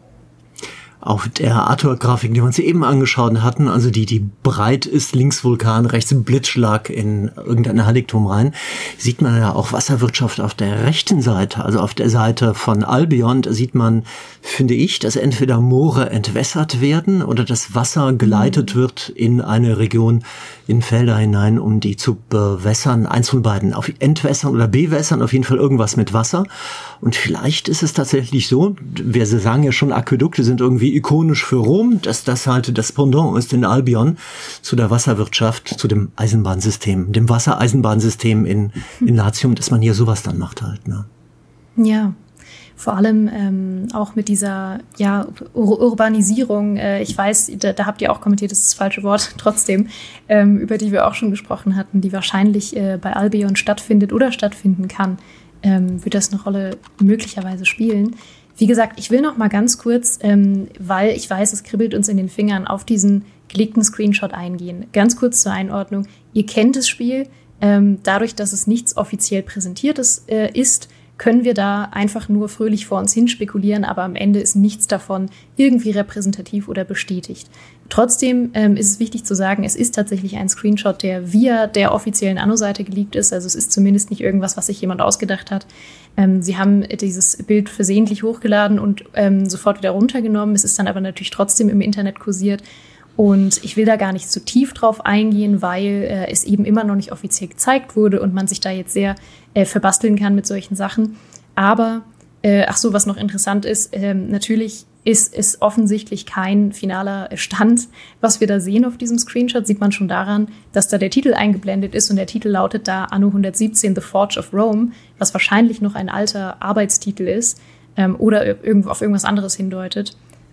Auf der Artwork-Grafik, die wir uns eben angeschaut hatten, also die, die breit ist, links Vulkan, rechts Blitzschlag in irgendein Heiligtum rein, sieht man ja auch Wasserwirtschaft auf der rechten Seite, also auf der Seite von Albion, da sieht man, finde ich, dass entweder Moore entwässert werden oder das Wasser geleitet wird in eine Region, in Felder hinein, um die zu bewässern. Eins von beiden, auf entwässern oder bewässern, auf jeden Fall irgendwas mit Wasser. Und vielleicht ist es tatsächlich so, wir sagen ja schon, Aquädukte sind irgendwie ikonisch für Rom, dass das halt das Pendant ist in Albion zu der Wasserwirtschaft, zu dem Eisenbahnsystem, dem Wassereisenbahnsystem in, in Latium, dass man hier sowas dann macht halt. Ne? Ja, vor allem ähm, auch mit dieser ja, Ur- Urbanisierung, äh, ich weiß, da, da habt ihr auch kommentiert, das ist das falsche Wort, trotzdem, ähm, über die wir auch schon gesprochen hatten, die wahrscheinlich äh, bei Albion stattfindet oder stattfinden kann, ähm, wird das eine Rolle möglicherweise spielen. Wie gesagt, ich will noch mal ganz kurz, ähm, weil ich weiß, es kribbelt uns in den Fingern, auf diesen geleakten Screenshot eingehen. Ganz kurz zur Einordnung. Ihr kennt das Spiel. Ähm, dadurch, dass es nichts offiziell Präsentiertes äh, ist, können wir da einfach nur fröhlich vor uns hin spekulieren, aber am Ende ist nichts davon irgendwie repräsentativ oder bestätigt. Trotzdem ähm, ist es wichtig zu sagen, es ist tatsächlich ein Screenshot, der via der offiziellen Anno-Seite geleakt ist. Also es ist zumindest nicht irgendwas, was sich jemand ausgedacht hat. Ähm, sie haben dieses Bild versehentlich hochgeladen und ähm, sofort wieder runtergenommen. Es ist dann aber natürlich trotzdem im Internet kursiert. Und ich will da gar nicht zu tief drauf eingehen, weil äh, es eben immer noch nicht offiziell gezeigt wurde und man sich da jetzt sehr äh, verbasteln kann mit solchen Sachen. Aber, äh, ach so, was noch interessant ist, äh, natürlich ist es offensichtlich kein finaler Stand. Was wir da sehen auf diesem Screenshot, sieht man schon daran, dass da der Titel eingeblendet ist und der Titel lautet da Anno hundertsiebzehn The Forge of Rome, was wahrscheinlich noch ein alter Arbeitstitel ist ähm, oder irgendwo auf irgendwas anderes hindeutet.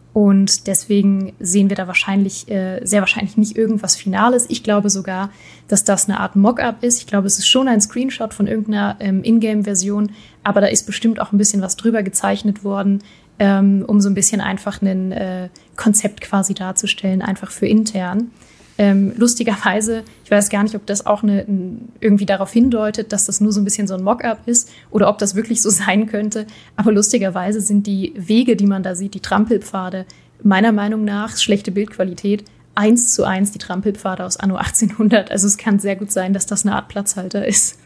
Und deswegen sehen wir da wahrscheinlich, äh, sehr wahrscheinlich nicht irgendwas Finales. Ich glaube sogar, dass das eine Art Mockup ist. Ich glaube, es ist schon ein Screenshot von irgendeiner ähm, Ingame-Version, aber da ist bestimmt auch ein bisschen was drüber gezeichnet worden, ähm, um so ein bisschen einfach ein äh, Konzept quasi darzustellen, einfach für intern. Ähm, lustigerweise, ich weiß gar nicht, ob das auch eine, irgendwie darauf hindeutet, dass das nur so ein bisschen so ein Mock-up ist oder ob das wirklich so sein könnte. Aber lustigerweise sind die Wege, die man da sieht, die Trampelpfade, meiner Meinung nach, schlechte Bildqualität, eins zu eins die Trampelpfade aus Anno achtzehnhundert. Also es kann sehr gut sein, dass das eine Art Platzhalter ist.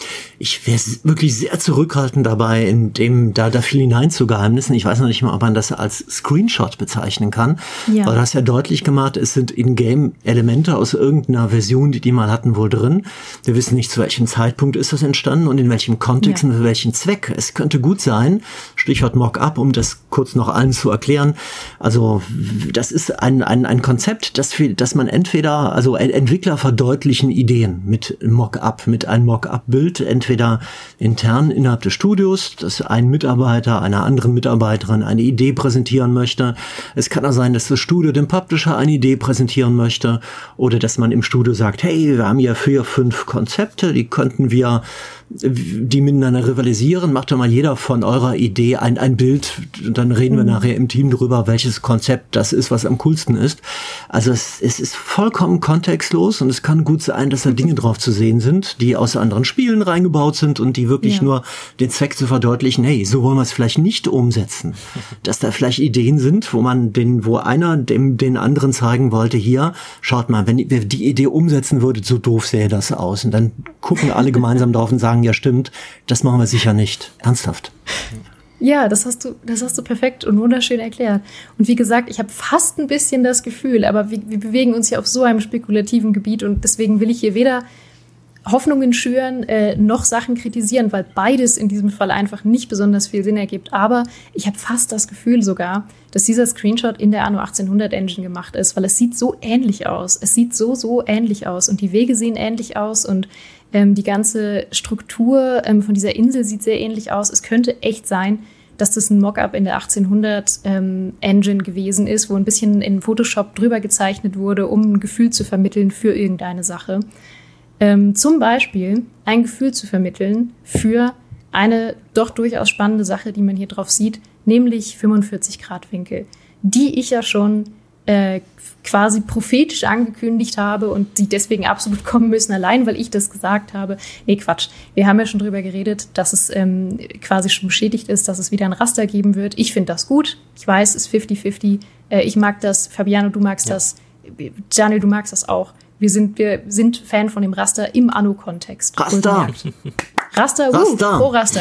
Ich wäre wirklich sehr zurückhaltend dabei, in dem da, da viel hinein zu Geheimnissen. Ich weiß noch nicht mal, ob man das als Screenshot bezeichnen kann. Ja. Weil das ja deutlich gemacht, es sind In-Game-Elemente aus irgendeiner Version, die die mal hatten, wohl drin. Wir wissen nicht, zu welchem Zeitpunkt ist das entstanden und in welchem Kontext ja. und für welchen Zweck. Es könnte gut sein, Stichwort Mock-up, um das kurz noch allen zu erklären. Also das ist ein, ein, ein Konzept, das, das man entweder, also Entwickler verdeutlichen Ideen mit Mock-up, mit einem Mock-up-Bild, entweder intern innerhalb des Studios, dass ein Mitarbeiter einer anderen Mitarbeiterin eine Idee präsentieren möchte. Es kann auch sein, dass das Studio dem Publisher eine Idee präsentieren möchte oder dass man im Studio sagt, hey, wir haben hier vier, fünf Konzepte, die könnten wir, die miteinander rivalisieren. Macht doch mal jeder von eurer Idee ein, ein Bild und dann reden mhm. wir nachher im Team drüber, welches Konzept das ist, was am coolsten ist. Also es, es ist vollkommen kontextlos und es kann gut sein, dass da Dinge drauf zu sehen sind, die aus anderen Spielen reingebaut sind und die wirklich ja. nur den Zweck zu verdeutlichen, hey, so wollen wir es vielleicht nicht umsetzen. Dass da vielleicht Ideen sind, wo man den, wo einer dem den anderen zeigen wollte, hier, schaut mal, wenn ihr die Idee umsetzen würdet, so doof sähe das aus. Und dann gucken alle gemeinsam drauf und sagen, ja stimmt, das machen wir sicher nicht. Ernsthaft. Ja, das hast du, das hast du perfekt und wunderschön erklärt. Und wie gesagt, ich habe fast ein bisschen das Gefühl, aber wir, wir bewegen uns ja auf so einem spekulativen Gebiet und deswegen will ich hier weder Hoffnungen schüren, äh, noch Sachen kritisieren, weil beides in diesem Fall einfach nicht besonders viel Sinn ergibt. Aber ich habe fast das Gefühl sogar, dass dieser Screenshot in der Anno achtzehnhundert Engine gemacht ist, weil es sieht so ähnlich aus. Es sieht so, so ähnlich aus und die Wege sehen ähnlich aus und ähm, die ganze Struktur ähm, von dieser Insel sieht sehr ähnlich aus. Es könnte echt sein, dass das ein Mockup in der achtzehnhundert ähm, Engine gewesen ist, wo ein bisschen in Photoshop drüber gezeichnet wurde, um ein Gefühl zu vermitteln für irgendeine Sache. Ähm, zum Beispiel ein Gefühl zu vermitteln für eine doch durchaus spannende Sache, die man hier drauf sieht, nämlich fünfundvierzig Grad Winkel, die ich ja schon äh, quasi prophetisch angekündigt habe und die deswegen absolut kommen müssen, allein weil ich das gesagt habe. Nee, Quatsch. Wir haben ja schon drüber geredet, dass es ähm, quasi schon bestätigt ist, dass es wieder ein Raster geben wird. Ich finde das gut. Ich weiß, es ist fifty fifty. Äh, ich mag das. Fabiano, du magst ja. das. Daniel, du magst das auch. Wir sind, wir sind Fan von dem Raster im Anno-Kontext. Raster! Raster, Raster. Uh, pro Raster.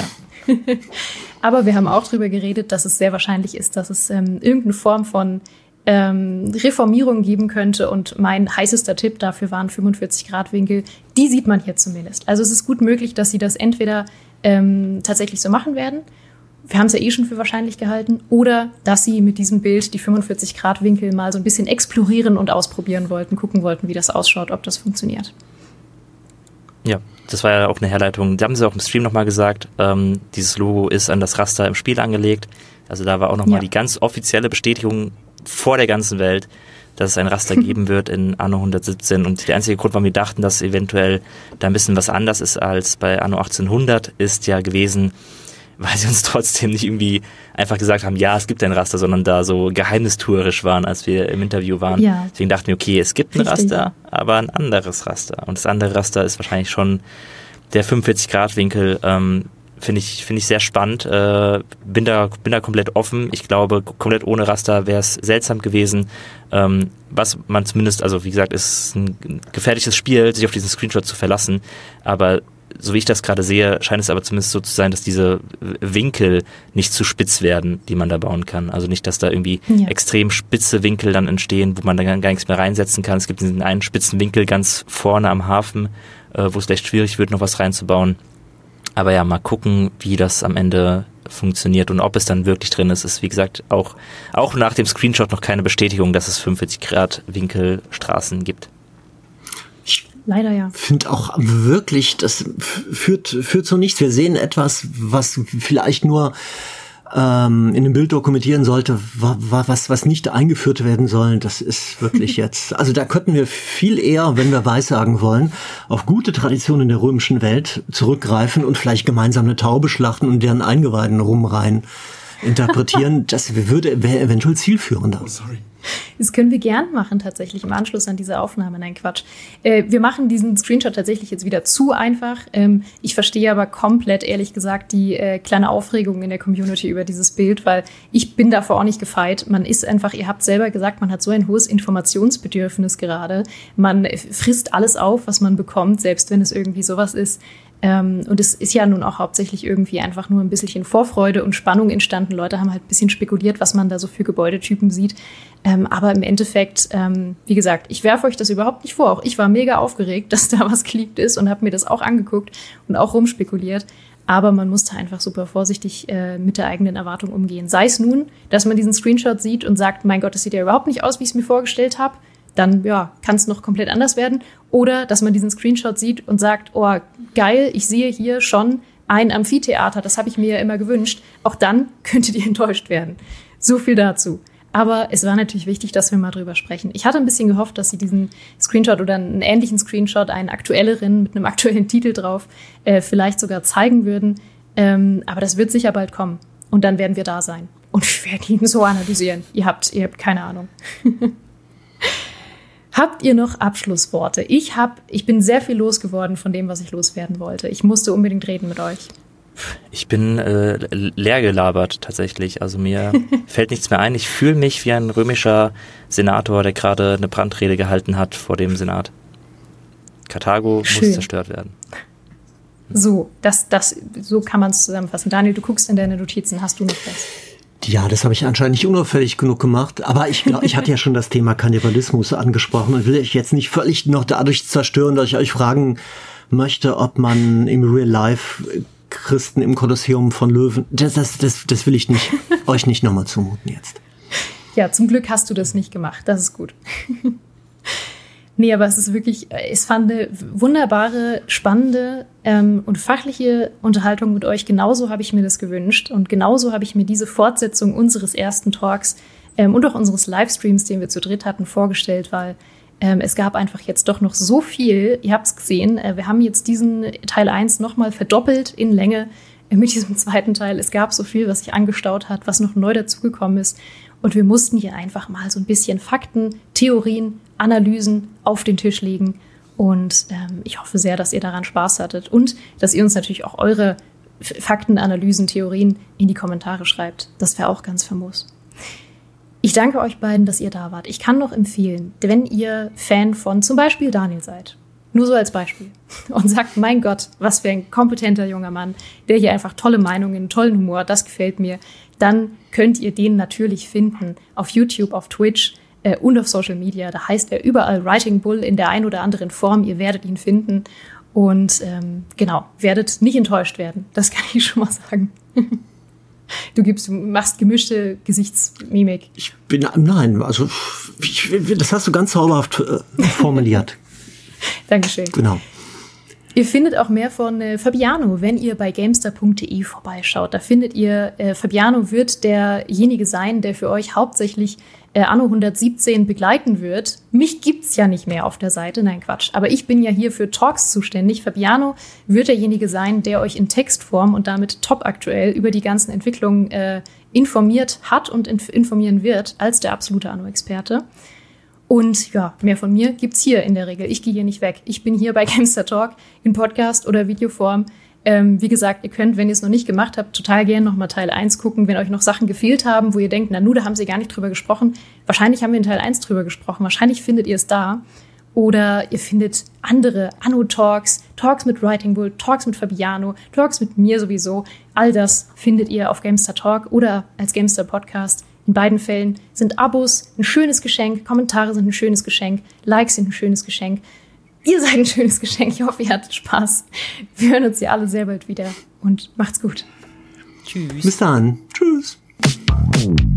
Aber wir haben auch drüber geredet, dass es sehr wahrscheinlich ist, dass es ähm, irgendeine Form von ähm, Reformierung geben könnte. Und mein heißester Tipp dafür waren fünfundvierzig Grad Winkel. Die sieht man hier zumindest. Also es ist gut möglich, dass sie das entweder ähm, tatsächlich so machen werden. Wir haben es ja eh schon für wahrscheinlich gehalten. Oder dass sie mit diesem Bild die fünfundvierzig Grad Winkel mal so ein bisschen explorieren und ausprobieren wollten, gucken wollten, wie das ausschaut, ob das funktioniert. Ja, das war ja auch eine Herleitung. Da haben sie auch im Stream nochmal gesagt, ähm, dieses Logo ist an das Raster im Spiel angelegt. Also da war auch nochmal ja. die ganz offizielle Bestätigung vor der ganzen Welt, dass es ein Raster geben wird in Anno hundertsiebzehn. Und der einzige Grund, warum wir dachten, dass eventuell da ein bisschen was anders ist als bei Anno achtzehnhundert, ist ja gewesen, weil sie uns trotzdem nicht irgendwie einfach gesagt haben, ja, es gibt ein Raster, sondern da so geheimnistuerisch waren, als wir im Interview waren. Ja. Deswegen dachten wir, okay, es gibt ein Richtig. Raster, aber ein anderes Raster. Und das andere Raster ist wahrscheinlich schon der fünfundvierzig Grad Winkel. Ähm, finde ich, finde ich sehr spannend. Äh, bin da, bin da komplett offen. Ich glaube, komplett ohne Raster wäre es seltsam gewesen. Ähm, was man zumindest, also wie gesagt, ist ein gefährliches Spiel, sich auf diesen Screenshot zu verlassen. Aber so wie ich das gerade sehe, scheint es aber zumindest so zu sein, dass diese Winkel nicht zu spitz werden, die man da bauen kann. Also nicht, dass da irgendwie ja. extrem spitze Winkel dann entstehen, wo man dann gar nichts mehr reinsetzen kann. Es gibt diesen einen spitzen Winkel ganz vorne am Hafen, äh, wo es vielleicht schwierig wird, noch was reinzubauen. Aber ja, mal gucken, wie das am Ende funktioniert und ob es dann wirklich drin ist, ist wie gesagt auch, auch nach dem Screenshot noch keine Bestätigung, dass es fünfundvierzig Grad Winkelstraßen gibt. Leider ja. Ich finde auch wirklich, das führt, führt zu nichts. Wir sehen etwas, was vielleicht nur ähm, in dem Bild dokumentieren sollte, was, was nicht eingeführt werden soll. Das ist wirklich jetzt, also da könnten wir viel eher, wenn wir weissagen wollen, auf gute Traditionen der römischen Welt zurückgreifen und vielleicht gemeinsam eine Taube schlachten und deren Eingeweiden rumrein interpretieren. Das würde, wäre eventuell zielführender. Oh, sorry. Das können wir gern machen, tatsächlich, im Anschluss an diese Aufnahme. Nein, Quatsch. Äh, wir machen diesen Screenshot tatsächlich jetzt wieder zu einfach. Ähm, ich verstehe aber komplett, ehrlich gesagt, die äh, kleine Aufregung in der Community über dieses Bild, weil ich bin davor auch nicht gefeit. Man ist einfach, ihr habt selber gesagt, man hat so ein hohes Informationsbedürfnis gerade. Man frisst alles auf, was man bekommt, selbst wenn es irgendwie sowas ist. Ähm, und es ist ja nun auch hauptsächlich irgendwie einfach nur ein bisschen Vorfreude und Spannung entstanden. Leute haben halt ein bisschen spekuliert, was man da so für Gebäudetypen sieht. Ähm, aber im Endeffekt, ähm, wie gesagt, ich werfe euch das überhaupt nicht vor. Auch ich war mega aufgeregt, dass da was geleakt ist und habe mir das auch angeguckt und auch rumspekuliert. Aber man muss da einfach super vorsichtig äh, mit der eigenen Erwartung umgehen. Sei es nun, dass man diesen Screenshot sieht und sagt, mein Gott, das sieht ja überhaupt nicht aus, wie ich es mir vorgestellt habe. Dann ja, kann es noch komplett anders werden. Oder dass man diesen Screenshot sieht und sagt, oh, geil, ich sehe hier schon ein Amphitheater, das habe ich mir ja immer gewünscht. Auch dann könntet ihr enttäuscht werden. So viel dazu. Aber es war natürlich wichtig, dass wir mal drüber sprechen. Ich hatte ein bisschen gehofft, dass sie diesen Screenshot oder einen ähnlichen Screenshot, einen aktuelleren mit einem aktuellen Titel drauf, äh, vielleicht sogar zeigen würden. Ähm, aber das wird sicher bald kommen. Und dann werden wir da sein. Und wir werden ihn so analysieren. Ihr habt, ihr habt keine Ahnung. Habt ihr noch Abschlussworte? Ich hab, ich bin sehr viel losgeworden von dem, was ich loswerden wollte. Ich musste unbedingt reden mit euch. Ich bin äh, leer gelabert tatsächlich. Also mir fällt nichts mehr ein. Ich fühle mich wie ein römischer Senator, der gerade eine Brandrede gehalten hat vor dem Senat. Karthago Schön. muss zerstört werden. So, das, das, so kann man es zusammenfassen. Daniel, du guckst in deine Notizen. Hast du noch was? Ja, das habe ich anscheinend nicht unauffällig genug gemacht. Aber ich glaube, ich hatte ja schon das Thema Kannibalismus angesprochen und will euch jetzt nicht völlig noch dadurch zerstören, dass ich euch fragen möchte, ob man im Real Life Christen im Kolosseum von Löwen, das, das, das, das will ich nicht, euch nicht nochmal zumuten jetzt. Ja, zum Glück hast du das nicht gemacht. Das ist gut. Nee, aber es ist wirklich, es fand eine wunderbare, spannende ähm, und fachliche Unterhaltung mit euch. Genauso habe ich mir das gewünscht und genauso habe ich mir diese Fortsetzung unseres ersten Talks ähm, und auch unseres Livestreams, den wir zu dritt hatten, vorgestellt, weil ähm, es gab einfach jetzt doch noch so viel. Ihr habt es gesehen, äh, wir haben jetzt diesen Teil eins nochmal verdoppelt in Länge äh, mit diesem zweiten Teil. Es gab so viel, was sich angestaut hat, was noch neu dazugekommen ist. Und wir mussten hier einfach mal so ein bisschen Fakten, Theorien, Analysen auf den Tisch legen. Und ähm, ich hoffe sehr, dass ihr daran Spaß hattet und dass ihr uns natürlich auch eure Fakten, Analysen, Theorien in die Kommentare schreibt. Das wäre auch ganz famos. Ich danke euch beiden, dass ihr da wart. Ich kann noch empfehlen, wenn ihr Fan von zum Beispiel Daniel seid, nur so als Beispiel, und sagt, mein Gott, was für ein kompetenter junger Mann, der hier einfach tolle Meinungen, tollen Humor, das gefällt mir, dann könnt ihr den natürlich finden auf YouTube, auf Twitch äh, und auf Social Media. Da heißt er überall Writing Bull in der einen oder anderen Form. Ihr werdet ihn finden und ähm, genau, werdet nicht enttäuscht werden. Das kann ich schon mal sagen. Du gibst, du machst gemischte Gesichtsmimik. Ich bin, nein, also ich, das hast du ganz zauberhaft äh, formuliert. Dankeschön. Genau. Ihr findet auch mehr von äh, Fabiano, wenn ihr bei gamestar punkt de vorbeischaut. Da findet ihr, äh, Fabiano wird derjenige sein, der für euch hauptsächlich äh, Anno hundertsiebzehn begleiten wird. Mich gibt's ja nicht mehr auf der Seite, nein Quatsch. Aber ich bin ja hier für Talks zuständig. Fabiano wird derjenige sein, der euch in Textform und damit topaktuell über die ganzen Entwicklungen äh, informiert hat und inf- informieren wird als der absolute Anno-Experte. Und ja, mehr von mir gibt's hier in der Regel. Ich gehe hier nicht weg. Ich bin hier bei Gamestar Talk in Podcast oder Videoform. Ähm, wie gesagt, ihr könnt, wenn ihr es noch nicht gemacht habt, total gerne nochmal Teil eins gucken, wenn euch noch Sachen gefehlt haben, wo ihr denkt, na nu, da haben sie gar nicht drüber gesprochen. Wahrscheinlich haben wir in Teil eins drüber gesprochen. Wahrscheinlich findet ihr es da. oder ihr findet andere Anno-Talks, Talks mit Writing Bull, Talks mit Fabiano, Talks mit mir sowieso. All das findet ihr auf Gamestar Talk oder als Gamestar Podcast. In beiden Fällen sind Abos ein schönes Geschenk, Kommentare sind ein schönes Geschenk, Likes sind ein schönes Geschenk. Ihr seid ein schönes Geschenk. Ich hoffe, ihr hattet Spaß. Wir hören uns ja alle sehr bald wieder und macht's gut. Tschüss. Bis dann. Tschüss.